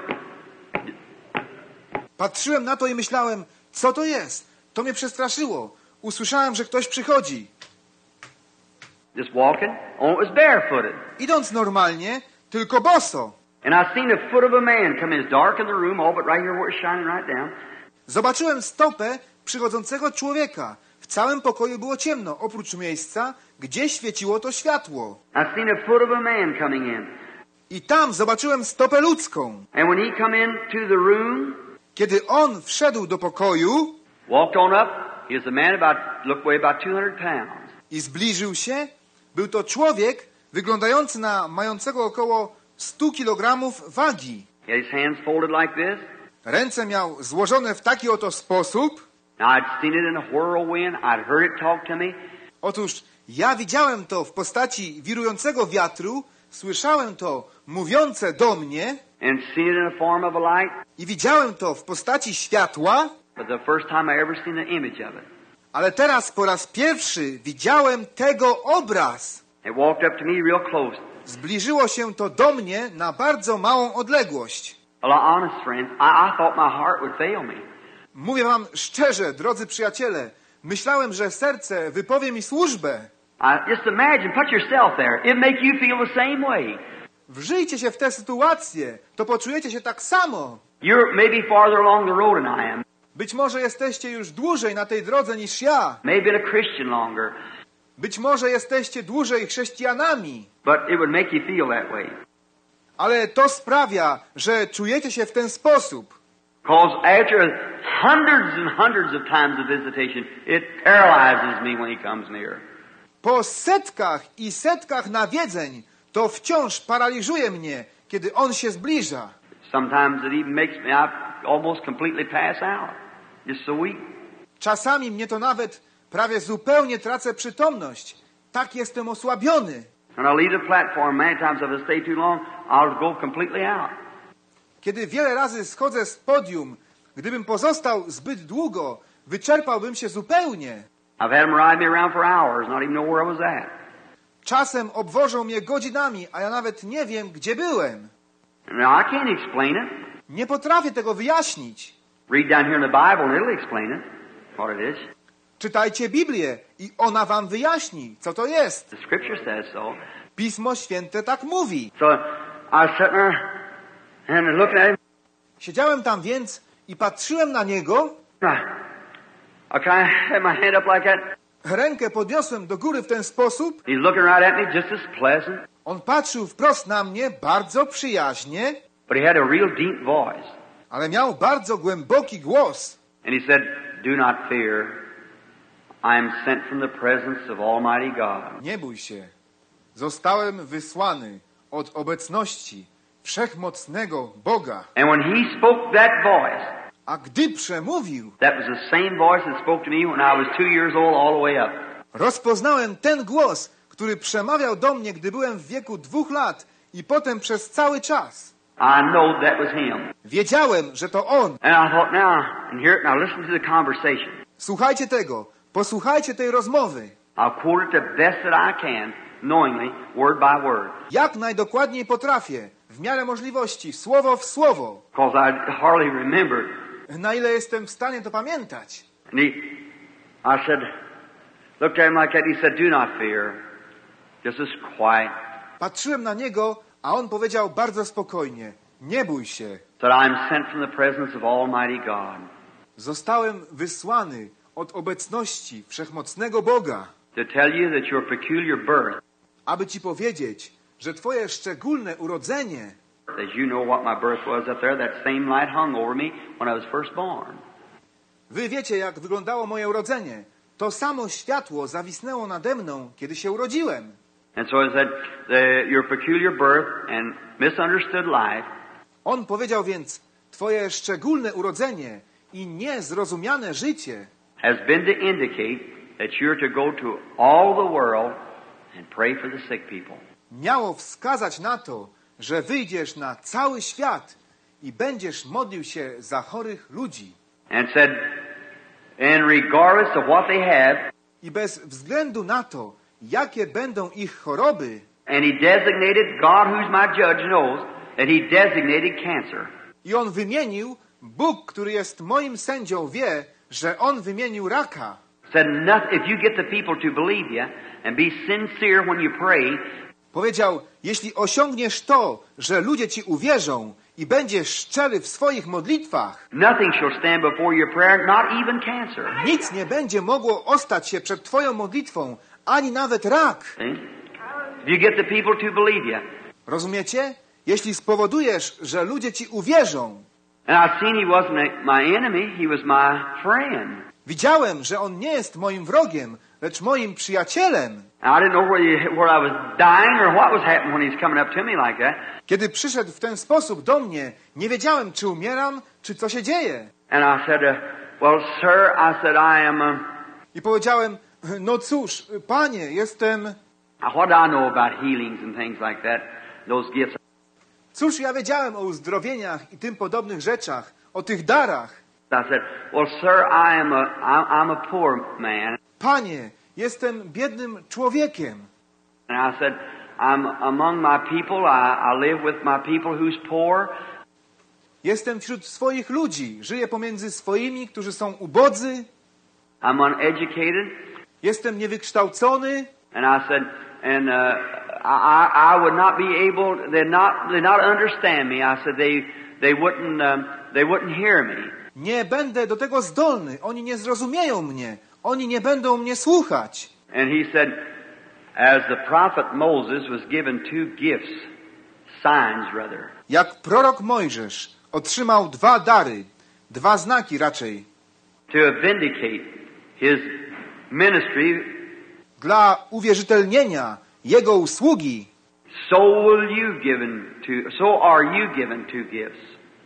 Patrzyłem na to i myślałem, co to jest? To mnie przestraszyło. Usłyszałem, że ktoś przychodzi. Just walking. Oh, it was barefooted. Idąc normalnie, tylko boso. And I seen the foot of a man come in. It's dark in the room, all but right here where it's shining right down. Zobaczyłem stopę przychodzącego człowieka. W całym pokoju było ciemno, oprócz miejsca, gdzie świeciło to światło. I seen a foot of a man coming in. I tam zobaczyłem stopę ludzką. And when he come into the room, Kiedy on wszedł do pokoju walked on up, he was a man about, looked way about two hundred pounds. i zbliżył się, był to człowiek wyglądający na mającego około stu kilogramów wagi. He had his hands folded like this. Ręce miał złożone w taki oto sposób. Now I'd seen it in a whirlwind. I'd heard it talk to me. Otóż ja widziałem to w postaci wirującego wiatru, słyszałem to mówiące do mnie And seen it in the form of a light. i widziałem to w postaci światła, But the first time I ever seen the image of it. ale teraz po raz pierwszy widziałem tego obraz. It walked up to me real close. Zbliżyło się to do mnie na bardzo małą odległość. Well, honest friends, I, I thought my heart would fail me. Mówię wam szczerze, drodzy przyjaciele, myślałem, że serce wypowie mi służbę. I, just imagine, put yourself there. It make you feel the same way. Wżyjcie się w tę sytuację, to poczujecie się tak samo. You're maybe farther along the road than I am. Być może jesteście już dłużej na tej drodze niż ja. Maybe a Christian longer. Być może jesteście dłużej chrześcijanami. But it would make you feel that way. Ale to sprawia, że czujecie się w ten sposób. Because after hundreds and hundreds of times of visitation, it paralyzes me when he comes near. Po setkach i setkach nawiedzeń to wciąż paraliżuje mnie, kiedy on się zbliża. Sometimes it even makes me I almost completely pass out. Just so weak. Czasami mnie to nawet prawie zupełnie tracę przytomność. Tak jestem osłabiony. When I leave the platform, many times if I stay too long, I'll go completely out. Kiedy wiele razy schodzę z podium, gdybym pozostał zbyt długo, wyczerpałbym się zupełnie. I've had them ride me around for hours, not even know where I was at. Czasem obwożą mnie godzinami, a ja nawet nie wiem, gdzie byłem. Now, I can't explain it. Nie potrafię tego wyjaśnić. Read down here in the Bible and it'll explain it, what it is. Czytajcie Biblię i ona wam wyjaśni, co to jest. The Scripture says so. Pismo Święte tak mówi. So I was sitting there and looking at him. Siedziałem tam więc i patrzyłem na niego. I kind of had my hand up like that. Rękę podniosłem do góry w ten sposób. He's looking right at me, just as pleasant. On patrzył wprost na mnie, bardzo przyjaźnie, But he had a real deep voice. ale miał bardzo głęboki głos. And he said, "Do not fear. I am sent from the presence of Almighty God." Nie bój się. Zostałem wysłany od obecności wszechmocnego Boga. And when he spoke that voice, A gdy przemówił, that was the same voice that spoke to me when I was two years old all the way up. rozpoznałem ten głos, który przemawiał do mnie, gdy byłem w wieku dwóch lat i potem przez cały czas. I know that was him. Wiedziałem, że to on. And I thought, now, and here, now listen to the conversation. Słuchajcie tego, posłuchajcie tej rozmowy. I'll quote it the best that I can, knowingly, word by word. Jak najdokładniej potrafię, w miarę możliwości, słowo w słowo. Because I hardly remember. Na ile jestem w stanie to pamiętać. And he, I said, looked at him like that, he said, "Do not fear. Just as quiet." Patrzyłem na niego, a on powiedział bardzo spokojnie. Nie bój się. Said, "I am sent from the presence of Almighty God Zostałem wysłany od obecności wszechmocnego Boga, to tell you that your peculiar birth, aby ci powiedzieć, że twoje szczególne urodzenie, as you know what my birth was up there, that same light hung over me when I was first born. wy wiecie, jak wyglądało moje urodzenie. To samo światło zawisnęło nade mną, kiedy się urodziłem. And so I said, the, your peculiar birth and misunderstood life On powiedział więc, twoje szczególne urodzenie i niezrozumiane życie has been to indicate that you're to go to all the world and pray for the sick people." miało wskazać na to, że wyjdziesz na cały świat i będziesz modlił się za chorych ludzi. And said, and regardless of what they have, I bez względu na to, jakie będą ich choroby, and he designated, God who's my judge knows, that he designated cancer. i on wymienił, Bóg, który jest moim sędzią, wie, że on wymienił raka. Said, nothing, if you get the people to believe you and be sincere when you pray, Powiedział, jeśli osiągniesz to, że ludzie ci uwierzą i będziesz szczery w swoich modlitwach, nothing shall stand before your prayer, not even cancer. nic nie będzie mogło ostać się przed twoją modlitwą, ani nawet rak. See? If you get the people to believe you, Rozumiecie? jeśli spowodujesz, że ludzie ci uwierzą. And I seen he wasn't my enemy, he was my friend. Widziałem, że on nie jest moim wrogiem, lecz moim przyjacielem. And I didn't know where, you, where I was dying or what was happening when he was coming up to me like that. Kiedy przyszedł w ten sposób do mnie, nie wiedziałem, czy umieram, czy co się dzieje. And I said, uh, well, sir, I said, I am, uh, I powiedziałem, no cóż, panie, jestem... what do I know about healings and things like that, those gifts? Cóż ja wiedziałem o uzdrowieniach i tym podobnych rzeczach, o tych darach. I said, well, sir, I am a, I'm a poor man. Panie, jestem biednym człowiekiem. And I said, I'm among my people, I, I live with my people who's poor. Jestem wśród swoich ludzi, żyję pomiędzy swoimi, którzy są ubodzy. I'm uneducated. Jestem niewykształcony. And I said, and uh, I, I would not be able, they not, they not understand me. I said, they, they wouldn't, um, they wouldn't hear me. Nie będę do tego zdolny. Oni nie zrozumieją mnie. Oni nie będą mnie słuchać. And he said, as the prophet Moses was given two gifts, signs rather. Jak prorok Mojżesz otrzymał dwa dary, dwa znaki raczej. To vindicate his ministry. Dla uwierzytelnienia jego usługi. So will you given to, so are you given two gifts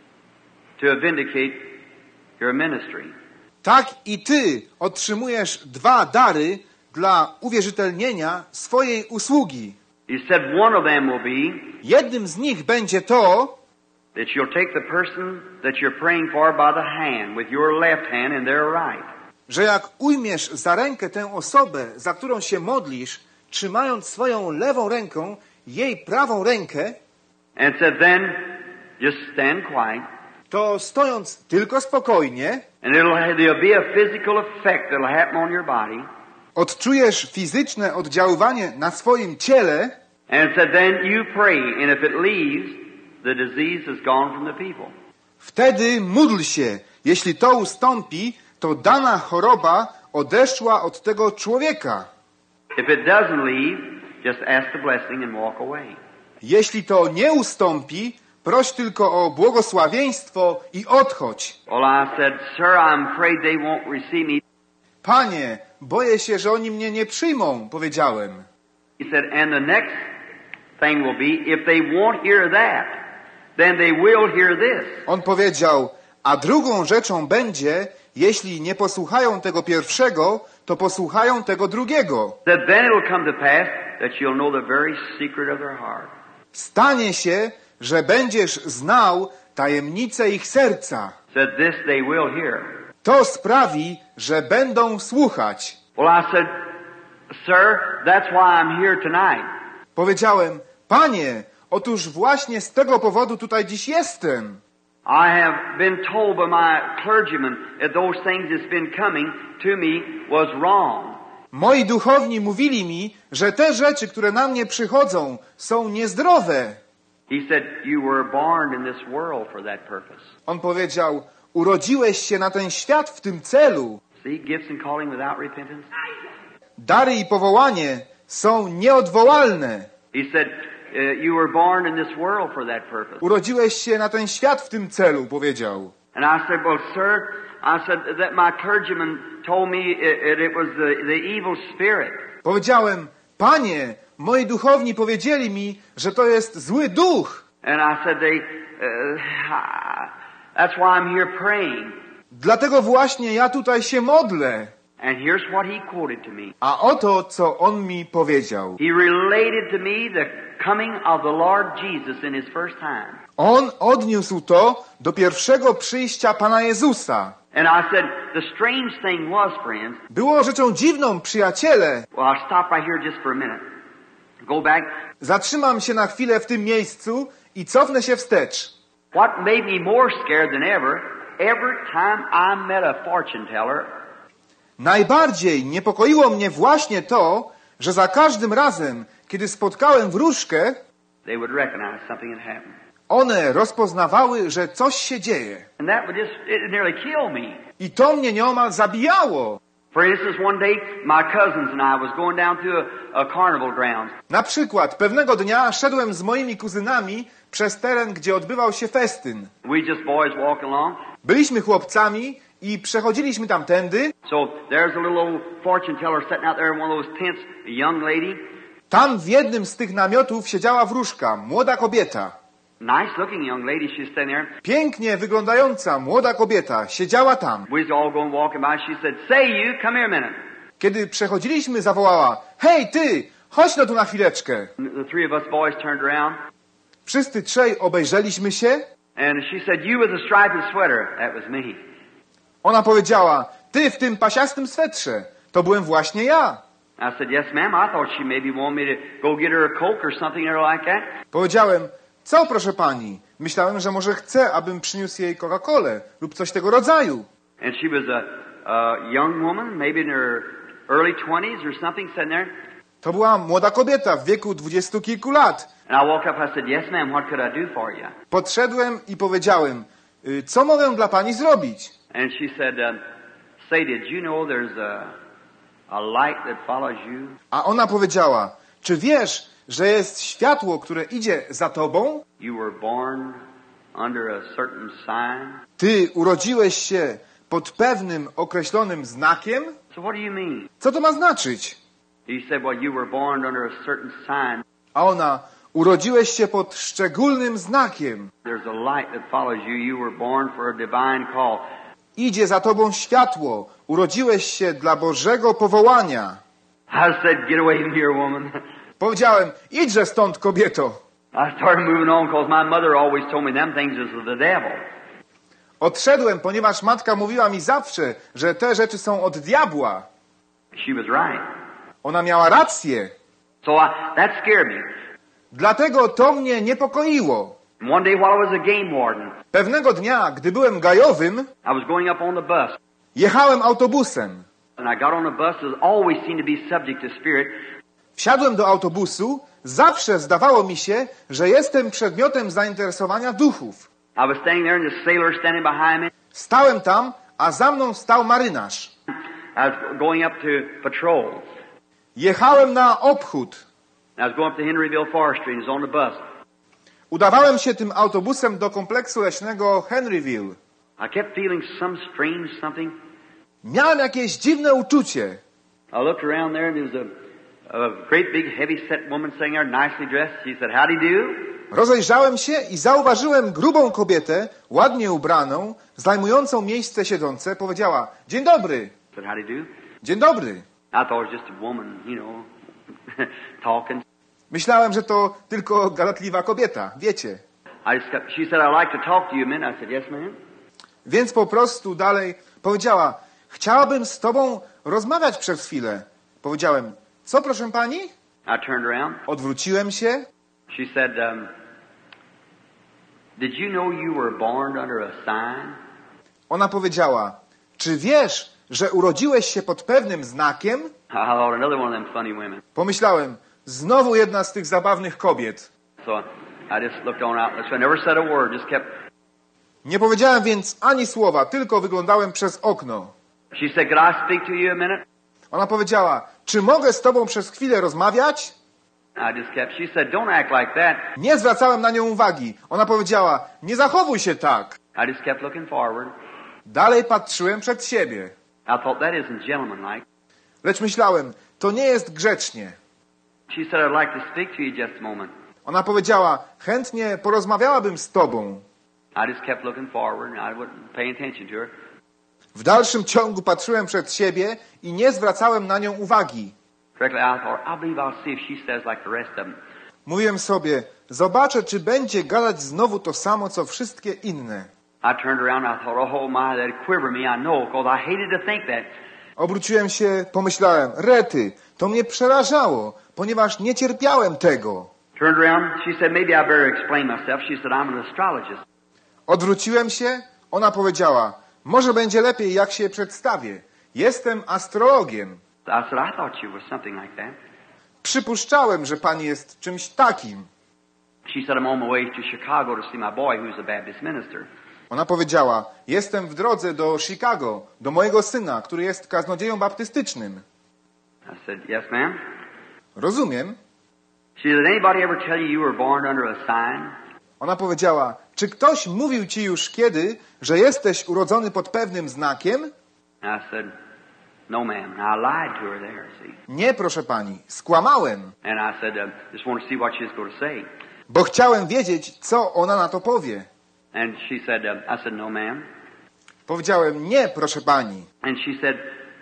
to vindicate your ministry. Tak i ty otrzymujesz dwa dary dla uwierzytelnienia swojej usługi. He said one of them will be Jednym z nich będzie to, that you'll take the person that you're praying for by the hand with your left hand and their right. że jak ujmiesz za rękę tę osobę, za którą się modlisz, trzymając swoją lewą ręką jej prawą rękę, and said then just stand quiet. To stojąc tylko spokojnie, and it'll there'll be a physical effect that'll happen on your body. Odczujesz fizyczne oddziaływanie na swoim ciele. And said then you pray, and if it leaves, the disease has gone from the people. Wtedy módl się. Jeśli to ustąpi, to dana choroba odeszła od tego człowieka. If it doesn't leave, just ask the blessing and walk away. Jeśli to nie ustąpi, proś tylko o błogosławieństwo i odchodź. Well, I said, sir, I'm afraid they won't receive me. Panie, boję się, że oni mnie nie przyjmą, powiedziałem. He said, and the next thing will be, if they won't hear that, then they will hear this. On powiedział, a drugą rzeczą będzie, jeśli nie posłuchają tego pierwszego, to posłuchają tego drugiego. That then it'll come to pass that you'll know the very secret of their heart. Stanie się, że będziesz znał tajemnicę ich serca. Said this they will hear. To sprawi, że będą słuchać. Well, I said, sir, that's why I'm here tonight. Powiedziałem, panie, otóż właśnie z tego powodu tutaj dziś jestem. I have been told by my clergyman that those things that's been coming to me was wrong. Moi duchowni mówili mi, że te rzeczy, które na mnie przychodzą, są niezdrowe. He said, you were born in this world for that purpose. On powiedział, urodziłeś się na ten świat w tym celu. See, gifts and calling without repentance. Dary i powołanie są nieodwołalne. He said, uh, you were born in this world for that purpose. Urodziłeś się na ten świat w tym celu, powiedział. And I said, well, sir, I said that my clergyman told me it, it was the, the evil spirit. Powiedziałem, panie, moi duchowni powiedzieli mi, że to jest zły duch. And I said, they, uh, that's why I'm here praying. Dlatego właśnie ja tutaj się modlę. And here's what he quoted to me. A oto, co on mi powiedział. He related to me the coming of the Lord Jesus in his first time. On odniósł to do pierwszego przyjścia Pana Jezusa. And I said, the strange thing was, friends. Było rzeczą dziwną, przyjaciele. Well, I'll stop right here just for a minute. Go back. Zatrzymam się na chwilę w tym miejscu i cofnę się wstecz. What made me more scared than ever, every time I met a fortune teller, Najbardziej niepokoiło mnie właśnie to, że za każdym razem, kiedy spotkałem wróżkę, they would recognize something had happened. one rozpoznawały, że coś się dzieje. And that would just, it nearly kill me. I to mnie nieomal zabijało. For instance, one day my cousins and I was going down through a, a carnival grounds. Na przykład pewnego dnia szedłem z moimi kuzynami przez teren, gdzie odbywał się festyn. We just boys walking along. Byliśmy chłopcami i przechodziliśmy tamtędy. So there's a little old fortune teller sitting out there in one of those tents, a young lady. Tam w jednym z tych namiotów siedziała wróżka, młoda kobieta. Nice looking young lady, she's standing there. Pięknie wyglądająca młoda kobieta siedziała tam. We was all going walking by. She said, "Say you, come here a minute." Kiedy przechodziliśmy, zawołała: hej ty, chodź no tu na chwileczkę. The three of us boys turned around. Wszyscy trzej obejrzeliśmy się. And she said, "You with the striped sweater." That was me. Ona powiedziała: ty w tym pasiastym swetrze. To byłem właśnie ja. I said, "Yes, ma'am. I thought she maybe wanted me to go get her a Coke or something or like that." Powiedziałem: co proszę pani? Myślałem, że może chce, abym przyniósł jej Coca-Colę lub coś tego rodzaju. And she was a, a young woman, maybe in her early twenties or something, sitting there. To była młoda kobieta w wieku dwudziestu kilku lat. And I walked up, I said, "Yes, ma'am, what could I do for you?" Podszedłem i powiedziałem: y, co mogę dla pani zrobić? And she said, um, "Say, did you know there's a, a light that follows you?" A ona powiedziała: czy wiesz, że jest światło, które idzie za tobą? You were born under a certain sign. Ty urodziłeś się pod pewnym określonym znakiem? So what do you mean? Co to ma znaczyć? He said, "Well, you were born under a certain sign. A ona: urodziłeś się pod szczególnym znakiem. There's a light that follows you. You were born for a divine call." Idzie za tobą światło. Urodziłeś się dla Bożego powołania. I said, "Get away from here, woman." Powiedziałem: idźże stąd, kobieto. I started moving on because my mother always told me them things is of the devil. Odszedłem, ponieważ matka mówiła mi zawsze, że te rzeczy są od diabła. She was right. Ona miała rację. So I, that scared me. Dlatego to mnie niepokoiło. One day while I was a game warden, Pewnego dnia, gdy byłem gajowym, I was going up on the bus. jechałem autobusem. And I got on the bus, it always seemed to be subject to spirit. Wsiadłem do autobusu. Zawsze zdawało mi się, że jestem przedmiotem zainteresowania duchów. I was standing there and the sailor standing behind me. Stałem tam, a za mną stał marynarz. I was going up to patrol. Jechałem na obchód. I was going up to Henryville Forestry and was on the bus. Udawałem się tym autobusem do kompleksu leśnego Henryville. I kept feeling some strange something. Miałem jakieś dziwne uczucie. I looked around there and there was a, a great big heavy set woman sitting there nicely dressed. She said, "How do you do?" Rozejrzałem się i zauważyłem grubą kobietę, ładnie ubraną, zajmującą miejsce siedzące. Powiedziała: dzień dobry. I said, "How do you do?" Dzień dobry. I thought it was just a woman, you know, talking. Myślałem, że to tylko gadatliwa kobieta, wiecie. I just kept, she said, "I'd like to talk to you a minute." I said, "Yes, ma'am." Więc po prostu dalej powiedziała: chciałabym z tobą rozmawiać przez chwilę. Powiedziałem: co proszę pani? I turned around. Odwróciłem się. She said, um, "Did you know you were born under a sign?" Ona powiedziała: czy wiesz, że urodziłeś się pod pewnym znakiem? I thought another one of them funny women. Pomyślałem: znowu jedna z tych zabawnych kobiet. So I just looked on out. So I never said a word, just kept. Nie powiedziałem więc ani słowa, tylko wyglądałem przez okno. She said, "Could I speak to you a minute?" Ona powiedziała: czy mogę z tobą przez chwilę rozmawiać? I just kept. She said, "Don't act like that." Nie zwracałem na nią uwagi. Ona powiedziała: nie zachowuj się tak. I just kept looking forward. Dalej patrzyłem przed siebie. I thought that isn't gentlemanlike. Lecz myślałem: to nie jest grzecznie. She said, "I'd like to speak to you just a moment." Ona powiedziała: chętnie porozmawiałabym z tobą. I just kept looking forward and I wasn't paying attention to her. W dalszym ciągu patrzyłem przed siebie i nie zwracałem na nią uwagi. Correctly, I thought, I believe I'll see if she says like the rest of them. Mówiłem sobie: zobaczę, czy będzie gadać znowu to samo, co wszystkie inne. I turned around and I thought, oh my, that'd quiver me, I know, because I hated to think that. Obróciłem się, pomyślałem: rety, to mnie przerażało, ponieważ nie cierpiałem tego. Turned around, she said, maybe I better explain myself. She said, I'm an astrologist. Odwróciłem się, ona powiedziała: może będzie lepiej, jak się przedstawię. Jestem astrologiem. I said, I thought you were something like that. Przypuszczałem, że pani jest czymś takim. She said, I'm on my way to Chicago to see my boy who's a Baptist minister. Ona powiedziała, jestem w drodze do Chicago, do mojego syna, który jest kaznodzieją baptystycznym. I said, yes, ma'am. Rozumiem. She said, did anybody ever tell you you were born under a sign? Ona powiedziała, czy ktoś mówił ci już kiedy, że jesteś urodzony pod pewnym znakiem? And I said, no, ma'am. And I lied to her there, see. Nie, proszę pani, skłamałem, And I said, uh, just want to see what she was going to say. bo chciałem wiedzieć, co ona na to powie. And she said, uh, I said, no, ma'am. Powiedziałem, nie, proszę pani. And she said,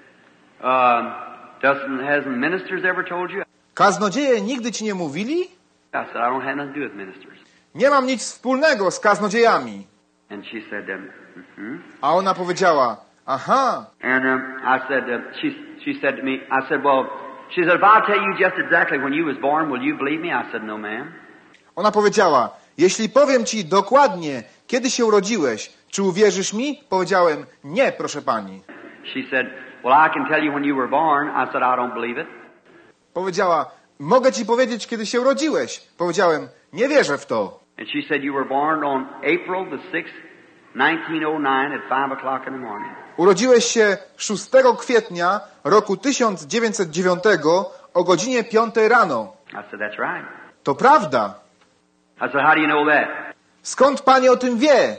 um, doesn't, hasn't ministers ever told you? Kaznodzieje nigdy ci nie mówili? I said, I don't have nothing to do with ministers. Nie mam nic wspólnego z kaznodziejami. And she said, um, mm-hmm. A ona powiedziała, aha. And um, I said, uh, she, she said to me, I said, well, she said, if I'll tell you just exactly when you was born, will you believe me? I said, no, ma'am. Ona powiedziała, jeśli powiem ci dokładnie, kiedy się urodziłeś, czy uwierzysz mi? Powiedziałem, nie, proszę pani. She said, well, I can tell you when you were born. I said, I don't believe it. Powiedziała, mogę ci powiedzieć, kiedy się urodziłeś. Powiedziałem, nie wierzę w to. And she said, you were born on April the sixth, nineteen oh nine at five o'clock in the morning. Urodziłeś się szóstego kwietnia roku tysiąc dziewięćset dziewiątego o godzinie piątej rano. I said, that's right. To prawda. I said, how do you know that? Skąd pani o tym wie?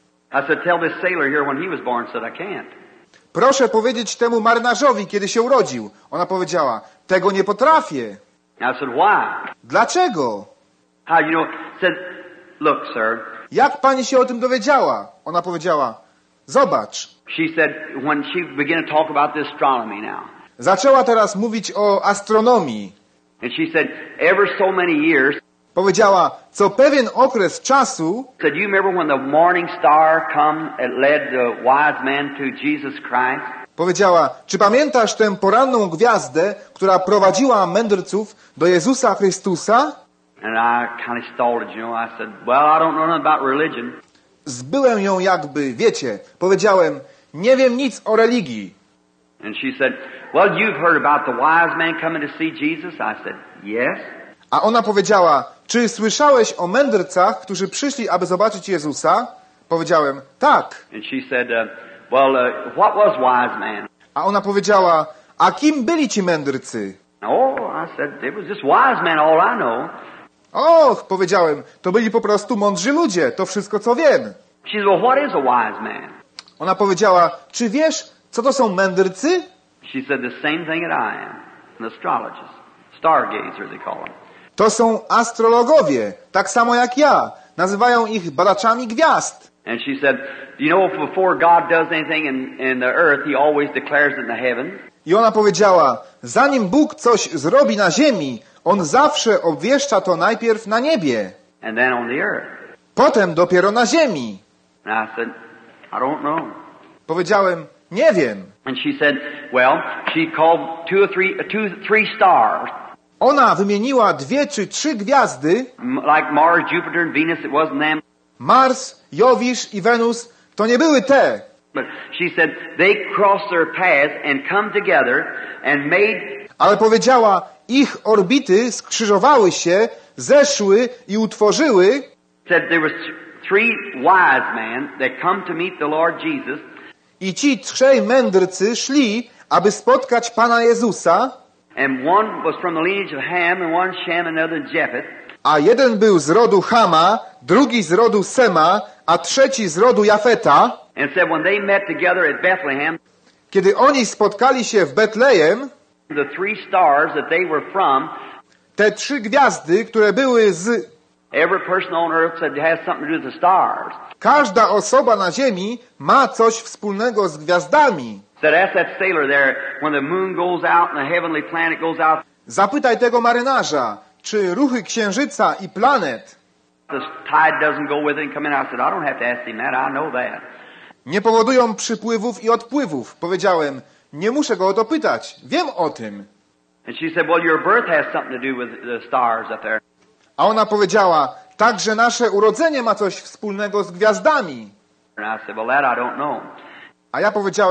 I said, tell this sailor here when he was born. Said, I can't. Proszę powiedzieć temu marynarzowi, kiedy się urodził. Ona powiedziała, tego nie potrafię. I said, why? Dlaczego? How you know? Said, look, sir. Jak pani się o tym dowiedziała? Ona powiedziała, zobacz. She said, when she began to talk about the astronomy now. Zaczęła teraz mówić o astronomii. And she said, ever so many years. Powiedziała, co pewien okres czasu, Said, you remember when the morning star come and led the wise men to Jesus Christ? powiedziała, czy pamiętasz tę poranną gwiazdę, która prowadziła mędrców do Jezusa Chrystusa? And I kind of stalled it, you know. I said, well, I don't know nothing about religion. Zbyłem ją jakby, wiecie, powiedziałem, nie wiem nic o religii. And she said, well, you've heard about the wise men coming to see Jesus? I said, yes. A ona powiedziała, czy słyszałeś o mędrcach, którzy przyszli, aby zobaczyć Jezusa? Powiedziałem, tak. And she said, uh, well, uh, what was wise man? A ona powiedziała, a kim byli ci mędrcy? Oh, I said, it was just wise men, all I know. Och, powiedziałem, to byli po prostu mądrzy ludzie, to wszystko co wiem. She said, well, what is a wise man? Ona powiedziała, czy wiesz, co to są mędrcy? She said, the same thing that I am, an astrologist, stargazer they call them. To są astrologowie, tak samo jak ja. Nazywają ich badaczami gwiazd. And she said, you know, before God does anything in, in the earth, He always declares it in the heavens. I ona powiedziała, zanim Bóg coś zrobi na ziemi, On zawsze obwieszcza to najpierw na niebie, And then on the earth. potem dopiero na ziemi. And I said, I don't know. Powiedziałem, nie wiem. And she said, well, she called two or three, two, three stars. Ona wymieniła dwie czy trzy gwiazdy, M- Like Mars, Jupiter, and Venus, it wasn't them. Mars, Jowisz i Wenus, to nie były te. But she said, they crossed their paths and come together and made, Ale powiedziała, ich orbity skrzyżowały się, zeszły i utworzyły, said there was three wise men that come to meet the Lord Jesus. i ci trzej mędrcy szli, aby spotkać Pana Jezusa, And one was from the lineage of Ham, and one Shem, and another Japheth. a jeden był z rodu Hama, drugi z rodu Sema, a trzeci z rodu Jafeta. And said when they met together at Bethlehem, Kiedy oni spotkali się w Betlejem, the three stars that they were from, te trzy gwiazdy, które były z... every person on earth said has something to do with the stars. Każda osoba na ziemi ma coś wspólnego z gwiazdami. Said ask that sailor there, when the moon goes out and the heavenly planet goes out, Zapytaj tego marynarza, czy ruchy księżyca i planet the tide doesn't go with it and come in. I said, I don't have to ask him that. I know that. nie powodują przypływów i odpływów. Powiedziałem, nie muszę go o to pytać, wiem o tym. And she said, well, your birth has something to do with the stars up there. A ona powiedziała, także nasze urodzenie ma coś wspólnego z gwiazdami. And I said, well, that I don't know. A ja powiedziałem,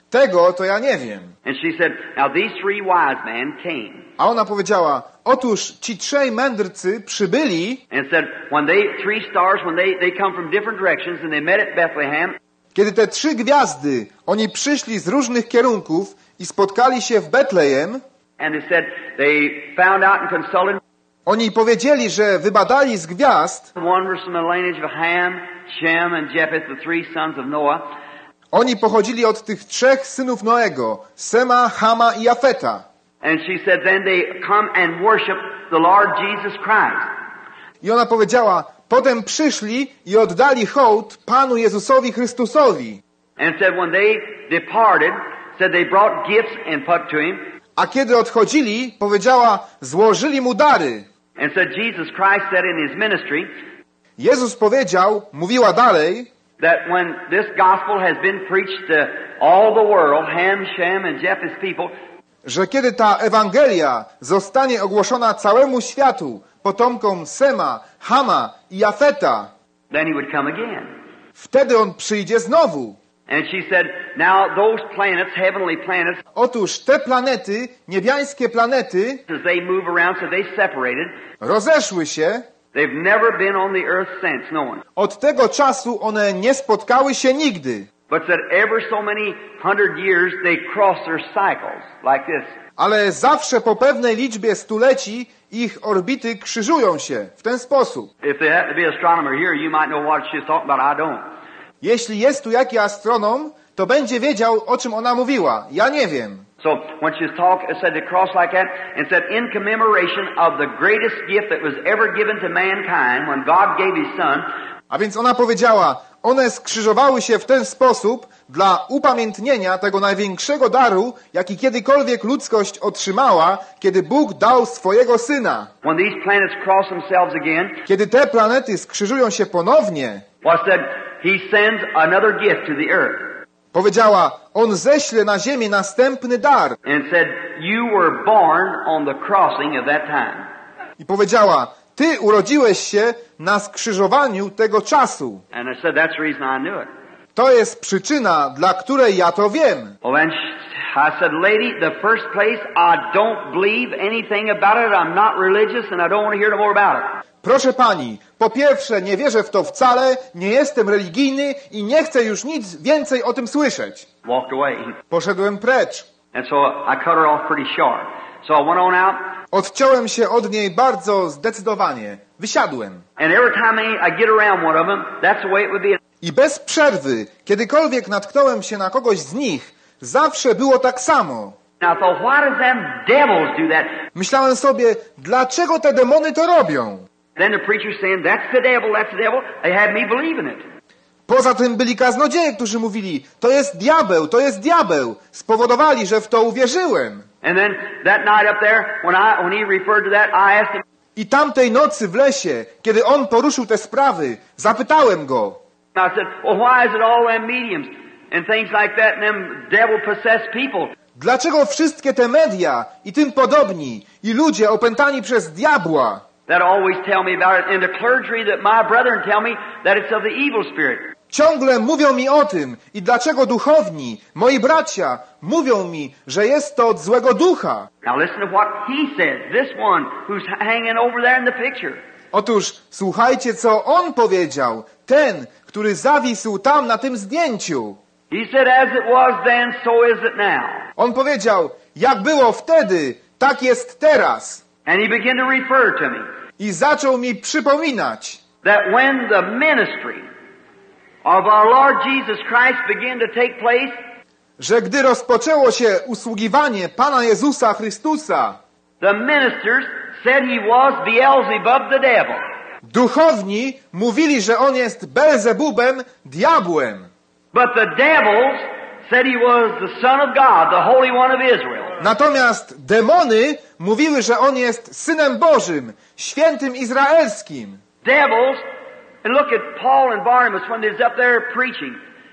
Tego to ja nie wiem. And she said, now these three wise men came. A ona powiedziała, otóż ci trzej mędrcy przybyli, And said, when they, three stars, when they, they come from different directions and they met at Bethlehem. kiedy te trzy gwiazdy, oni przyszli z różnych kierunków i spotkali się w Betlejem. And they said, they found out and consulted. Oni powiedzieli, że wybadali z gwiazd. One was from the lineage of Ham, Shem and Japheth, the three sons of Noah. Oni pochodzili od tych trzech synów Noego, Sema, Hama i Jafeta. And she said, then they come and worship the Lord Jesus Christ. I ona powiedziała, potem przyszli i oddali hołd Panu Jezusowi Chrystusowi. And said, when they departed, said they brought gifts and put to him. A kiedy odchodzili, powiedziała, złożyli mu dary. And said, Jesus Christ said in his ministry, Jezus powiedział, mówiła dalej, that when this gospel has been preached to all the world, Ham, Shem and Japheth's people, że kiedy ta Ewangelia zostanie ogłoszona całemu światu, potomkom Sema, Hama i Jafeta, then he would come again. wtedy on przyjdzie znowu. And she said, now those planets, heavenly planets, Otóż te planety, niebiańskie planety, as they move around, so they separated. rozeszły się. They've never been on the earth since, no one. Od tego czasu one nie spotkały się nigdy. But that ever so many hundred years they cross their cycles, like this. Ale zawsze po pewnej liczbie stuleci ich orbity krzyżują się w ten sposób. If there happened to be an astronomer here, you might know what she's talking about. I don't. Jeśli jest tu jakiś astronom, to będzie wiedział, o czym ona mówiła. Ja nie wiem. So when she's talking, said to cross like that, and said in commemoration of the greatest gift that was ever given to mankind, when God gave His Son. A więc ona powiedziała, one skrzyżowały się w ten sposób dla upamiętnienia tego największego daru, jaki kiedykolwiek ludzkość otrzymała, kiedy Bóg dał swojego Syna. When these planets cross themselves again, kiedy te planety skrzyżują się ponownie, what said He sends another gift to the earth. Powiedziała, on ześle na ziemię następny dar. And said, you were born on the crossing of that time. I powiedziała, ty urodziłeś się na skrzyżowaniu tego czasu. And I said, that's the reason I knew it. To jest przyczyna, dla której ja to wiem. Well, then I said, lady, the first place, I don't believe anything about it. I'm not religious and I don't want to hear no more about it. Proszę pani, po pierwsze, nie wierzę w to wcale, nie jestem religijny i nie chcę już nic więcej o tym słyszeć. Walked away. Poszedłem precz. And so I cut her off pretty short. So I went on out. Odciąłem się od niej bardzo zdecydowanie. Wysiadłem. And every time I get around one of them, that's the way it would be. I bez przerwy, kiedykolwiek natknąłem się na kogoś z nich, zawsze było tak samo. Now I thought, why does them devils do that? Myślałem sobie, dlaczego te demony to robią? Then the preacher saying, that's the devil, that's the devil. They had me believing it. Poza tym byli kaznodzieje, którzy mówili, to jest diabeł, to jest diabeł. Spowodowali, że w to uwierzyłem. And then that night up there, when I when he referred to that, I asked him. I tamtej nocy w lesie, kiedy on poruszył te sprawy, zapytałem go. I said, well, why is it all them mediums and things like that and them devil-possessed people? Dlaczego wszystkie te media i tym podobni i ludzie opętani przez diabła? That always tell me about it, and the clergy that my brethren tell me that it's of the evil spirit. Ciągle mówią mi o tym i dlaczego duchowni, moi bracia, mówią mi, że jest to od złego ducha. Now listen to what he says, this one who's hanging over there in the picture. Otóż słuchajcie, co on powiedział, ten, który zawisł tam na tym zdjęciu. He said, as it was then, so is it now. On powiedział, jak było wtedy, tak jest teraz. And he began to refer to me. I zaczął mi przypominać, That when the ministry of our Lord Jesus Christ began to take place, że gdy rozpoczęło się usługiwanie Pana Jezusa Chrystusa, the ministers said he was Beelzebub the devil. duchowni mówili, że on jest Belzebubem, diabłem. But the devils said he was the Son of God, the Holy One of Israel. Natomiast demony mówiły, że on jest Synem Bożym, Świętym Izraelskim. Devils, and look at Paul and Barnabas when they're up there preaching.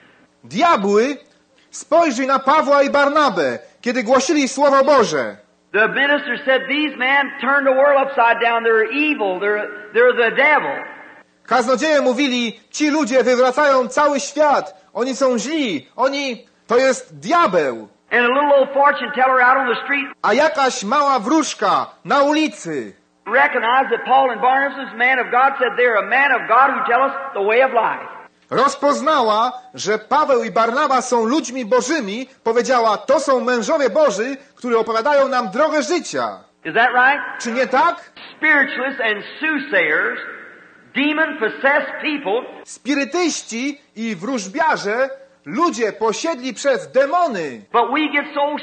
Diabły, spojrzyj na Pawła i Barnabę, kiedy głosili Słowo Boże. The minister said, these men turned the world upside down. They're evil. They're, they're the devil. Kaznodzieje mówili, ci ludzie wywracają cały świat. Oni są źli. Oni To jest diabeł. And a little old fortune teller out on the street A jakaś mała wróżka na ulicy recognized that Paul and Barnabas, man of God, said they're a man of God who tell us the way of life. rozpoznała, że Paweł i Barnaba są ludźmi bożymi, powiedziała, to są mężowie Boży, którzy opowiadają nam drogę życia. Is that right? Czy nie tak? Spiritualists and soothsayers, demon-possessed people, Spirytyści i wróżbiarze, ludzie posiedli przez demony, but we get so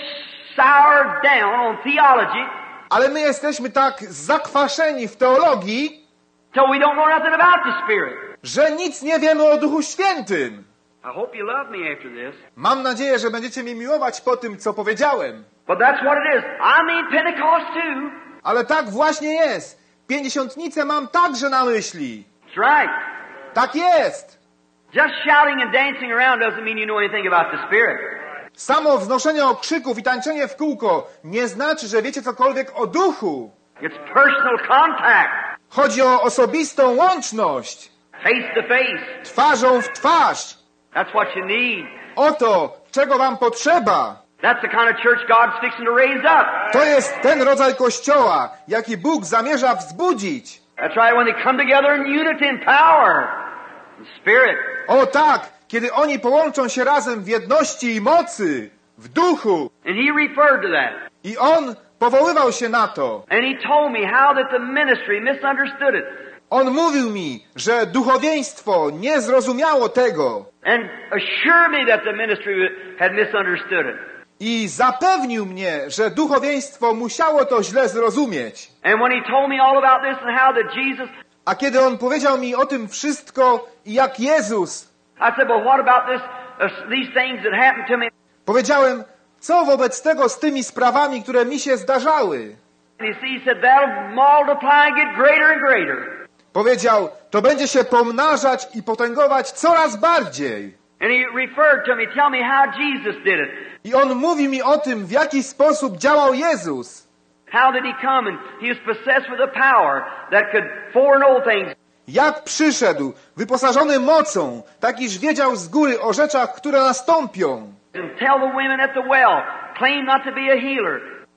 soured down on theology ale my jesteśmy tak zakwaszeni w teologii, till we don't know nothing about the Spirit. że nic nie wiemy o Duchu Świętym. I hope you love me after this. Mam nadzieję, że będziecie mnie miłować po tym, co powiedziałem. But that's what it is. I mean Pentecost too. Ale tak właśnie jest. Pięćdziesiątnicę mam także na myśli. That's right. Tak jest. Just shouting and dancing around doesn't mean you know anything about the Spirit. Samo wznoszenie okrzyków i tańczenie w kółko nie znaczy, że wiecie cokolwiek o duchu. It's personal contact, Chodzi o osobistą łączność. face to face. Twarzą w twarz. That's what you need. Oto, czego wam potrzeba. That's the kind of church God's fixing to raise up. To jest ten rodzaj kościoła, jaki Bóg zamierza wzbudzić. That's right, when they come together in unity and power and spirit. O tak, kiedy oni połączą się razem w jedności i mocy, w duchu. And he referred to that. I on powoływał się na to. And he told me how that the ministry misunderstood it. On mówił mi, że duchowieństwo nie zrozumiało tego. And assured me that the ministry had misunderstood it. I zapewnił mnie, że duchowieństwo musiało to źle zrozumieć. And when he told me all about this and how that Jesus, A kiedy on powiedział mi o tym wszystko i jak Jezus, I said, well, what about this, uh, these things that happened to me? powiedziałem, co wobec tego z tymi sprawami, które mi się zdarzały? And you see, he said, that'll multiply and get greater and greater. Powiedział, to będzie się pomnażać i potęgować coraz bardziej. And he referred to me, tell me how Jesus did it. I on mówi mi o tym, w jaki sposób działał Jezus. How did he come? And he was possessed with a power that could foreknow things. Jak przyszedł, wyposażony mocą, tak iż wiedział z góry o rzeczach, które nastąpią. And tell the women at the well, claim not to be a healer.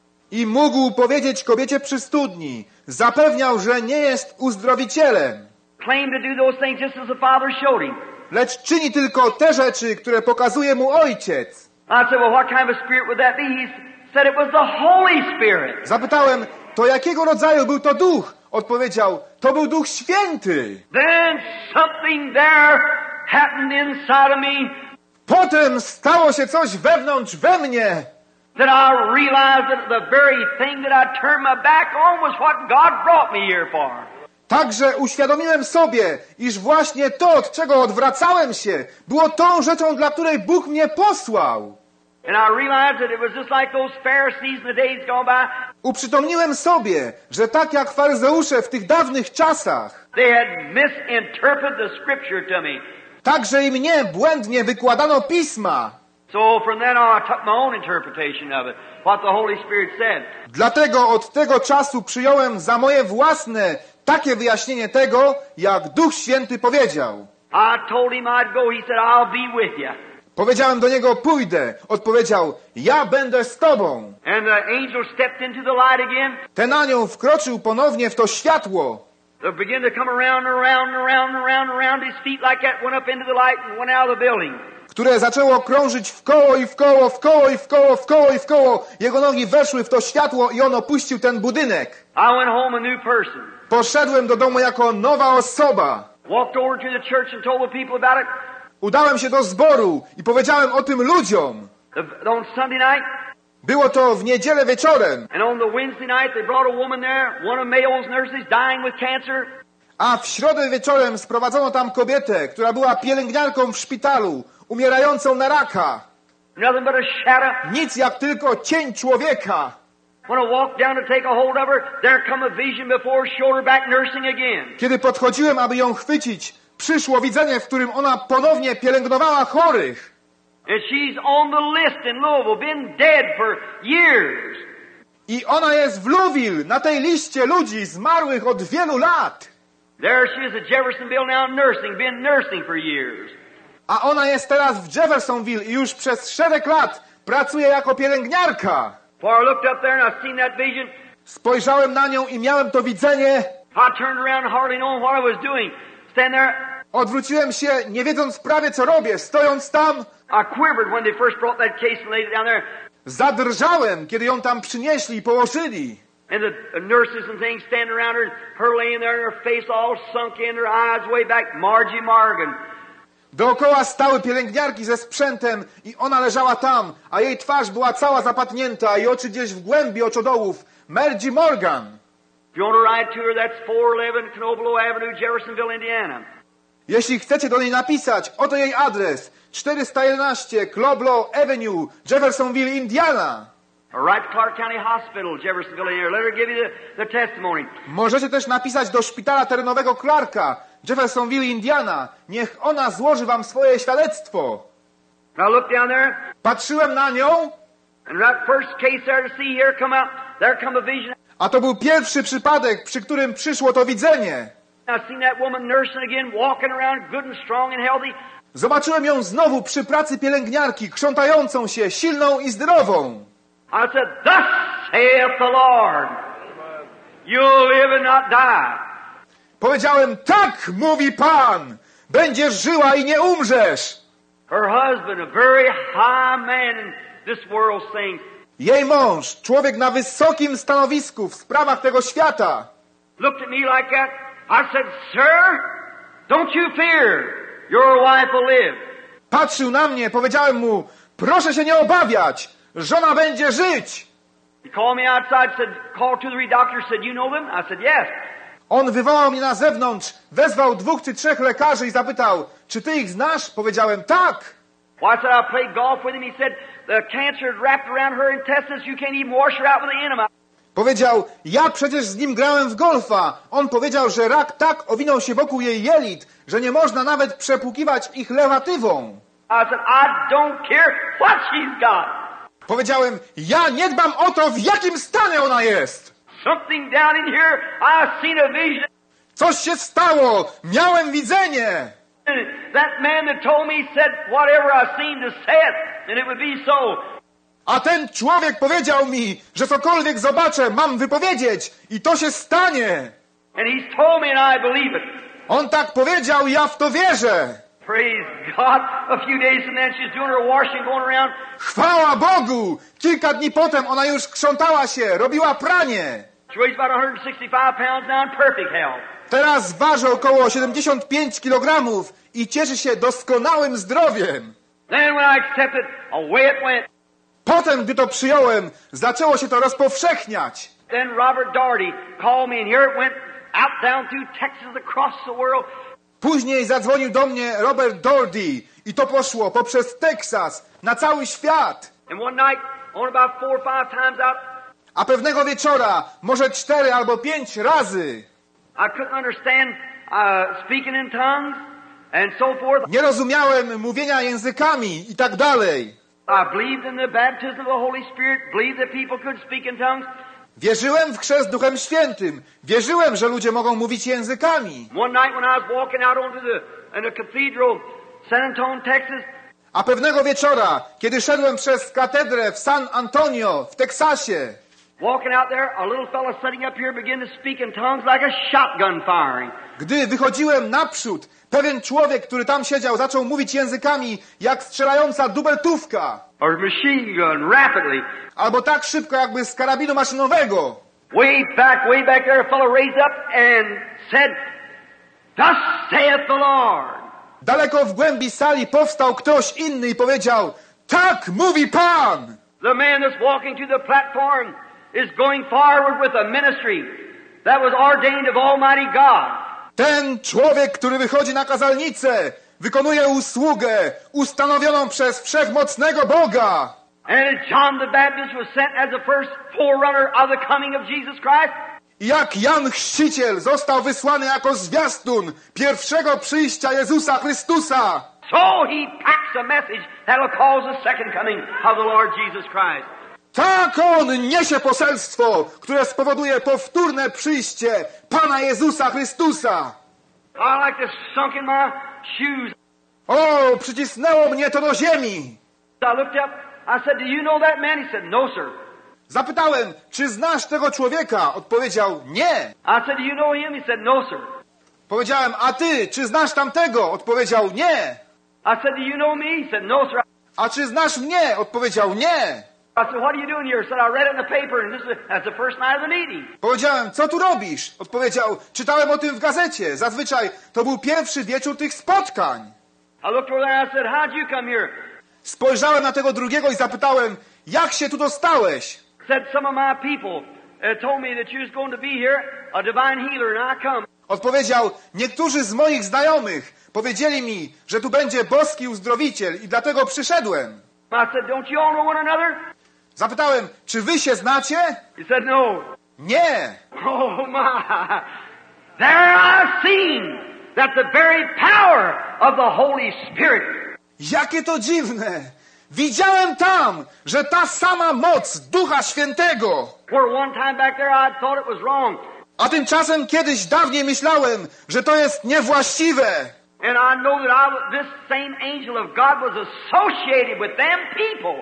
I mógł powiedzieć kobiecie przy studni, zapewniał, że nie jest uzdrowicielem, Claim to do those things just as the Father showed him. lecz czyni tylko te rzeczy, które pokazuje mu Ojciec. I said, well, what kind of spirit would that be? He said it was the Holy Spirit. Zapytałem, to jakiego rodzaju był to duch? Odpowiedział, to był Duch Święty. Then something there happened inside of me Potem stało się coś wewnątrz we mnie, that I realized that the very thing that I turned my back on was what God brought me here for. Także uświadomiłem sobie, iż właśnie to, od czego odwracałem się, było tą rzeczą, dla której Bóg mnie posłał. And I realized that it was just like those Pharisees in the days gone by. Uprzytomniłem sobie, że tak jak faryzeusze w tych dawnych czasach, They had misinterpreted the scripture to me. także i mnie błędnie wykładano pisma. So from then on I took my own interpretation of it, what the Holy Spirit said. Dlatego od tego czasu przyjąłem za moje własne takie wyjaśnienie tego, jak Duch Święty powiedział. I told him I'd go. He said, I'll be with you. Powiedziałem do niego, pójdę. Odpowiedział, ja będę z tobą. And the angel stepped into the light again. Ten anioł wkroczył ponownie w to światło, They began to come around and around and around and around and around his feet like that, went up into the light and went out of the building. które zaczęło krążyć w koło i w koło, w koło i w koło, w koło i w koło. Jego nogi weszły w to światło i on opuścił ten budynek. I went home a new person. Poszedłem do domu jako nowa osoba. Walked over to the church and told the people about it. Udałem się do zboru i powiedziałem o tym ludziom. The, on Sunday night Było to w niedzielę wieczorem, and on the Wednesday night they brought a woman there, one of Mayo's nurses, dying with cancer. a w środę wieczorem sprowadzono tam kobietę, która była pielęgniarką w szpitalu, umierającą na raka. Nothing but a shadow. Nic jak tylko cień człowieka. When I walked down to take a hold of her, there come a vision before shoulder back nursing again. Kiedy podchodziłem, aby ją chwycić, przyszło widzenie, w którym ona ponownie pielęgnowała chorych. And she's on the list in Louisville, been dead for years. I ona jest w Louisville, na tej liście ludzi zmarłych od wielu lat. There she is at Jeffersonville now nursing, been nursing for years. A ona jest teraz w Jeffersonville i już przez szereg lat pracuje jako pielęgniarka. For I looked up there and I seen that vision. Spojrzałem na nią i miałem to widzenie. I turned around hardly knowing what I was doing. Stand there. Odwróciłem się, nie wiedząc prawie co robię, stojąc tam. I quivered when they first brought that case and laid it down there. Zadrżałem, kiedy ją tam przynieśli i położyli. And the nurses and things standing around her, her laying there and her face all sunk in, her eyes way back, Margie Morgan. Dookoła stały pielęgniarki ze sprzętem i ona leżała tam, a jej twarz była cała zapadnięta i oczy gdzieś w głębi oczodołów. Margie Morgan. If you want to write to her, that's four eleven Knoblow Avenue, Jeffersonville, Indiana. Jeśli chcecie do niej napisać, oto jej adres. czterysta jedenaście Knoblow Avenue, Jeffersonville, Indiana. Or write to Clark County Hospital, Jeffersonville, Indiana. Let her give you the, the testimony. Możecie też napisać do szpitala terenowego Clarka, Jeffersonville, Indiana. Niech ona złoży wam swoje świadectwo. And I looked down there, Patrzyłem na nią, and that first case there to see here come out, there come a vision. a to był pierwszy przypadek, przy którym przyszło to widzenie. I seen that woman nursing again, walking around good and strong and healthy. Zobaczyłem ją znowu przy pracy pielęgniarki, krzątającą się, silną i zdrową. I said, thus saith the Lord, you'll live and not die. Powiedziałem, tak mówi Pan, będziesz żyła i nie umrzesz. Her husband, a very high man in this world's things, Jej mąż, człowiek na wysokim stanowisku w sprawach tego świata, looked at me like that. I said, sir, don't you fear. Your wife will live. patrzył na mnie, powiedziałem mu, proszę się nie obawiać, żona będzie żyć. He called me outside, said, called two or three doctors, said, you know them? I said, yes. On wywołał mnie na zewnątrz, wezwał dwóch czy trzech lekarzy i zapytał, czy ty ich znasz? Powiedziałem, tak. Why, I said, I played golf with him. He said, the cancer had wrapped around her intestines. You can't even wash her out with the enema. Powiedział, ja przecież z nim grałem w golfa. On powiedział, że rak tak owinął się wokół jej jelit, że nie można nawet przepłukiwać ich lewatywą. I said, I don't care what she's got. Powiedziałem, ja nie dbam o to, w jakim stanie ona jest. Something down in here, I seen a vision. Coś się stało, miałem widzenie. And that man that told me said, whatever I seen to say it, and it would be so. A ten człowiek powiedział mi, że cokolwiek zobaczę, mam wypowiedzieć i to się stanie. And he's told me and I believe it. On tak powiedział i ja w to wierzę. Praise God. A few days and then she's doing her washing, going around. Chwała Bogu! Kilka dni potem ona już krzątała się, robiła pranie. She weighs about one hundred sixty-five pounds now in perfect health. Teraz waży około siedemdziesiąt pięć kilogramów i cieszy się doskonałym zdrowiem. Then when I accepted, away it went. Potem, gdy to przyjąłem, zaczęło się to rozpowszechniać. Then Robert Daugherty called me and here it went out down through Texas across the world. Później zadzwonił do mnie Robert Daugherty i to poszło poprzez Teksas, na cały świat. And one night, on about four or five times out, A pewnego wieczora, może cztery albo pięć razy, I couldn't understand uh, speaking in tongues and so forth. nie rozumiałem mówienia językami i tak dalej. I believed in the baptism of the Holy Spirit, believed that people could speak in tongues. Wierzyłem w chrzest Duchem Świętym. Wierzyłem, że ludzie mogą mówić językami. One night when I was walking out onto the, in the cathedral, San Antonio, Texas, A pewnego wieczora, kiedy szedłem przez katedrę w San Antonio w Teksasie, walking out there, a little fellow sitting up here began to speak in tongues like a shotgun firing. gdy wychodziłem naprzód, pewien człowiek, który tam siedział, zaczął mówić językami jak strzelająca dubeltówka. Or machine gun, rapidly. Albo tak szybko, jakby z karabinu maszynowego. Way back, way back there, a fellow raised up and said, thus saith the Lord. Daleko w głębi sali powstał ktoś inny i powiedział, tak mówi Pan! The man that's walking to the platform is going forward with a ministry that was ordained of Almighty God. Ten człowiek, który wychodzi na kazalnicę, wykonuje usługę ustanowioną przez Wszechmocnego Boga. And John the Baptist was sent as the first forerunner of the coming of Jesus Christ. I jak Jan Chrzciciel został wysłany jako zwiastun pierwszego przyjścia Jezusa Chrystusa, So he packs a message that'll cause the second coming of the Lord Jesus Christ. tak on niesie poselstwo, które spowoduje powtórne przyjście Pana Jezusa Chrystusa. I like to sunk in my shoes. O, przycisnęło mnie to do ziemi. So I looked up. I said, do you know that man? He said, no, sir. Zapytałem, czy znasz tego człowieka? Odpowiedział, nie. I said, do you know him? He said, no, sir. Powiedziałem, a ty, czy znasz tamtego? Odpowiedział, nie. I said, do you know me? He said, no, sir. A czy znasz mnie? Odpowiedział, nie. I said, what are you doing here? He said, I read it in the paper, and this is, that's the first night of the meeting. Powiedziałem, co tu robisz? Odpowiedział, czytałem o tym w gazecie. Zazwyczaj to był pierwszy wieczór tych spotkań. I looked over there and I said, how'd you come here? Spojrzałem na tego drugiego i zapytałem, jak się tu dostałeś? Said, some of my people uh, told me that you was going to be here, a divine healer, and I come. Odpowiedział, niektórzy z moich znajomych powiedzieli mi, że tu będzie boski uzdrowiciel i dlatego przyszedłem. I said, don't you all know one another? Zapytałem, czy wy się znacie? He said, no. Nie. Oh my. There I've seen that the very power of the Holy Spirit. Jakie to dziwne. Widziałem tam, że ta sama moc Ducha Świętego. Where one time back there I thought it was wrong. A tymczasem kiedyś dawniej myślałem, że to jest niewłaściwe. And I know that I, this same angel of God was associated with them people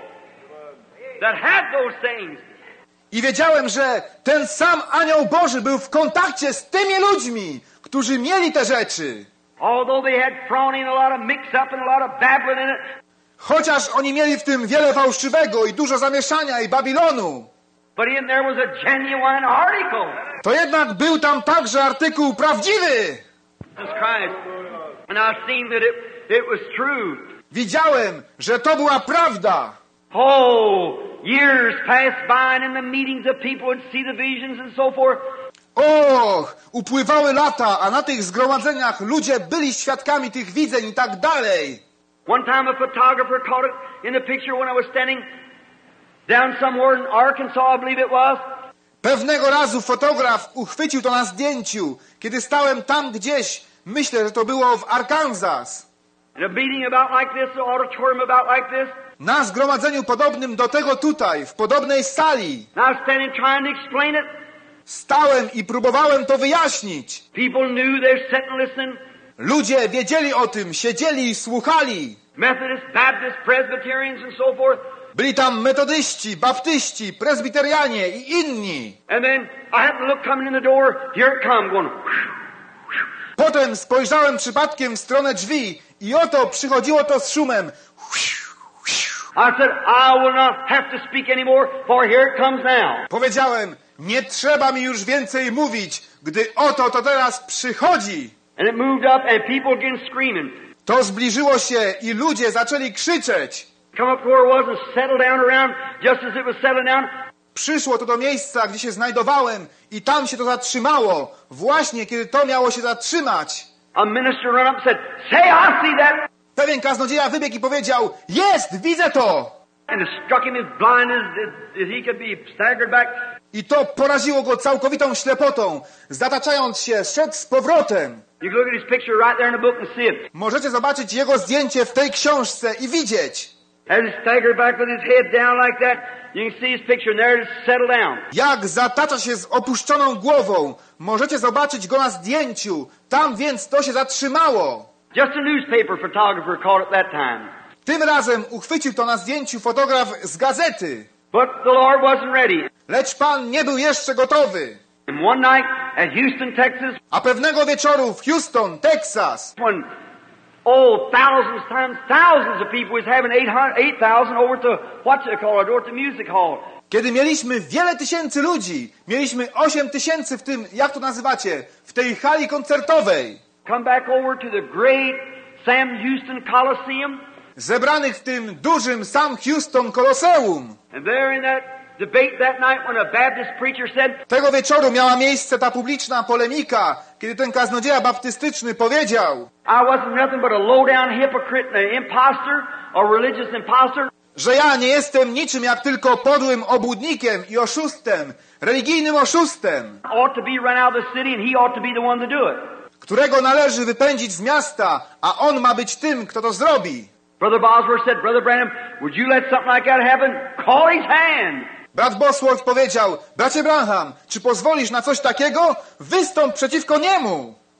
that had those things. I wiedziałem, że ten sam anioł Boży był w kontakcie z tymi ludźmi, którzy mieli te rzeczy. Although they had thrown in a lot of mix-up and a lot of babbling in it. Chociaż oni mieli w tym wiele fałszywego i dużo zamieszania i Babilonu. But in there was a genuine article. To jednak był tam także artykuł prawdziwy. Jesus Christ. And I've seen that it, it was true. Widziałem, że to była prawda. Oh, years passed by and in the meetings of people would see the visions and so forth. Och, upływały lata, a na tych zgromadzeniach ludzie byli świadkami tych widzeń i tak dalej. One time a photographer caught it in the picture when I was standing down somewhere in Arkansas, I believe it was. Pewnego razu fotograf uchwycił to na zdjęciu, kiedy stałem tam gdzieś, myślę, że to było w Arkansas. In a meeting about like this, an auditorium about like this. Na zgromadzeniu podobnym do tego tutaj, w podobnej sali. And I was standing trying to explain it. Stałem i próbowałem to wyjaśnić. People knew they were sitting listening. Ludzie wiedzieli o tym, siedzieli i słuchali. Methodist, Baptist, Presbyterians and so forth. Byli tam metodyści, baptyści, prezbiterianie i inni. And then I happened to look coming in the door. Here it come, going. Potem spojrzałem przypadkiem w stronę drzwi i oto przychodziło to z szumem. I said, I will not have to speak anymore, for here it comes now. Powiedziałem, nie trzeba mi już więcej mówić, gdy oto to teraz przychodzi. And it moved up and people began screaming. To zbliżyło się i ludzie zaczęli krzyczeć. Come up to where it was and settle down around just as it was settling down. Przyszło to do miejsca, gdzie się znajdowałem i tam się to zatrzymało. Właśnie kiedy to miało się zatrzymać. A minister ran up and said, say, I see that. Pewien kaznodzieja wybiegł i powiedział, jest, widzę to. And it struck him as blind as, as, as he could be, staggered back. I to poraziło go całkowitą ślepotą. Zataczając się, szedł z powrotem. You can look at his picture right there in the book and see it. Możecie zobaczyć jego zdjęcie w tej książce i widzieć. As he staggered back with his head down like that, you can see his picture and there it is settled down. Jak zatacza się z opuszczoną głową. Możecie zobaczyć go na zdjęciu. Tam więc to się zatrzymało. Just a newspaper photographer caught it that time. Tym razem uchwycił to na zdjęciu fotograf z gazety. But the Lord wasn't ready. Lecz Pan nie był jeszcze gotowy. And one night at Houston, Texas, A pewnego wieczoru w Houston, Texas, when, oh, thousands times thousands of people was having eight thousand over to, what you call it, over to music hall. kiedy mieliśmy wiele tysięcy ludzi, mieliśmy osiem tysięcy w tym, jak to nazywacie, w tej hali koncertowej, Come back over to the great Sam Houston Coliseum. zebranych w tym dużym Sam Houston Koloseum. And there in that debate that night when a Baptist preacher said, Tego wieczoru miała miejsce ta publiczna polemika, kiedy ten kaznodzieja baptystyczny powiedział, I wasn't nothing but a low-down hypocrite and an imposter, a religious imposter. że ja nie jestem niczym jak tylko podłym obłudnikiem i oszustem, religijnym oszustem, Ought to be run out of the city and he ought to be the one to do it. którego należy wypędzić z miasta, a on ma być tym, kto to zrobi. Brother Bosworth said, Brother Branham, would you let something like that happen? Call his hand. Brat Bosworth powiedział, bracie Branham, czy pozwolisz na coś takiego? Wystąp przeciwko niemu.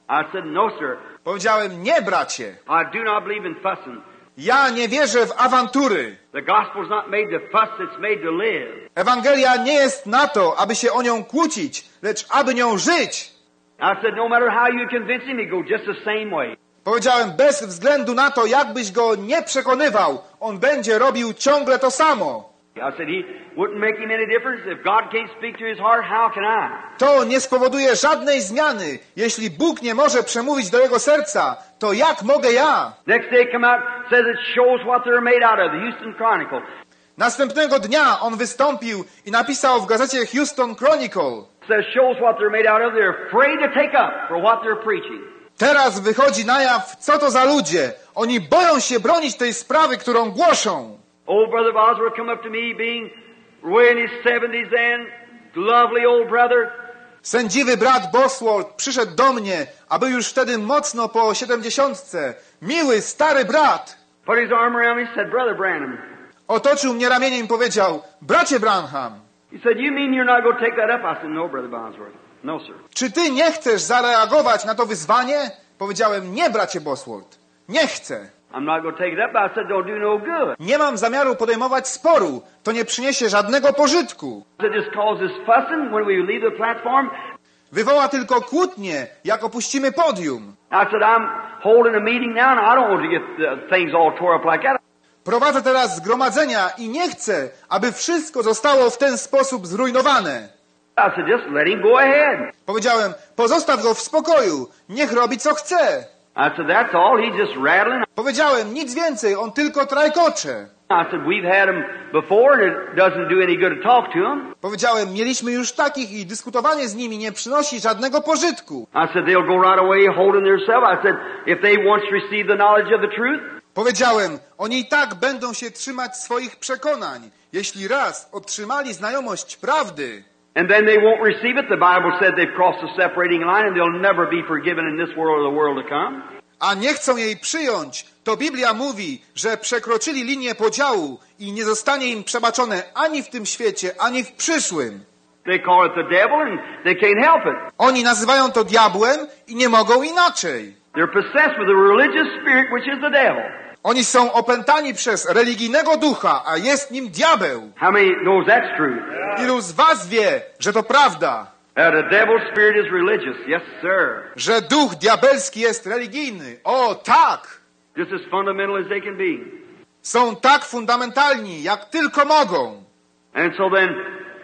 I said, no, sir. Powiedziałem, nie, bracie. I do not believe in fussing. Ja nie wierzę w awantury. The gospel's not made to fuss, it's made to live. Ewangelia nie jest na to, aby się o nią kłócić, lecz aby nią żyć. I said, no matter how you convince him, he go just the same way. Powiedziałem, bez względu na to, jakbyś go nie przekonywał, on będzie robił ciągle to samo. I said, he wouldn't make him any difference. If God can't speak to his heart, how can I? To nie spowoduje żadnej zmiany. Jeśli Bóg nie może przemówić do jego serca, to jak mogę ja? Next day come out, says it shows what they're made out of, the Houston Chronicle. Następnego dnia on wystąpił i napisał w gazecie Houston Chronicle. Says shows what they're made out of. They're afraid to take up for what they're preaching. Teraz wychodzi na jaw, co to za ludzie. Oni boją się bronić tej sprawy, którą głoszą. Old brother Bosworth come up to me, being way in his seventies then, lovely old brother. Sędziwy brat Bosworth przyszedł do mnie, a był już wtedy mocno po siedemdziesiątce. Miły, stary brat. Put his arm around me, said, Brother Branham. Otoczył mnie ramieniem i powiedział, bracie Branham. He said, you mean you're not going to take that up? I said, no, brother Bosworth. No, sir. Czy ty nie chcesz zareagować na to wyzwanie? Powiedziałem, nie, bracie Bosworth. Nie chcę. I'm not going to take it up, but I said, don't do no good. Nie mam zamiaru podejmować sporu. To nie przyniesie żadnego pożytku. It just causes fussing when we leave the platform. Wywoła tylko kłótnie, jak opuścimy podium. I said, I'm holding a meeting now, and I don't want to get uh, things all tore up like that. Prowadzę teraz zgromadzenia i nie chcę, aby wszystko zostało w ten sposób zrujnowane. I said, just let him go ahead. Powiedziałem, pozostaw go w spokoju. Niech robi co chce. I said, that's all. He's just rattling. Powiedziałem, nic więcej, on tylko trajkocze. I said, we've had him before, and it doesn't do any good to talk to him. Powiedziałem, mieliśmy już takich i dyskutowanie z nimi nie przynosi żadnego pożytku. I said, they'll go right away holding theirself. I said, if they once receive the knowledge of the truth. Powiedziałem, oni i tak będą się trzymać swoich przekonań, jeśli raz otrzymali znajomość prawdy. And then they won't receive it. The Bible said they've crossed the separating line and they'll never be forgiven in this world or the world to come. A nie chcą jej przyjąć, to Biblia mówi, że przekroczyli linię podziału i nie zostanie im przebaczone ani w tym świecie, ani w przyszłym. They call it the devil and they can't help it. Oni nazywają to diabłem i nie mogą inaczej. They're possessed with a religious spirit, which is the devil. Oni są opętani przez religijnego ducha, a jest nim diabeł. How many knows that's true? Ilu z was wie, że to prawda? Uh, the devil's spirit is religious. Yes, sir. Że duch diabelski jest religijny. O, tak! Just as fundamental as they can be. Są tak fundamentalni, jak tylko mogą. And so then,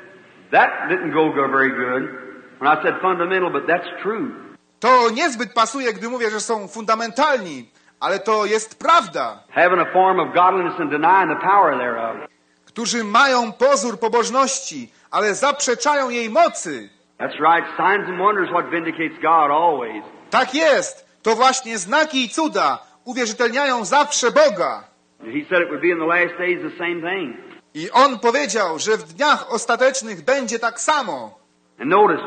that didn't go go very good. When I said fundamental, but that's true. To niezbyt pasuje, gdy mówię, że są fundamentalni, ale to jest prawda. Having a form of godliness and denying the power thereof. Którzy mają pozór pobożności, ale zaprzeczają jej mocy. That's right. Signs and wonders what vindicates God always. Tak jest. To właśnie znaki i cuda uwierzytelniają zawsze Boga. He said it would be in the last days the same thing. I On powiedział, że w dniach ostatecznych będzie tak samo. And notice,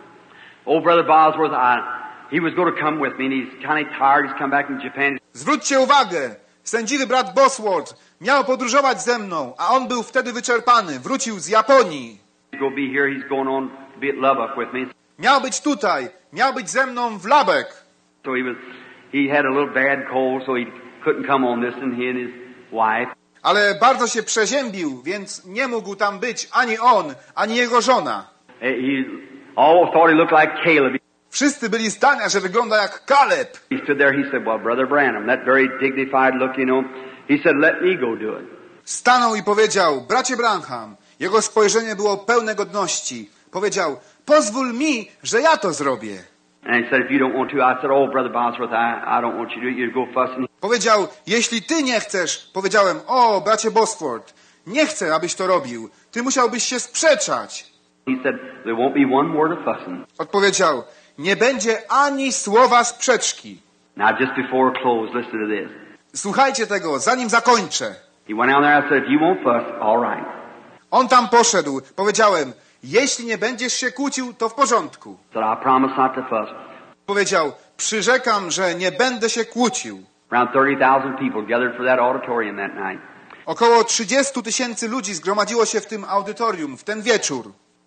old brother Bosworth, I, he was going to come with me, and he's kind of tired. He's come back from Japan. Zwróćcie uwagę, sędziwy brat Bosworth miał podróżować ze mną, a on był wtedy wyczerpany. Wrócił z Japonii. He's going to be here. He's going on to be at Lubbock with me. Miał być tutaj, miał być ze mną w Lubbock. So he was, he had a little bad cold, so he couldn't come on this, and he and his wife. Ale bardzo się przeziębił, więc nie mógł tam być ani on, ani jego żona. He all thought he looked like Caleb. Wszyscy byli zdania, że wygląda jak Kaleb. He stood there. He said, "Well, Brother Branham, that very dignified look, you know." He said, "Let me go do it." Stanął i powiedział, bracie Branham, jego spojrzenie było pełne godności. Powiedział, pozwól mi, że ja to zrobię. And he said, "If you don't want to," I said, "Oh, Brother Bosworth, I, I don't want you to do it. You go fussing." Powiedział, jeśli ty nie chcesz, powiedziałem, o, bracie Bosworth, nie chcę, abyś to robił. Ty musiałbyś się sprzeczać. He said, "There won't be one word of fussing." Odpowiedział, nie będzie ani słowa sprzeczki. Now, just before I close, listen to this. Słuchajcie tego, zanim zakończę. He went out there. I said, "If you won't fuss, all right." On tam poszedł. Powiedziałem, jeśli nie będziesz się kłócił, to w porządku. Said, "I promise not to fuss." Powiedział, przyrzekam, że nie będę się kłócił. Around thirty thousand people gathered for that auditorium that night. Około trzydziestu tysięcy ludzi zgromadziło się w tym audytorium w ten wieczór.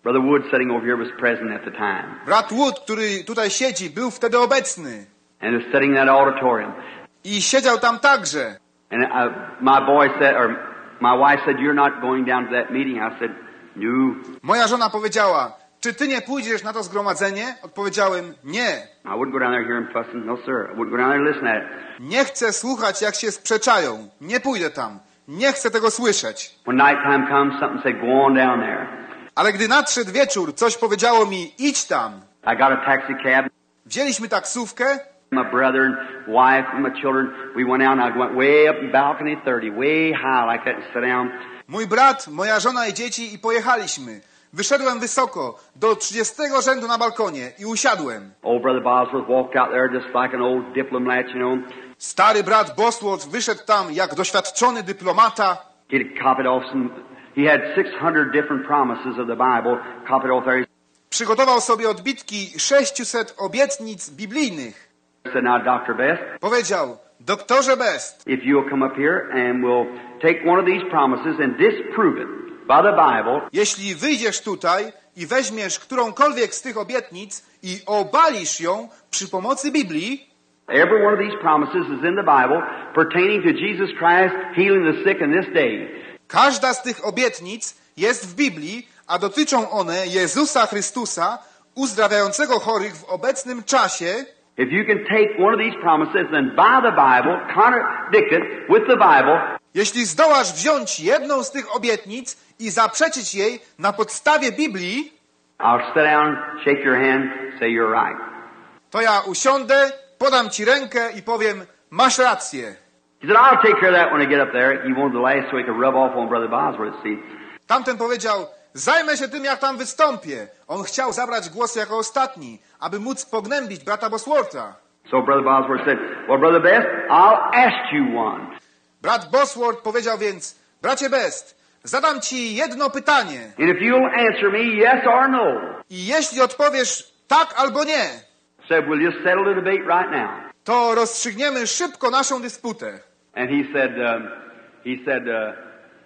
Brother Wood sitting over here was present at the time. Brat Wood, który tutaj siedzi, był wtedy obecny. And was sitting in that auditorium. I siedział tam także. And I, my boy said, or my wife said, you're not going down to that meeting. I said, no. Moja żona powiedziała, czy ty nie pójdziesz na to zgromadzenie? Odpowiedziałem, nie. I wouldn't go down there hearing fussing. No, sir. I wouldn't go down there and listen at it. Nie chcę słuchać, jak się sprzeczają. Nie pójdę tam. Nie chcę tego słyszeć. When nighttime comes, something said, go on down there. Ale gdy nadszedł wieczór, coś powiedziało mi, idź tam. I got a taxi cab. Wzięliśmy taksówkę. My brother and wife and my children, we went out and I went way up in balcony thirty, way high like that and sat down. Mój brat, moja żona i dzieci i pojechaliśmy. Wyszedłem wysoko, do trzydziestego rzędu na balkonie i usiadłem. Old brother Bosworth walked out there just like an old diplomat, you know. Stary brat Bosworth wyszedł tam jak doświadczony dyplomata. He had copied off some, he had six hundred different promises of the Bible, copied off there. Przygotował sobie odbitki sześciuset obietnic biblijnych. Said, now, Doctor Best, Powiedział, doktorze Best, if you'll come up here and we'll take one of these promises and disprove it by the Bible. Jeśli wyjdziesz tutaj i weźmiesz którąkolwiek z tych obietnic i obalisz ją przy pomocy Biblii, Every one of these promises is in the Bible pertaining to Jesus Christ healing the sick in this day. Każda z tych obietnic jest w Biblii, a dotyczą one Jezusa Chrystusa, uzdrawiającego chorych w obecnym czasie. If you can take one of these promises and by the Bible contradict it with the Bible, jeśli zdołasz wziąć jedną z tych obietnic i zaprzeczyć jej na podstawie Biblii, I'll sit down, shake your hand, say you're right. to ja usiądę, podam ci rękę i powiem, masz rację. He said, I'll take care of that when I get up there. He wanted the last so he could rub off on Brother Bosworth, see. Tamten powiedział, zajmę się tym, jak tam wystąpię. On chciał zabrać głos jako ostatni, aby móc pognębić brata Boswortha. So Brother Bosworth said, well, Brother Best, I'll ask you one. Brat Bosworth powiedział więc, bracie Best, zadam ci jedno pytanie. And if you'll answer me yes or no, I jeśli odpowiesz tak albo nie, said, we'll just settle the debate right now. to rozstrzygniemy szybko naszą dysputę. And he said, um, he said, uh,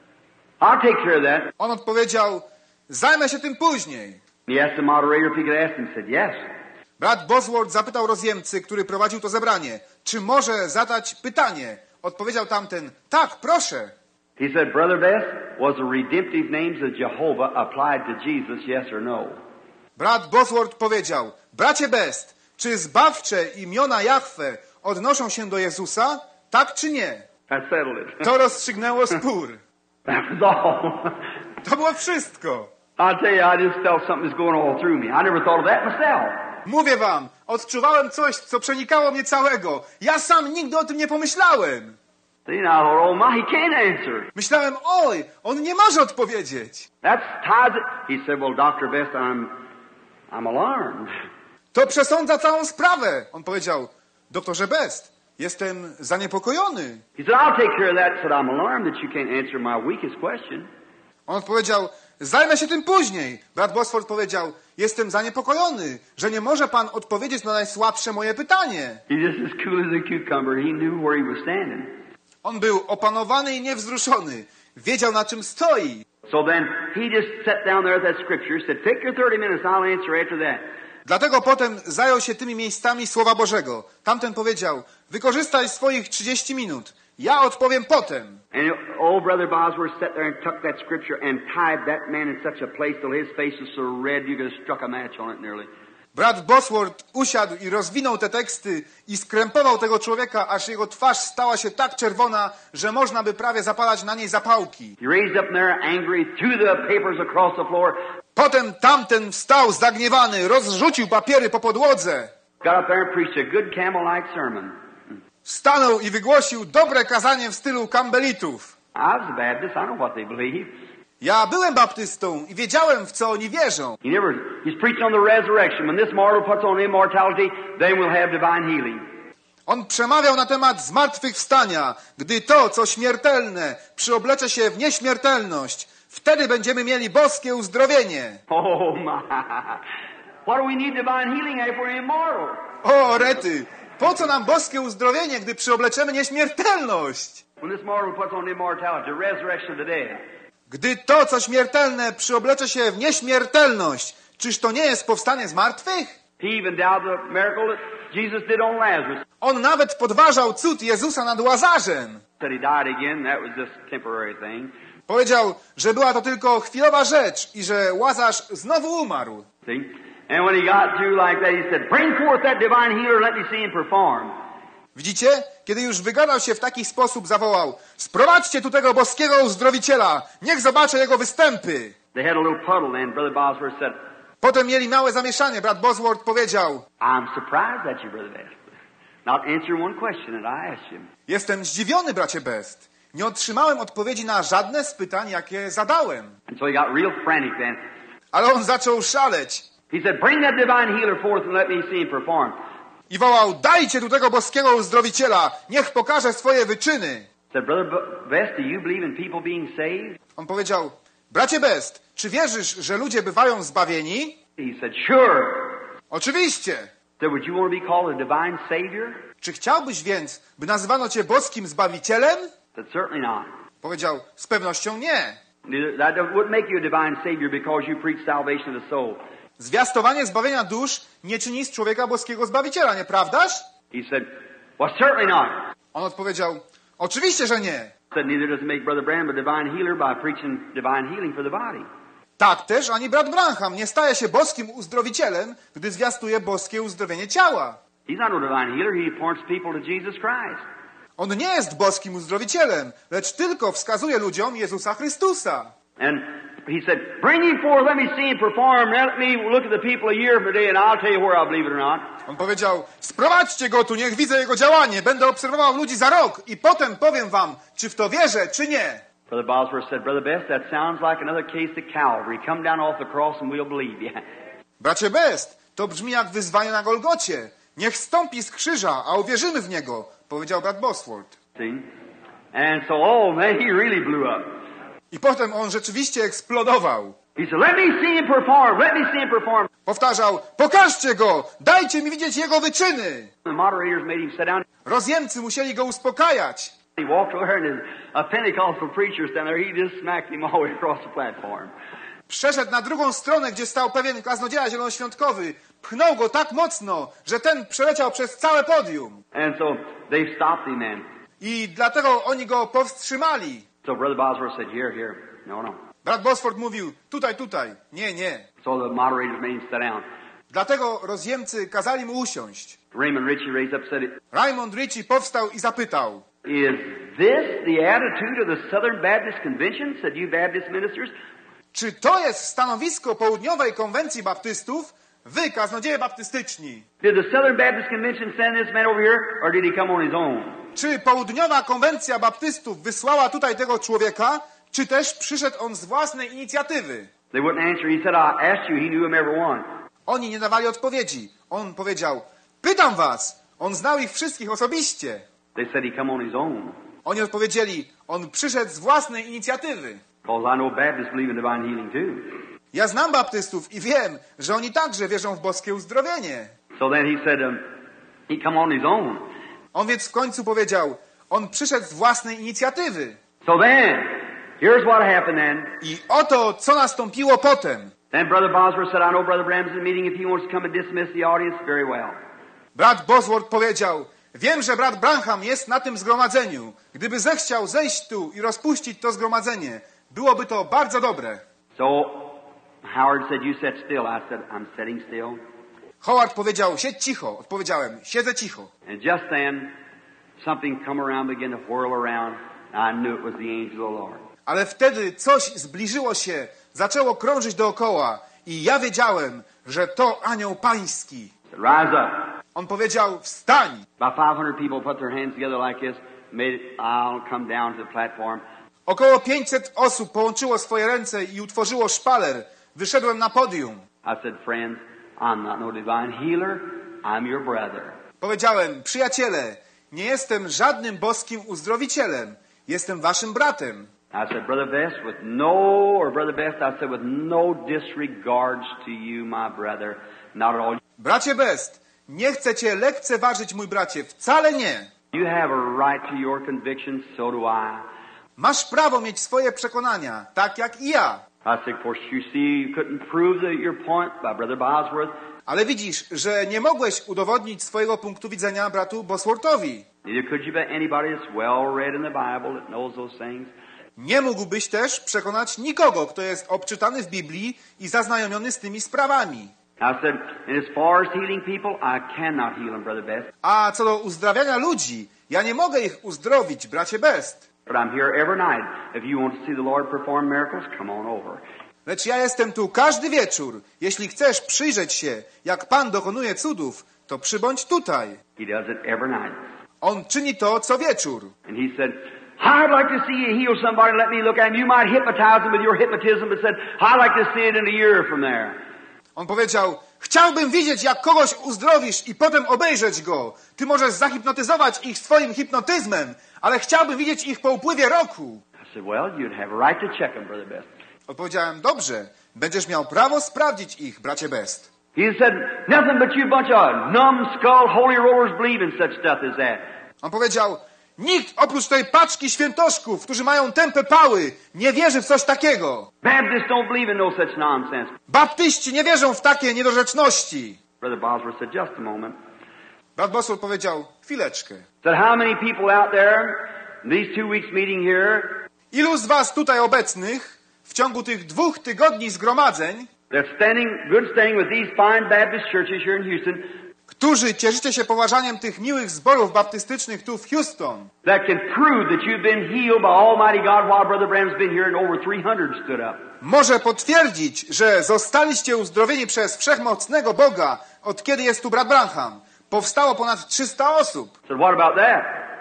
I'll take care of that. On odpowiedział, zajmę się tym później. He asked the moderator if he could ask him. He said, yes. Brat Bosworth zapytał rozjemcy, który prowadził to zebranie, czy może zadać pytanie. Odpowiedział tamten, tak, proszę. He said, Brother Best, was the redemptive names of Jehovah applied to Jesus, yes or no? Brat Bosworth powiedział, bracie Best, czy zbawcze imiona Jahwe odnoszą się do Jezusa, tak czy nie? That settled it. To rozstrzygnęło spór. That was all. To było wszystko. I'll tell you, I just felt something was going all through me. I never thought of that myself. Mówię wam, odczuwałem coś, co przenikało mnie całego. Ja sam nigdy o tym nie pomyślałem. See, now I thought, oh my, he can't answer. Myślałem, oj, on nie może odpowiedzieć. That's ties it. He said, well, Doctor Best, I'm, I'm alarmed. To przesądza całą sprawę. On powiedział, doktorze Best, jestem zaniepokojony. He said, I'll take care of that. Said, I'm alarmed that you can't answer my weakest question. On odpowiedział, zajmę się tym później. Brat Bosworth powiedział, jestem zaniepokojony, że nie może pan odpowiedzieć na najsłabsze moje pytanie. He's just as cool as a cucumber. He knew where he was standing. On był opanowany i niewzruszony. Wiedział, na czym stoi. So then he just sat down there at that scripture, said, take your thirty minutes, I'll answer after that. Dlatego potem zajął się tymi miejscami Słowa Bożego. Tamten powiedział, wykorzystaj swoich trzydzieści minut. Ja odpowiem potem. And old Brother Bosworth sat there and took that scripture and tied that man in such a place till his face was so red you could have struck a match on it nearly. Brat Bosworth usiadł i rozwinął te teksty i skrępował tego człowieka, aż jego twarz stała się tak czerwona, że można by prawie zapalać na niej zapałki. He raised up there angry, threw the papers across the floor. Potem tamten wstał zagniewany, rozrzucił papiery po podłodze. Got up there and preached a good camel-like sermon. Stanął i wygłosił dobre kazanie w stylu Campbellitów. I was a Baptist. I know what they believe. Ja byłem baptystą i wiedziałem, w co oni wierzą. He never, he's preaching on the resurrection. When this mortal puts on immortality, then we'll have divine healing. On przemawiał na temat zmartwychwstania. Gdy to, co śmiertelne, przyoblecze się w nieśmiertelność, wtedy będziemy mieli boskie uzdrowienie. Oh my! What do we need divine healing if we're immortal? O, rety! Po co nam boskie uzdrowienie, gdy przyobleczemy nieśmiertelność? When this mortal puts on immortality, the resurrection of the dead. Gdy to, co śmiertelne, przyoblecze się w nieśmiertelność, czyż to nie jest powstanie z martwych? He even doubted the miracle that Jesus did on Lazarus. On nawet podważał cud Jezusa nad Łazarzem. Said he died again, that was just a temporary thing. Powiedział, że była to tylko chwilowa rzecz i że Łazarz znowu umarł. See? And when he got through like that, he said, bring forth that divine healer, let me see him perform. Widzicie? Kiedy już wygadał się w taki sposób, zawołał: sprowadźcie tu tego boskiego uzdrowiciela, niech zobaczę jego występy. They had a little puddle then. Brother Bosworth said, Potem mieli małe zamieszanie. Brat Bosworth powiedział: I'm surprised at you, Brother Best. Not answering one question that I asked him. jestem zdziwiony, bracie Best. Nie otrzymałem odpowiedzi na żadne z pytań, jakie zadałem. And so he got real frantic then. Ale on zaczął szaleć He said, bring that divine healer forth and let me see him perform. i wołał: dajcie tu tego boskiego uzdrowiciela, niech pokaże swoje wyczyny. Said, Brother Best, do you believe in people being saved? On powiedział: bracie Best, czy wierzysz, że ludzie bywają zbawieni? He said, sure. Oczywiście. Said, would you want to be called a divine savior? Czy chciałbyś więc, by nazywano cię boskim zbawicielem? Said, certainly not. Powiedział: z pewnością nie. That wouldn't make you a divine savior because you preach salvation to the soul. Zwiastowanie zbawienia dusz nie czyni z człowieka boskiego zbawiciela, nieprawdaż? He said, well, certainly not. On odpowiedział: oczywiście, że nie. Said, neither does it make Brother Branham a divine healer by preaching divine healing for the body. Tak też ani brat Branham nie staje się boskim uzdrowicielem, gdy zwiastuje boskie uzdrowienie ciała. He's not no divine healer. He points people to Jesus Christ. On nie jest boskim uzdrowicielem, lecz tylko wskazuje ludziom Jezusa Chrystusa. And he said, bring him forth, let me see him perform, let me look at the people a year from today, and I'll tell you where I believe it or not. On powiedział: sprowadźcie go tu, niech widzę jego działanie. Będę obserwował ludzi za rok i potem powiem wam, czy w to wierzę, czy nie. Brother Bosworth said, Brother Best, that sounds like another case of Calvary. Come down off the cross and we'll believe you. Bracie Best, to brzmi jak wyzwanie na Golgocie. Niech stąpi z krzyża, a uwierzymy w niego, powiedział brat Bosworth. See? And so, oh man, he really blew up. I potem on rzeczywiście eksplodował. He said, let me see him perform, let me see him perform. Powtarzał: pokażcie go, dajcie mi widzieć jego wyczyny. The moderators made him sit down. Rozjemcy musieli go uspokajać. He walked over and there's a Pentecostal preacher standing there. He just smacked him all the way across the platform. Przeszedł na drugą stronę, gdzie stał pewien kaznodzieja zielonoświątkowy. Pchnął go tak mocno, że ten przeleciał przez całe podium. And so they stopped him then. I dlatego oni go powstrzymali. So Brother Bosworth said, here, here. No, no. Brat Bosworth mówił: tutaj, tutaj. Nie, nie. So the moderators made him sit down. Dlatego rozjemcy kazali mu usiąść. Raymond Ritchie raised up and said, Raymond Ritchie powstał i zapytał: is this the attitude of the Southern Baptist Convention, said you Baptist ministers? czy to jest stanowisko Południowej Konwencji Baptystów? Wy, kaznodzieje baptystyczni. Did the Southern Baptist Convention send this man over here, or did he come on his own? Czy Południowa Konwencja Baptystów wysłała tutaj tego człowieka, czy też przyszedł on z własnej inicjatywy? They wouldn't answer. He said, I asked you. He knew him every one. Oni nie dawali odpowiedzi. On powiedział: pytam was. On znał ich wszystkich osobiście. They said he come on his own. Oni odpowiedzieli: on przyszedł z własnej inicjatywy. Because I know Baptists believe in divine healing too. Ja znam baptystów i wiem, że oni także wierzą w boskie uzdrowienie. So then he said, um, he come on his own. On więc w końcu powiedział: on przyszedł z własnej inicjatywy. So then, here's what happened then. I oto, co nastąpiło potem. Then Brother Bosworth said, I know Brother Branham's in the meeting. If he wants to come and dismiss the audience, very well. Brat Bosworth powiedział: wiem, że brat Branham jest na tym zgromadzeniu. Gdyby zechciał zejść tu i rozpuścić to zgromadzenie, byłoby to bardzo dobre. So Howard said, you sit still. I said, I'm sitting still. Howard powiedział: siedź cicho. Odpowiedziałem: siedzę cicho. And just then, something come around, began to whirl around. I knew it was the angel of the Lord. Ale wtedy coś zbliżyło się, zaczęło krążyć dookoła i ja wiedziałem, że to anioł pański. Rise up. On powiedział: wstań. About five hundred people put their hands together like this. Made it, I'll come down to the platform. Około pięćset osób połączyło swoje ręce i utworzyło szpaler. Wyszedłem na podium. I said, friends, I'm not no divine healer. I'm your brother. Powiedziałem: przyjaciele, nie jestem żadnym boskim uzdrowicielem. Jestem waszym bratem. I said, Brother Best, with no, or Brother Best, I said, with no disregards to you, my brother, not at all. Bracie Best, nie chcę cię lekceważyć, mój bracie, wcale nie. You have a right to your convictions, so do I. Masz prawo mieć swoje przekonania, tak jak i ja. I said, of course, you see, you couldn't prove the, your point by Brother Bosworth. Ale widzisz, że nie mogłeś udowodnić swojego punktu widzenia bratu Bosworthowi. Neither could you by anybody that's well read in the Bible that knows those things. Nie mógłbyś też przekonać nikogo, kto jest obczytany w Biblii i zaznajomiony z tymi sprawami. I said, and as far as healing people, I cannot heal them, Brother Best. A co do uzdrawiania ludzi, ja nie mogę ich uzdrowić, bracie Best. But I'm here every night. If you want to see the Lord perform miracles, come on over. Lecz ja jestem tu każdy wieczór. Jeśli chcesz przyjrzeć się, jak Pan dokonuje cudów, to przybądź tutaj. He does it every night. On czyni to co wieczór. And he said, I'd like to see you heal somebody. Let me look at him. You might hypnotize them with your hypnotism, but said, I'd like to see it in a year from there. On powiedział, chciałbym widzieć, jak kogoś uzdrowisz i potem obejrzeć go. Ty możesz zahipnotyzować ich swoim hipnotyzmem, ale chciałbym widzieć ich po upływie roku. I said, well, you'd have a right to check them, Brother Best. Odpowiedziałem, dobrze, będziesz miał prawo sprawdzić ich, bracie Best. He said, nothing but you bunch of numbskull holy rollers believe in such stuff as that. On powiedział, nikt oprócz tej paczki świętoszków, którzy mają tępe pały, nie wierzy w coś takiego. Baptists don't believe in no such nonsense. Baptyści nie wierzą w takie niedorzeczności. Brother Bosworth said, just a moment. Brat Bosworth powiedział, chwileczkę. Said, how many people out there in these two weeks meeting here Ilu z was tutaj obecnych w ciągu tych dwóch tygodni zgromadzeń, they're standing, good standing with these fine Baptist churches here in Houston, którzy cieszycie się poważaniem tych miłych zborów baptystycznych tu w Houston, that can prove that you've been healed by Almighty God while Brother Branham's been here and over three hundred stood up. może potwierdzić, że zostaliście uzdrowieni przez wszechmocnego Boga, od kiedy jest tu brat Branham. Powstało ponad trzysta osób. Said, what about that?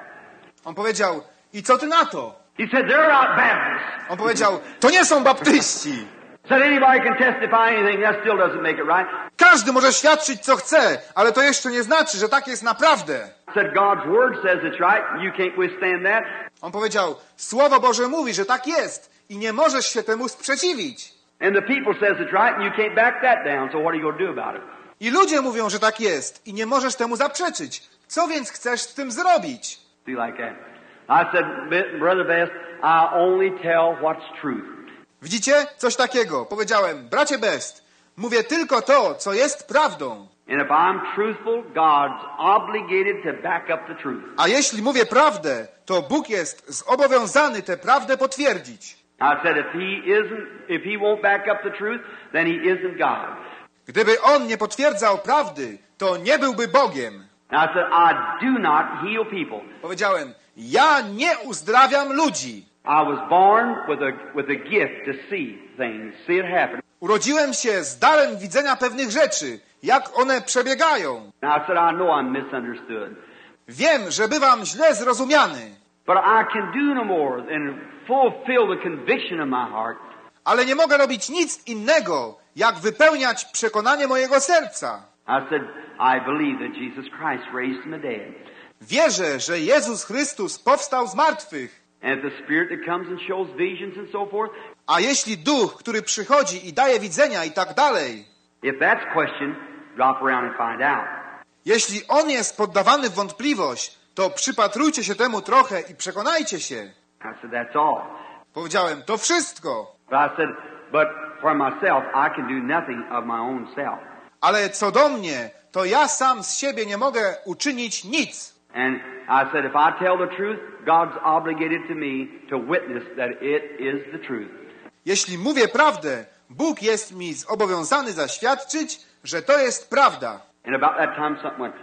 On powiedział, i co ty na to? He said, they're not Baptists. On powiedział, to nie są baptyści. Said, anybody can testify anything, that still doesn't make it right. Każdy może świadczyć, co chce, ale to jeszcze nie znaczy, że tak jest naprawdę. Said, God's Word says it's right, you can't withstand that. On powiedział, Słowo Boże mówi, że tak jest i nie możesz się temu sprzeciwić. And the people says it's right, and you can't back that down, so what are you going to do about it? I ludzie mówią, że tak jest i nie możesz temu zaprzeczyć. Co więc chcesz z tym zrobić? Be like that. I said, Brother Best, I only tell what's truth. Widzicie? Coś takiego. Powiedziałem, bracie Best, mówię tylko to, co jest prawdą. And if I'm truthful, God's obligated to back up the truth. A jeśli mówię prawdę, to Bóg jest zobowiązany tę prawdę potwierdzić. I said, if he isn't, if he won't back up the truth, then he isn't God. Gdyby On nie potwierdzał prawdy, to nie byłby Bogiem. And I said, I do not heal people. Powiedziałem, ja nie uzdrawiam ludzi. I was born with a with a gift to see things, see it happen. Urodziłem się z darem widzenia pewnych rzeczy, jak one przebiegają. And I said, I know I'm misunderstood. Wiem, że bywam źle zrozumiany, But I can do no more than fulfill the conviction of my heart. ale nie mogę robić nic innego, jak wypełniać przekonanie mojego serca. I said, I believe that Jesus Christ raised from the dead. Wierzę, że Jezus Chrystus powstał z martwych. And if the Spirit that comes and shows visions and so forth, A jeśli Duch, który przychodzi i daje widzenia i tak dalej, if that's questioned, drop around and find out. jeśli On jest poddawany w wątpliwość, to przypatrujcie się temu trochę i przekonajcie się. I said, that's all. Powiedziałem, to wszystko. But I said, but for myself, I can do nothing of my own self. Ale co do mnie, to ja sam z siebie nie mogę uczynić nic. And I said, if I tell the truth, God's obligated to me to witness that it is the truth. Jeśli mówię prawdę, Bóg jest mi zobowiązany zaświadczyć, że to jest prawda. And about that time something went,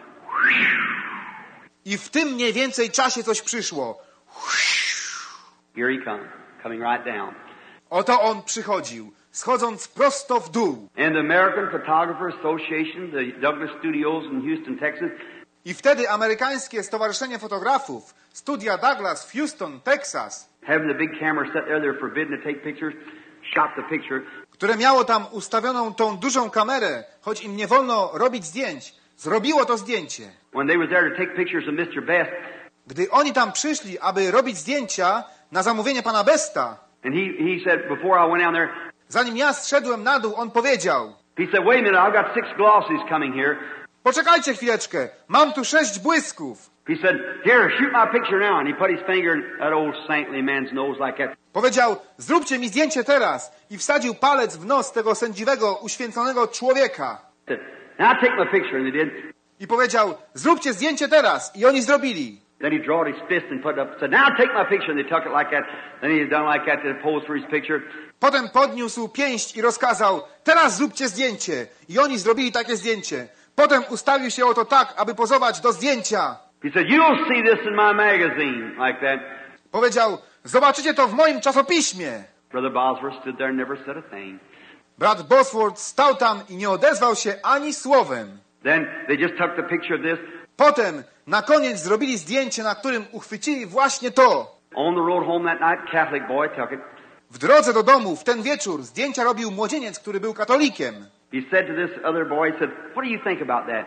I w tym mniej więcej czasie coś przyszło. here he comes, coming right down. Oto on przychodził, schodząc prosto w dół. And the American Photographer Association, the Douglas Studios in Houston, Texas, I wtedy amerykańskie Stowarzyszenie Fotografów, Studia Douglas w Houston, Texas, having the big camera set there, they're forbidden to take pictures, shot the picture. które miało tam ustawioną tą dużą kamerę, choć im nie wolno robić zdjęć, zrobiło to zdjęcie. When they was there to take pictures of mister Best, Gdy oni tam przyszli, aby robić zdjęcia na zamówienie pana Besta, and he, he said, before I went down there, zanim ja zszedłem na dół, on powiedział, he said, wait a minute, I've got six glossies coming here. poczekajcie chwileczkę, mam tu sześć błysków. He said, here, shoot my picture now. And he put his finger in that old saintly man's nose like that. Powiedział, zróbcie mi zdjęcie teraz. I wsadził palec w nos tego sędziwego, uświęconego człowieka. He said, now take my picture. And they did. I powiedział, zróbcie zdjęcie teraz. I oni zrobili. Then he drawed his fist and put it up and said, now take my picture. And they took it like that. Then he done like that to pose for his picture. Potem podniósł pięść i rozkazał, teraz zróbcie zdjęcie. I oni zrobili takie zdjęcie. Potem ustawił się oto tak, aby pozować do zdjęcia. He said, you'll see this in my magazine, like that. Powiedział, zobaczycie to w moim czasopiśmie. Brother Bosworth stood there and never said a thing. Brat Bosworth stał tam i nie odezwał się ani słowem. Then they just took the picture of this. Potem na koniec zrobili zdjęcie, na którym uchwycili właśnie to. On the road home that night, Catholic boy took it. W drodze do domu w ten wieczór zdjęcia robił młodzieniec, który był katolikiem. He said to this other boy, he said, what do you think about that?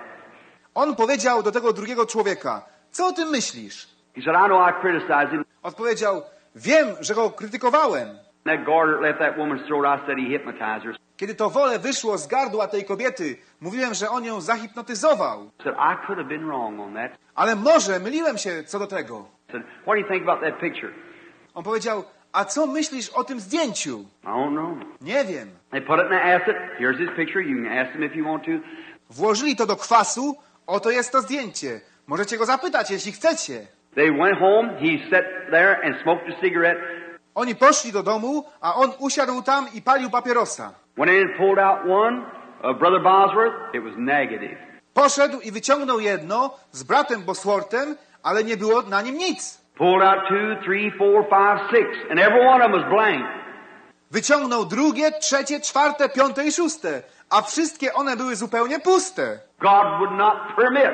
On powiedział do tego drugiego człowieka, co o tym myślisz? He said, I know I criticized him. Odpowiedział, wiem, że go krytykowałem. That garter left that woman's throat, I said he hypnotized her. Kiedy to wole wyszło z gardła tej kobiety, mówiłem, że on ją zahipnotyzował. I said, I could have been wrong on that. Ale może myliłem się co do tego. I said, what do you think about that picture? On powiedział, a co myślisz o tym zdjęciu? I don't know. Nie wiem. They put it in the acid. Here's his picture. You can ask him if you want to. Włożyli to do kwasu, oto jest to zdjęcie. Możecie go zapytać, jeśli chcecie. They went home. He sat there and smoked a cigarette. Oni poszli do domu, a on usiadł tam i palił papierosa. Went in and pulled out one of Brother Bosworth. It was negative. Poszedł i wyciągnął jedno z bratem Bosworthem, ale nie było na nim nic. Pulled out two, three, four, five, six, and every one of them was blank. Wyciągnął drugie, trzecie, czwarte, piąte i szóste, a wszystkie one były zupełnie puste. God would not permit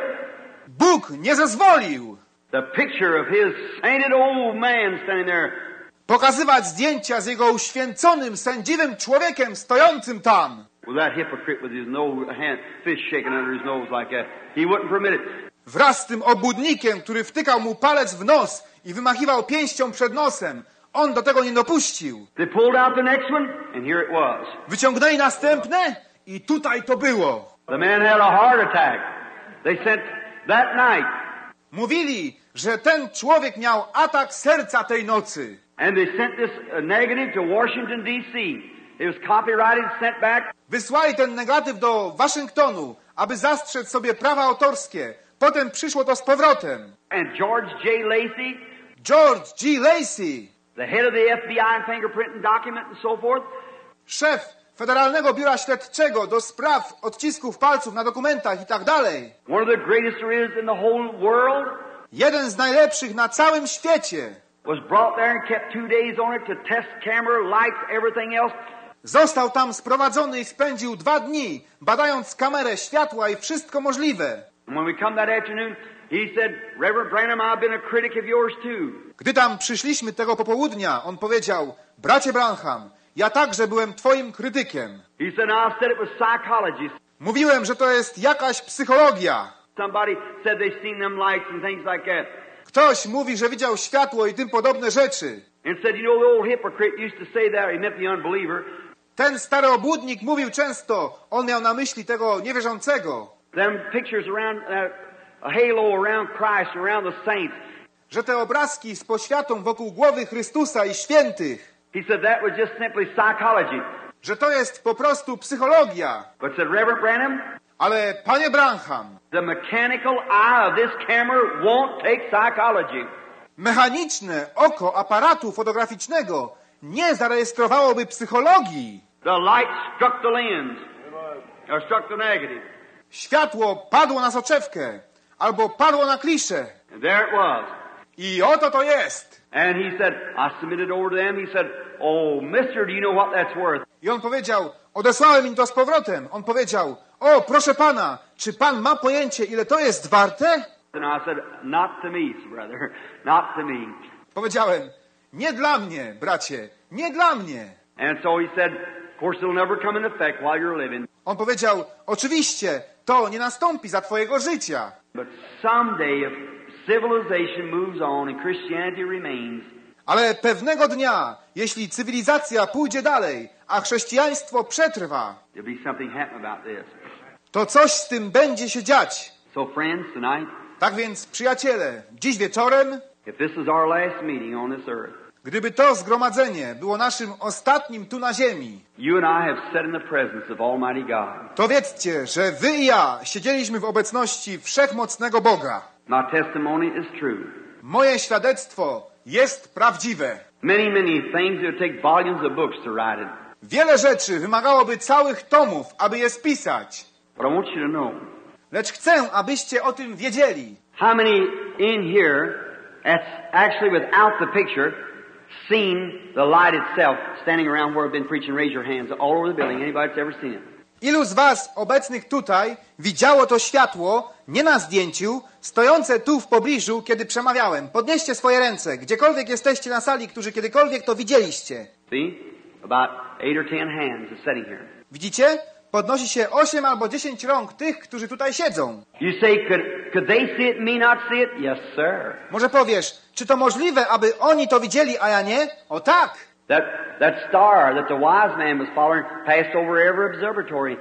Bóg nie zezwolił the picture of his sainted old man standing there. pokazywać zdjęcia z jego uświęconym, sędziwym człowiekiem stojącym tam. With that hypocrite with his nose, hand, fist shaking under his nose like that. He wouldn't permit it. Wraz z tym obłudnikiem, który wtykał mu palec w nos i wymachiwał pięścią przed nosem. On do tego nie dopuścił. They pulled out the next one, and here it was. Wyciągnęli następne i tutaj to było. The man had a heart attack. They sent that night. Mówili, że ten człowiek miał atak serca tej nocy. And they sent this uh, negative to Washington, D C It was copyrighted, sent back. Wysłali ten negatyw do Waszyngtonu, aby zastrzec sobie prawa autorskie. Potem przyszło to z powrotem. And George J. Lacey, George G. Lacey, the head of the F B I and fingerprinting document and so forth, szef Federalnego Biura Śledczego do spraw odcisków palców na dokumentach i tak dalej. one of the greatest there is in the whole world, Jeden z najlepszych na całym świecie. was brought there and kept two days on it to test camera, lights, everything else. Został tam sprowadzony i spędził dwa dni, badając kamerę, światła i wszystko możliwe. And when we come that afternoon, he said, Reverend Branham, I've been a critic of yours too. Gdy tam przyszliśmy tego popołudnia, on powiedział, bracie Branham, ja także byłem twoim krytykiem. He said, no, I said it was psychology. Mówiłem, że to jest jakaś psychologia. Somebody said they've seen them lights and things like that. Ktoś mówi, że widział światło i tym podobne rzeczy. And said, you know, the old hypocrite used to say that. He meant the unbeliever. Ten stary obłudnik mówił często, on miał na myśli tego niewierzącego, Them pictures around, uh, a halo around Christ, around the saints. że te obrazki z poświatą wokół głowy Chrystusa i świętych, He said that was just simply psychology. że to jest po prostu psychologia. But said, Reverend Branham, Ale panie Branham, the mechanical eye of this camera won't take psychology. mechaniczne oko aparatu fotograficznego nie zarejestrowałoby psychologii. The light struck the lens, or struck the negative. Światło padło na soczewkę, albo padło na kliszę. And there it was. I oto to jest. And he said, I submitted over to them. He said, oh, mister, do you know what that's worth? I on powiedział, odesłałem im to z powrotem. On powiedział, o, proszę pana, czy pan ma pojęcie, ile to jest warte? And I said, not to me, brother, not to me. Powiedziałem, nie dla mnie, bracie, nie dla mnie. And so he said, of course, it'll never come in effect while you're living. On powiedział, oczywiście, to nie nastąpi za twojego życia. But someday, if civilization moves on and Christianity remains, Ale pewnego dnia, jeśli cywilizacja pójdzie dalej, a chrześcijaństwo przetrwa, there'll be something happen about this. to coś z tym będzie się dziać. So friends, tonight, Tak więc, przyjaciele, dziś wieczorem, if this is our last meeting on this earth, gdyby to zgromadzenie było naszym ostatnim tu na ziemi, you and I have sat in the presence of Almighty God. to wiedzcie, że wy i ja siedzieliśmy w obecności Wszechmocnego Boga. My testimony is true. Moje świadectwo jest prawdziwe. Many, many things it would take volumes of books to write it. Wiele rzeczy wymagałoby całych tomów, aby je spisać. But I want you to know, Lecz chcę, abyście o tym wiedzieli. how many in here that's actually without the picture seen the light itself standing around where I've been preaching? Raise your hands all over the building. Anybody that's ever seen it? Ilu z was obecnych tutaj widziało to światło, nie na zdjęciu, stojące tu w pobliżu, kiedy przemawiałem? Podnieście swoje ręce, gdziekolwiek jesteście na sali, którzy kiedykolwiek to widzieliście. See? About eight or ten hands is sitting here. Widzicie? Podnosi się osiem albo dziesięć rąk tych, którzy tutaj siedzą. You say, could, could they see it and me not see it? Yes, sir. Może powiesz, czy to możliwe, aby oni to widzieli, a ja nie? O tak! That, that star that the wise man was following passed over every observatory.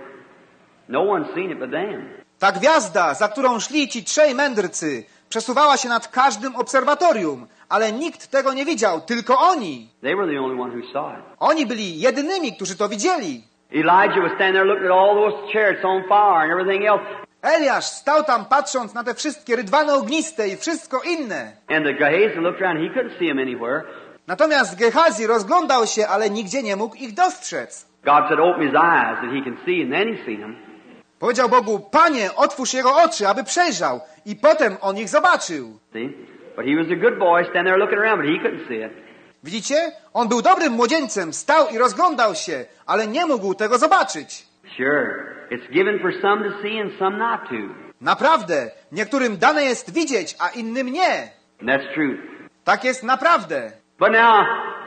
No one's seen it but them. Ta gwiazda, za którą szli ci trzej mędrcy, przesuwała się nad każdym obserwatorium, ale nikt tego nie widział, tylko oni. They were the only one who saw it. Oni byli jedynymi, którzy to widzieli. Elijah was standing there looking at all those chariots on fire and everything else. Eliasz stał tam patrząc na te wszystkie rydwany ogniste i wszystko inne. And the Gehazi looked around, he couldn't see them anywhere. Natomiast Gehazi rozglądał się, ale nigdzie nie mógł ich dostrzec. God said, open his eyes that he can see, and then he seen them. Powiedział Bogu, Panie, otwórz jego oczy, aby przejrzał. I potem on ich zobaczył. See? But he was a good boy standing there looking around, but he couldn't see it. Widzicie? On był dobrym młodzieńcem, stał i rozglądał się, ale nie mógł tego zobaczyć. Sure. It's given for some to see and some not to. Naprawdę, niektórym dane jest widzieć, a innym nie. And that's true. Tak jest naprawdę. But now,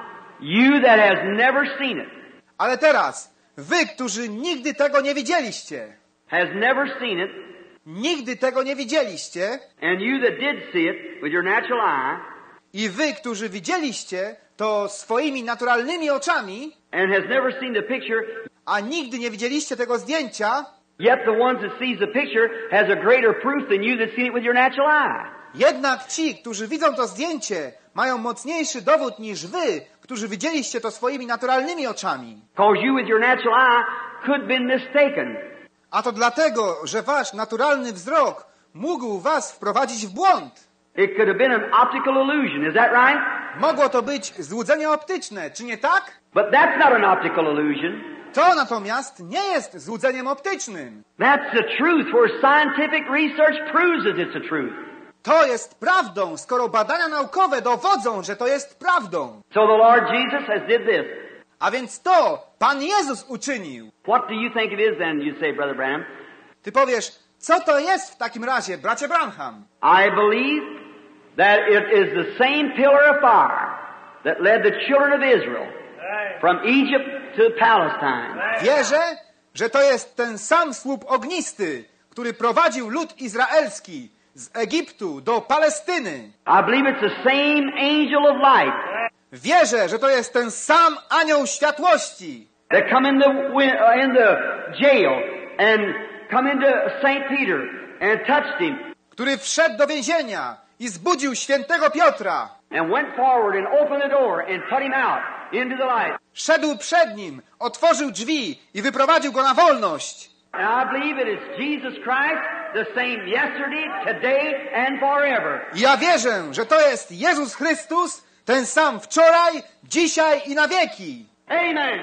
you that has never seen it, Ale teraz, wy, którzy nigdy tego nie widzieliście, has never seen it, nigdy tego nie widzieliście, and you that did see it with your natural eye, i wy, którzy widzieliście to swoimi naturalnymi oczami, and has never seen the picture, a nigdy nie widzieliście tego zdjęcia, yet the ones that sees the picture has a greater proof than you that seen it with your natural eye. jednak ci, którzy widzą to zdjęcie, mają mocniejszy dowód niż wy, którzy widzieliście to swoimi naturalnymi oczami. Because you with your natural eye could been mistaken. A to dlatego, że wasz naturalny wzrok mógł was wprowadzić w błąd. It could have been an optical illusion, is that right? Mogło to być złudzenie optyczne, czy nie tak? But that's not an optical illusion. To natomiast nie jest złudzeniem optycznym. That's the truth, where scientific research proves that it's a truth. To jest prawdą, skoro badania naukowe dowodzą, że to jest prawdą. So the Lord Jesus has did this. A więc to Pan Jezus uczynił. What do you think it is then, you say, Brother Branham? Ty powiesz, co to jest w takim razie, bracie Branham? I believe that it is the same pillar of fire that led the children of Israel from Egypt to Palestine. Wierzę, że to jest ten sam słup ognisty, który prowadził lud izraelski z Egiptu do Palestyny. I believe it's the same angel of light Wierzę, że to jest ten sam anioł światłości, that come in the wi- uh, in the jail and come into Saint Peter and touched him który wszedł do więzienia i zbudził świętego Piotra. and went forward and opened the door and put him out into the light. Szedł przed nim, otworzył drzwi i wyprowadził go na wolność. And I believe it is Jesus Christ, the same yesterday, today, and forever. I ja wierzę, że to jest Jezus Chrystus, ten sam wczoraj, dzisiaj i na wieki. Amen.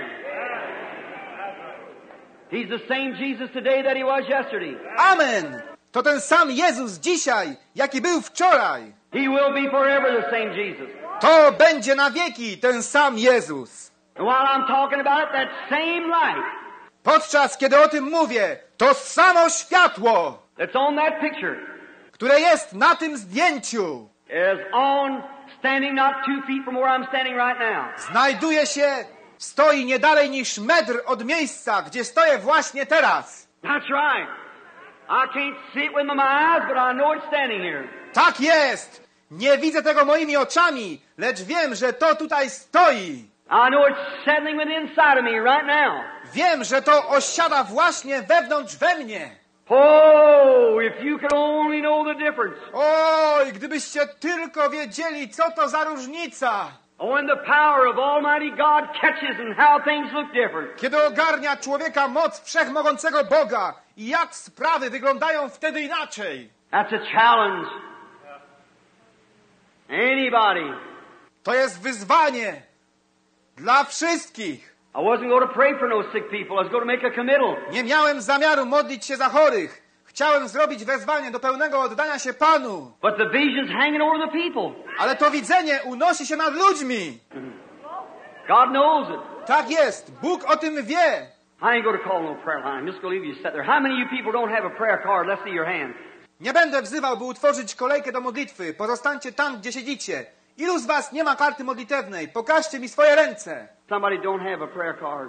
He's the same Jesus today that he was yesterday. Amen. To ten sam Jezus dzisiaj, jaki był wczoraj. He will be forever the same Jesus. To będzie na wieki ten sam Jezus. And while I'm talking about it, that same light Podczas kiedy o tym mówię, to samo światło, that's on that picture które jest na tym zdjęciu, is on standing not two feet from where I'm standing right now. znajduje się, stoi nie dalej niż metr od miejsca, gdzie stoję właśnie teraz. That's right. I can't see it with my eyes, but I know it's standing here. Tak jest. Nie widzę tego moimi oczami, lecz wiem, że to tutaj stoi. I know it's settling within inside of me right now. Wiem, że to osiada właśnie wewnątrz we mnie. Oh, if you you could only know the difference. Oj, gdybyście tylko wiedzieli, co to za różnica. When the power of Almighty God catches and how things look different. Kiedy ogarnia człowieka moc wszechmogącego Boga i jak sprawy wyglądają wtedy inaczej. That's a challenge. Anybody. To jest wyzwanie dla wszystkich. I wasn't going to pray for no sick people. I was going to make a committal. Nie miałem zamiaru modlić się za chorych. Chciałem zrobić wezwanie do pełnego oddania się Panu. But the vision's hanging over the people. Ale to widzenie unosi się nad ludźmi. God knows it. Tak jest. Bóg o tym wie. I ain't going to call no prayer line. I'm just going to leave you sit there. How many of you people don't have a prayer card? Let's see your hand. Nie będę wzywał, by utworzyć kolejkę do modlitwy. Pozostańcie tam, gdzie siedzicie. Ilu z was nie ma karty modlitewnej? Pokażcie mi swoje ręce. Somebody don't have a prayer card.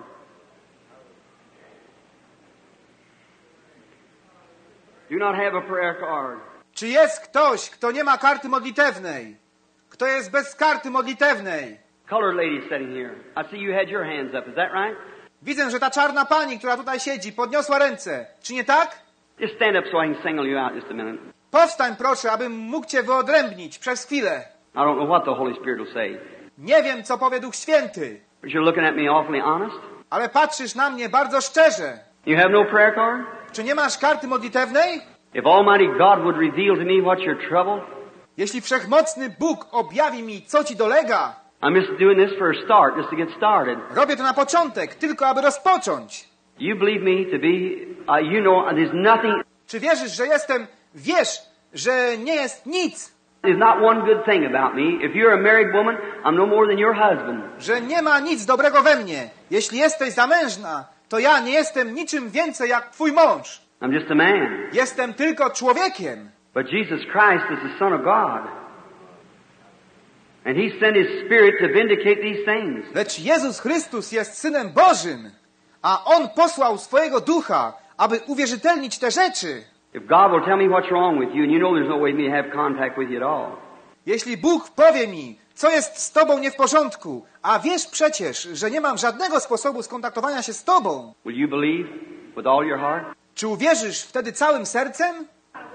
Do not have a prayer card. Czy jest ktoś, kto nie ma karty modlitewnej? Kto jest bez karty modlitewnej? Colored lady sitting here. I see you had your hands up. Is that right? Widzę, że ta czarna pani, która tutaj siedzi, podniosła ręce. Czy nie tak? Just stand up so I can single you out just a minute. Powstań proszę, abym mógł cię wyodrębnić przez chwilę. I don't know what the Holy Spirit will say. Nie wiem, co powie Duch Święty, But you're looking at me awfully honest. ale patrzysz na mnie bardzo szczerze. You have no prayer card? Czy nie masz karty modlitewnej? If Almighty God would reveal to me what's your trouble, Jeśli Wszechmocny Bóg objawi mi, co ci dolega, I'm just doing this for a start, just to get started. robię to na początek, tylko aby rozpocząć. You believe me to be, uh, you know, there's nothing, Czy wierzysz, że jestem, wiesz, że nie jest nic, there's not one good thing about me. If you're a married woman, I'm no more than your husband. że nie ma nic dobrego we mnie. Jeśli jesteś zamężna, to ja nie jestem niczym więcej jak twój mąż. I'm just a man. Jestem tylko człowiekiem. But Jesus Christ is the Son of God. And He sent His Spirit to vindicate these things. Lecz Jezus Chrystus jest Synem Bożym, a On posłał swojego Ducha, aby uwierzytelnić te rzeczy. If God will tell me what's wrong with you, and you know there's no way for me to have contact with you at all. Jeśli Bóg powie mi, co jest z Tobą nie w porządku, a wiesz przecież, że nie mam żadnego sposobu skontaktowania się z Tobą, Will you believe with all your heart? czy uwierzysz wtedy całym sercem?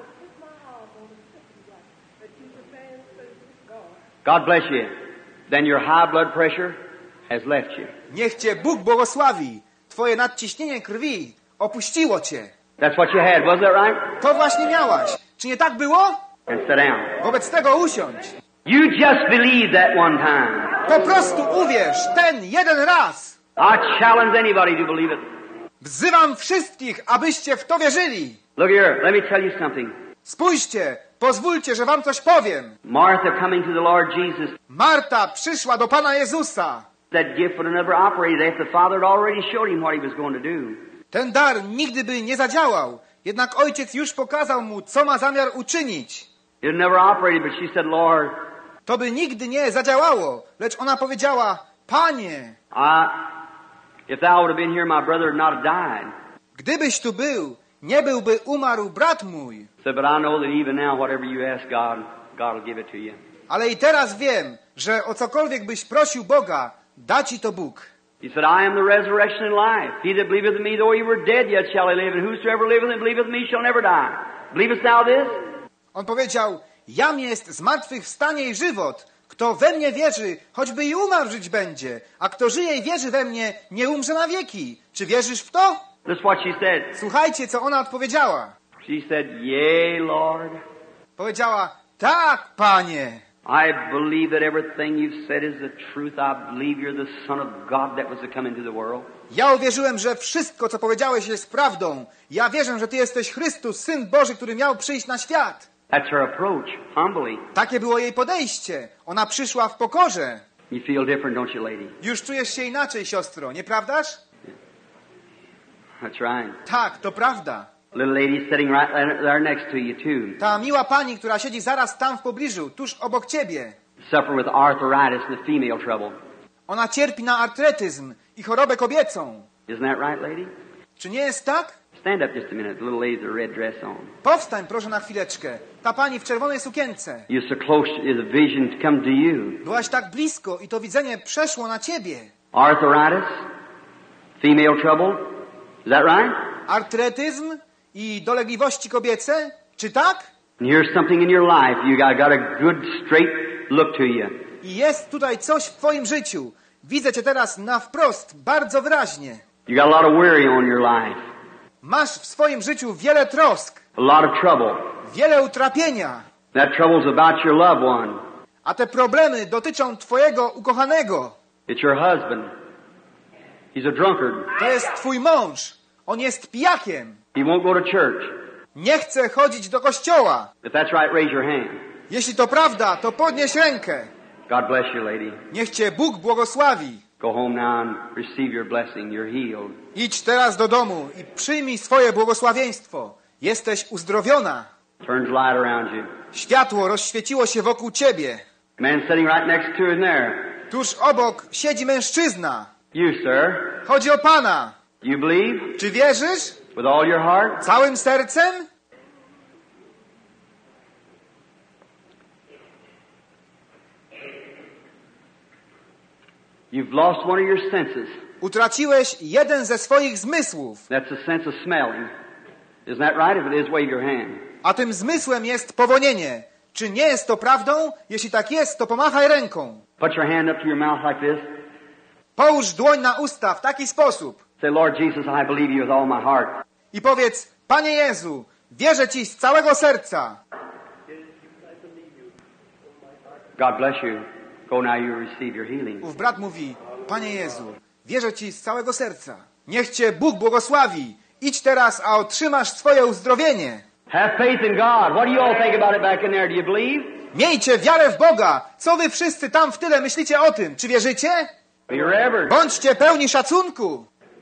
God bless you. Then your high blood pressure has left you. Niech Cię Bóg błogosławi. Twoje nadciśnienie krwi opuściło Cię. That's what you had, was that right? To właśnie miałaś. Czy nie tak było? And sit down. Wobec tego usiądź. You just believe that one time. Po prostu uwierz ten jeden raz. I challenge anybody to believe it. Wzywam wszystkich, abyście w to wierzyli. Look here, let me tell you something. Spójrzcie, pozwólcie, że wam coś powiem. Martha coming to the Lord Jesus, Marta przyszła do Pana Jezusa. that gift would have never operated after the Father had already showed him what he was going to do. Ten dar nigdy by nie zadziałał. Jednak Ojciec już pokazał mu, co ma zamiar uczynić. It had never operated, but she said, Lord, To by nigdy nie zadziałało. Lecz ona powiedziała, Panie, I, if thou would have been here, my brother would not have died. gdybyś tu był, nie byłby umarł brat mój. Said, but I know that even now, whatever you ask God, God will give it to you. Ale i teraz wiem, że o cokolwiek byś prosił Boga, da ci to Bóg. He said, I am the resurrection and life. He that believeth in me, though he were dead, yet shall he live. And whosoever liveth and believeth in me shall never die. Believest thou this? On powiedział, jam jest zmartwychwstanie i żywot. Kto we mnie wierzy, choćby i umarł, żyć będzie. A kto żyje i wierzy we mnie, nie umrze na wieki. Czy wierzysz w to? That's what she said. Słuchajcie, co ona odpowiedziała. She said, Yea, Lord. Powiedziała, tak, Panie. I believe that everything you've said is the truth. I believe you're the Son of God that was to come into the world. Ja uwierzyłem, że wszystko, co powiedziałeś, jest prawdą. Ja wierzę, że Ty jesteś Chrystus, Syn Boży, który miał przyjść na świat. That's her approach, humbly. Takie było jej podejście. Ona przyszła w pokorze. You feel different, don't you, lady? Już czujesz się inaczej, siostro, nieprawdaż? That's right. Tak, to prawda. Little lady sitting right there next to you, too. Ta miła pani, która siedzi zaraz tam w pobliżu, tuż obok ciebie. Suffer with arthritis and the female trouble. Ona cierpi na artretyzm i chorobę kobiecą. Isn't that right, lady? Czy nie jest tak? Stand up just a minute. The little lady's a red dress on. Powstań proszę na chwileczkę. Ta pani w czerwonej sukience. You're so close to the vision to come to you. Byłaś tak blisko i to widzenie przeszło na ciebie. Arthritis, female trouble. Is that right? Artretyzm i dolegliwości kobiece? Czy tak? And here's something in your life. You got, got a good, straight look to you. I jest tutaj coś w twoim życiu. Widzę cię teraz na wprost, bardzo wyraźnie. You got a lot of worry on your life. Masz w swoim życiu wiele trosk, A lot of trouble. wiele utrapienia. That trouble's about your loved one. A te problemy dotyczą twojego ukochanego. It's your husband. He's a drunkard. To jest twój mąż. On jest pijakiem. He won't go to church. Nie chce chodzić do kościoła. If that's right, raise your hand. Jeśli to prawda, to podnieś rękę. God bless you, lady. Niech cię Bóg błogosławi. Go home now and receive your blessing. You're healed. Idź teraz do domu i przyjmij swoje błogosławieństwo. Jesteś uzdrowiona. Turns light around you. Światło rozświeciło się wokół ciebie. Man sitting right next to him there. Tuż obok siedzi mężczyzna. You, sir. Chodzi o Pana. You believe Czy wierzysz? with all your heart? Całym sercem? You've lost one of your senses. Utraciłeś jeden ze swoich zmysłów. That's the sense of smelling. Isn't that right? If it is, wave your hand. A tym zmysłem jest powonienie. Czy nie jest to prawdą? Jeśli tak jest, to pomachaj ręką. Put your hand up to your mouth like this. Połóż dłoń na usta w taki sposób. Say, Lord Jesus, I believe you with all my heart. I powiedz, Panie Jezu, wierzę Ci z całego serca. God bless you. Go now, you receive your healing. Ów brat mówi, Panie Jezu, wierzę Ci z całego serca. Niech Cię Bóg błogosławi. Idź teraz, a otrzymasz swoje uzdrowienie. Have faith in God. What do you all think about it back in there? Do you believe? Miejcie wiarę w Boga. Co wy wszyscy tam w tyle myślicie o tym? Czy wierzycie? Be reverent. Bądźcie pełni szacunku.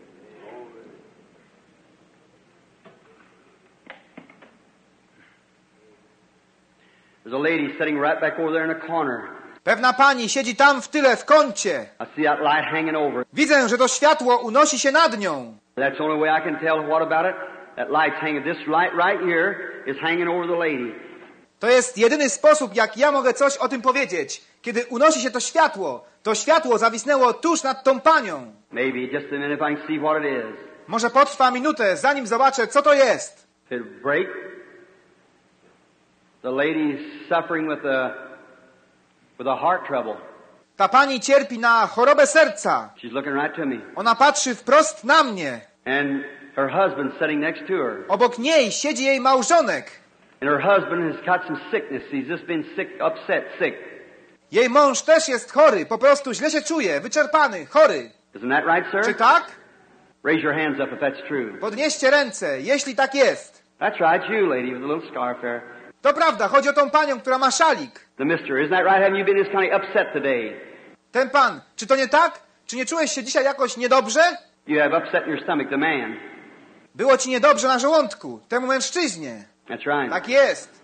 There's a lady sitting right back over there in a corner. Pewna pani siedzi tam w tyle, w kącie. I see that light hanging over. Widzę, że to światło unosi się nad nią. That's the only way I can tell what about it. That light's hanging. This light right here is hanging over the lady. To jest jedyny sposób, jak ja mogę coś o tym powiedzieć. Kiedy unosi się to światło, to światło zawisnęło tuż nad tą panią. Maybe just a minute if I can see what it is. Może potrwa minutę, zanim zobaczę, co to jest. If it break, the lady's suffering with a with a heart trouble. Ta pani cierpi na chorobę serca. She's looking right to me. Ona patrzy wprost na mnie. And her husband's sitting next to her. Obok niej siedzi jej małżonek. And her husband has got some sickness. He's just been sick, upset, sick. Jej mąż też jest chory, po prostu źle się czuje, wyczerpany, chory. Isn't that right, sir? Czy tak? Raise your hands up if that's true. Podnieście ręce, jeśli tak jest. That's right, you lady with a little scarf there. To prawda, chodzi o tą panią, która ma szalik. The mister, isn't that right? Haven't you been just kind of upset today? Ten pan, czy to nie tak? Czy nie czułeś się dzisiaj jakoś niedobrze? You have upset in your stomach, the man. Było ci niedobrze na żołądku, temu mężczyźnie. That's right. Tak jest.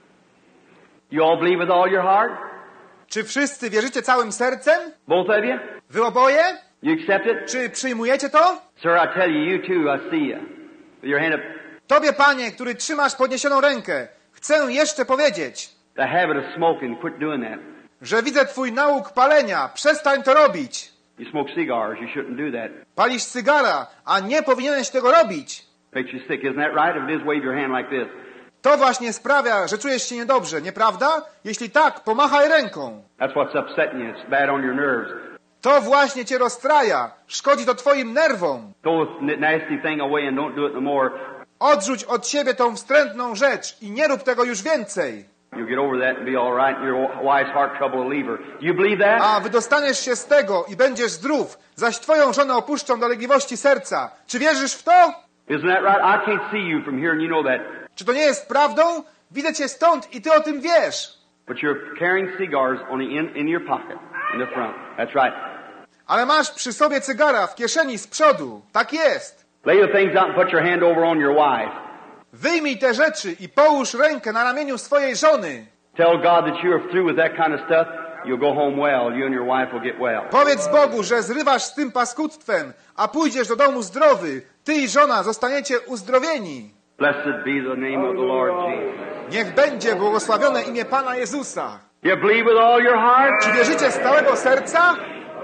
You all believe with all your heart? Czy wszyscy wierzycie całym sercem? Both of you? Wy oboje? You accept it? Czy przyjmujecie to? Sir, I tell you, you too, I see you. With your hand up. Tobie, panie, który trzymasz podniesioną rękę, chcę jeszcze powiedzieć, The habit of smoking, quit doing that. że widzę twój nauk palenia. Przestań to robić. You smoke cigars, you shouldn't do that. Palisz cygara, a nie powinieneś tego robić. Makes you sick, isn't that right? If it is, wave your hand like this. To właśnie sprawia, że czujesz się niedobrze, nieprawda? Jeśli tak, pomachaj ręką. That's what's upsetting you. It's bad on your nerves. To właśnie cię rozstraja. Szkodzi to twoim nerwom. Throw this nasty thing away and don't do it no more. Odrzuć od siebie tą wstrętną rzecz i nie rób tego już więcej. You'll get over that and be all right, and your wife's heart trouble will leave her. Do you believe that? A wydostaniesz się z tego i będziesz zdrów, zaś twoją żonę opuszczą dolegliwości serca. Czy wierzysz w to? Isn't that right? I can't see you from here, and you know that. Czy to nie jest prawdą? Widzę cię stąd i ty o tym wiesz. But you're carrying cigars on the in, in your pocket, in the front. That's right. Ale masz przy sobie cygara w kieszeni z przodu. Tak jest. Lay the things out and put your hand over on your wife. Wyjmij te rzeczy i połóż rękę na ramieniu swojej żony. Tell God that you are through with that kind of stuff. You'll go home well. You and your wife will get well. Powiedz Bogu, że zrywasz z tym paskudztwem, a pójdziesz do domu zdrowy. Ty i żona zostaniecie uzdrowieni. Blessed be the name of the Lord Jesus. Niech będzie błogosławione imię Pana Jezusa. You believe with all your heart? Czy wierzycie z całego serca?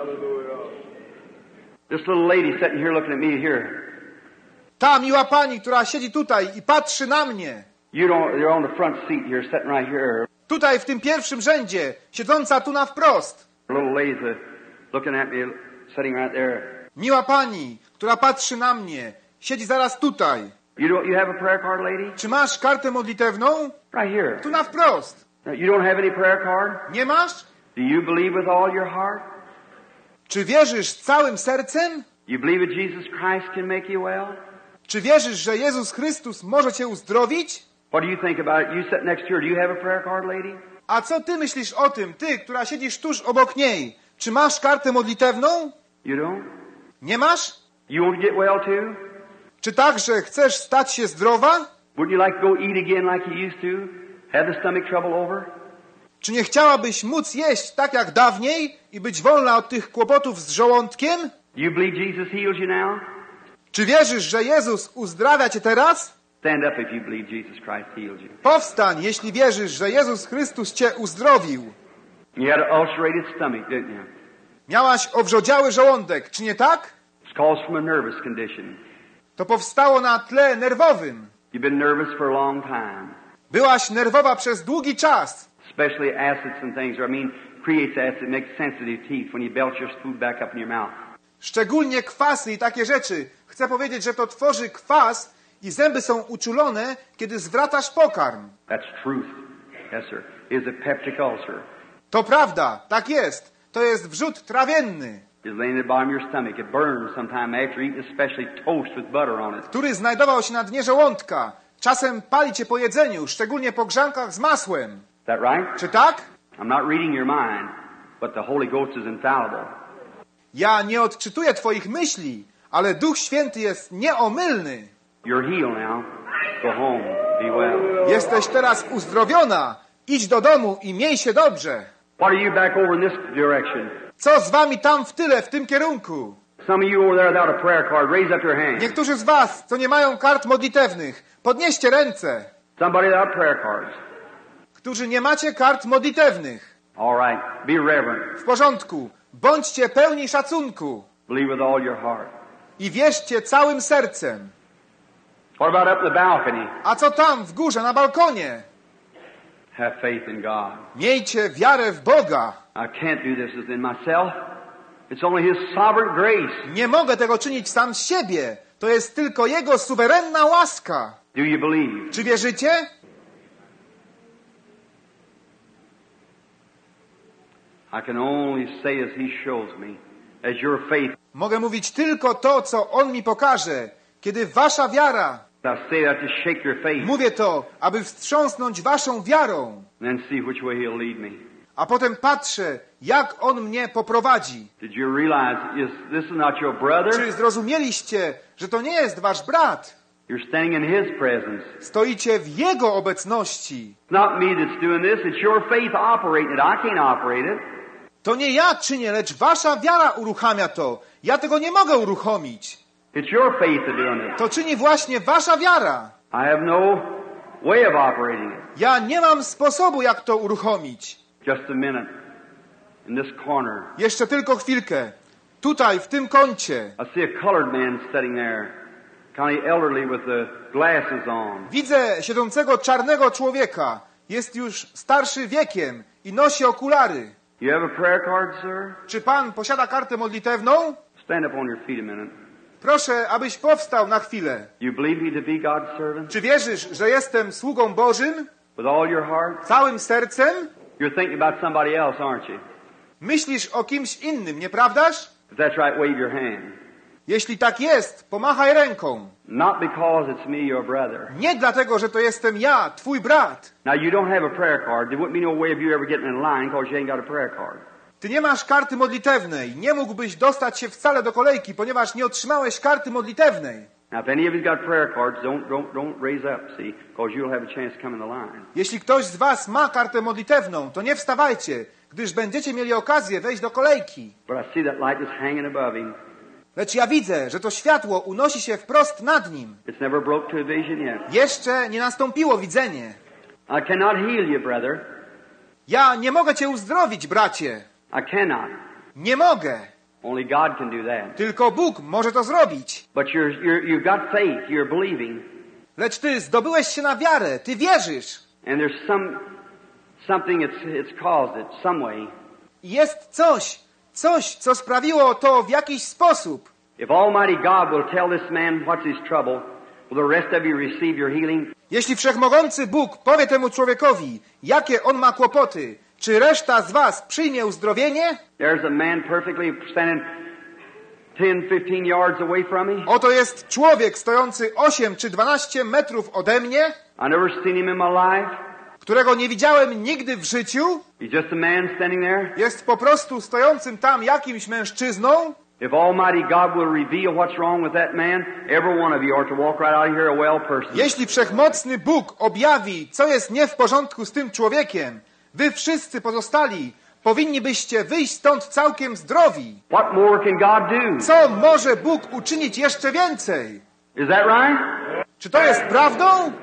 This little lady sitting here looking at me here. Ta miła pani, która siedzi tutaj i patrzy na mnie. You don't, you're on the front seat here, sitting right here. Tutaj w tym pierwszym rzędzie, siedząca tu na wprost. A little lazy, looking at me, sitting right there. Miła pani, która patrzy na mnie, siedzi zaraz tutaj. You don't, you have a prayer card, lady? Czy masz kartę modlitewną? Right here. Tu na wprost. You don't have any prayer card? Nie masz? Do you believe with all your heart? Czy wierzysz całym sercem? You believe that Jesus Christ can make you well? Czy wierzysz, że Jezus Chrystus może cię uzdrowić? What do you think about it? You sit next to her. Do you have a prayer card, lady? A co ty myślisz o tym, ty, która siedzisz tuż obok niej? Czy masz kartę modlitewną? You don't? Nie masz? You want to get well too? Czy także chcesz stać się zdrowa? Wouldn't you like to go eat again like you used to? Have the stomach trouble over? Czy nie chciałabyś móc jeść tak jak dawniej i być wolna od tych kłopotów z żołądkiem? You believe Jesus heals you now? Czy wierzysz, że Jezus uzdrawia cię teraz? Stand up if you believe Jesus Christ healed you. Powstań, jeśli wierzysz, że Jezus Chrystus cię uzdrowił. You had an ulcerated stomach, didn't you? Miałaś owrzodziały żołądek, czy nie tak? It's caused from a nervous condition. To powstało na tle nerwowym. You've been nervous for a long time. Byłaś nerwowa przez długi czas. Especially acids and things, or I mean, creates acid, makes sensitive teeth when you belch your food back up in your mouth. Szczególnie kwasy i takie rzeczy. Chcę powiedzieć, że to tworzy kwas i zęby są uczulone, kiedy zwracasz pokarm. That's truth. Yes, sir. Is a peptic ulcer. To prawda, tak jest. To jest wrzód trawienny, It's laying at the bottom of your stomach. It burns sometime after eating, especially toast with butter on it. który znajdował się na dnie żołądka. Czasem pali cię po jedzeniu, szczególnie po grzankach z masłem. Is that right? Czy tak? I'm not reading your mind, but the Holy Ghost is infallible. Ja nie odczytuję twoich myśli, ale Duch Święty jest nieomylny. You're healed now. Go home. Be well. Jesteś teraz uzdrowiona. Idź do domu i miej się dobrze. What are you back over in this direction? Co z wami tam w tyle, w tym kierunku? Some of you over there without a prayer card, raise up your hand. Niektórzy z was, co nie mają kart modlitewnych, podnieście ręce. Somebody without prayer cards. Którzy nie macie kart modlitewnych. All right. Be reverent. W porządku. Bądźcie pełni szacunku. Believe with all your heart. I wierzcie całym sercem. What about up in the balcony? A co tam, w górze, na balkonie? Have faith in God. Miejcie wiarę w Boga. I can't do this within myself. It's only His sovereign grace. Nie mogę tego czynić sam z siebie. To jest tylko Jego suwerenna łaska. Do you believe? Czy wierzycie? I can only say as He shows me, as your faith. Mogę mówić tylko to, co On mi pokaże. Kiedy wasza wiara, I say that to shake your faith, mówię to, aby wstrząsnąć waszą wiarą, and then see which way He'll lead me. a potem patrzę, jak On mnie poprowadzi. Did you realize is this is not your brother? Czy zrozumieliście, że to nie jest wasz brat? You're standing in His presence. Stoicie w Jego obecności. It's not me that's doing this. It's your faith operating it. I can't operate it. To nie ja czynię, lecz wasza wiara uruchamia to. Ja tego nie mogę uruchomić. It's your faith that's doing it. To czyni właśnie wasza wiara. I have no way of operating it. Ja nie mam sposobu, jak to uruchomić. Just a minute. In this corner, Jeszcze tylko chwilkę. Tutaj, w tym kącie, I see a colored man sitting there, kind of elderly with the glasses on. widzę siedzącego czarnego człowieka. Jest już starszy wiekiem i nosi okulary. You have a prayer card, sir? Czy pan posiada kartę modlitewną? Stand up on your feet a minute. Proszę, abyś powstał na chwilę. You believe me to be God's servant? Czy wierzysz, że jestem sługą Bożym? With all your heart? Całym sercem? You're thinking about somebody else, aren't you? Myślisz o kimś innym, nieprawdaż? If that's right, wave your hand. Jeśli tak jest, pomachaj ręką. Not because it's me, your brother. Nie dlatego, że to jestem ja, twój brat. Now, you don't have a prayer card. There wouldn't be no way of you ever getting in line because you ain't got a prayer card. Ty nie masz karty modlitewnej. Nie mógłbyś dostać się wcale do kolejki, ponieważ nie otrzymałeś karty modlitewnej. Now, if any of you's got prayer cards, don't, don't, don't raise up, see, because you'll have a chance to come in the line. Jeśli ktoś z was ma kartę modlitewną, to nie wstawajcie, gdyż będziecie mieli okazję wejść do kolejki. But I see that light is hanging above him. Lecz ja widzę, że to światło unosi się wprost nad nim. It's never broke to a vision yet. Jeszcze nie nastąpiło widzenie. I cannot heal you, brother. Ja nie mogę cię uzdrowić, bracie. I cannot. Nie mogę. Only God can do that. Tylko Bóg może to zrobić. But you're, you're, you've got faith. You're believing. Lecz ty zdobyłeś się na wiarę, ty wierzysz. And there's some, something it's, it's caused it, some way. Jest coś, coś, co sprawiło to w jakiś sposób. If Almighty God will tell this man what's his trouble, will the rest of you receive your healing? Jeśli Wszechmogący Bóg powie temu człowiekowi, jakie on ma kłopoty, czy reszta z was przyjmie uzdrowienie? There's a man perfectly standing ten, fifteen yards away from me. Oto jest człowiek stojący osiem czy dwanaście metrów ode mnie, I never seen him in my life. którego nie widziałem nigdy w życiu. He's just a man standing there. Jest po prostu stojącym tam jakimś mężczyzną. If Almighty God will reveal what's wrong with that man, every one of you are to walk right out of here a well person. Jeśli Wszechmocny Bóg objawi, co jest nie w porządku z tym człowiekiem, wy wszyscy pozostali powinni byście wyjść stąd całkiem zdrowi. What more can God do? Co może Bóg uczynić jeszcze więcej? Is that right? Czy to jest prawdą?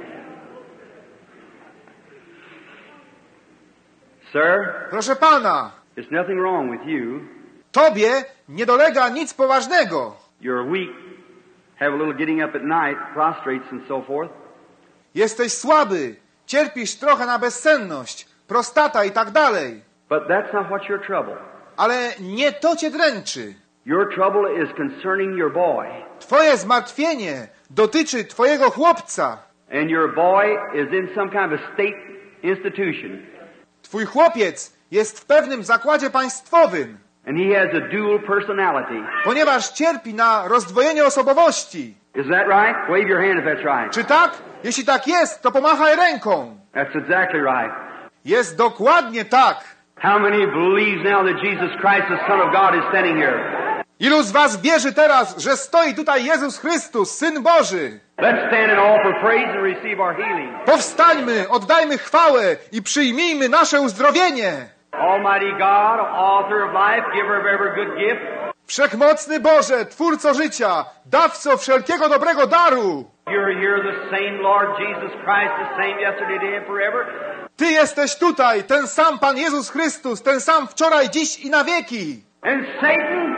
Sir, Proszę pana, there's nothing wrong with you. tobie nie dolega nic poważnego. You're weak, have a little getting up at night, prostrates and so forth. Jesteś słaby, cierpisz trochę na bezsenność, prostata i tak dalej. But that's not what's your trouble. Ale nie to cię dręczy. Your trouble is concerning your boy. Twoje zmartwienie dotyczy twojego chłopca. And your boy is in some kind of a state institution. Twój chłopiec jest w pewnym zakładzie państwowym. And he has a dual personality. Ponieważ cierpi na rozdwojenie osobowości. Is that right? Wave your hand if that's right. Czy tak? Jeśli tak jest, to pomachaj ręką. That's exactly right. Jest dokładnie tak. How many believes now that Jesus Christ, the Son of God, is standing here? Ilu z was wierzy teraz, że stoi tutaj Jezus Chrystus, Syn Boży? Let's stand and offer praise and receive our healing. Powstańmy, oddajmy chwałę i przyjmijmy nasze uzdrowienie. Almighty God, author of life, giver of every good gift. Wszechmocny Boże, Twórco życia, dawco wszelkiego dobrego daru. You're here, the same Lord Jesus Christ, the same yesterday, today, and forever. Ty jesteś tutaj, ten sam Pan Jezus Chrystus, ten sam wczoraj, dziś i na wieki. And Satan,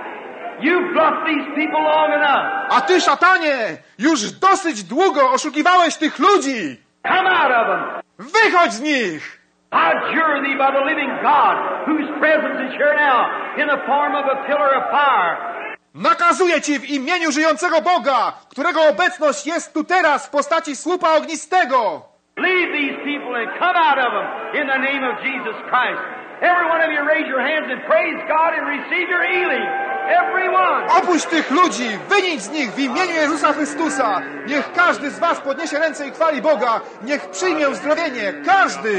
you've bluffed these people long enough. A ty, szatanie, już dosyć długo oszukiwałeś tych ludzi. Come out of them. Wychodź z nich. I adjure thee by the living God, whose presence is here now, in the form of a pillar of fire. Nakazuję ci w imieniu żyjącego Boga, którego obecność jest tu teraz w postaci słupa ognistego. Leave these people and come out of them in the name of Jesus Christ. Every one of you raise your hands and praise God and receive your healing. Everyone. Opuść tych ludzi, wynić z nich w imieniu Jezusa Chrystusa. Niech każdy z was podniesie ręce i chwali Boga. Niech przyjmie uzdrowienie. Każdy.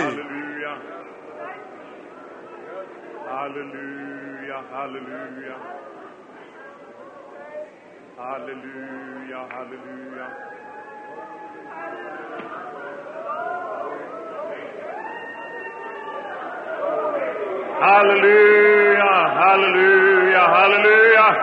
Hallelujah, hallelujah. Hallelujah, hallelujah. Hallelujah, hallelujah, hallelujah.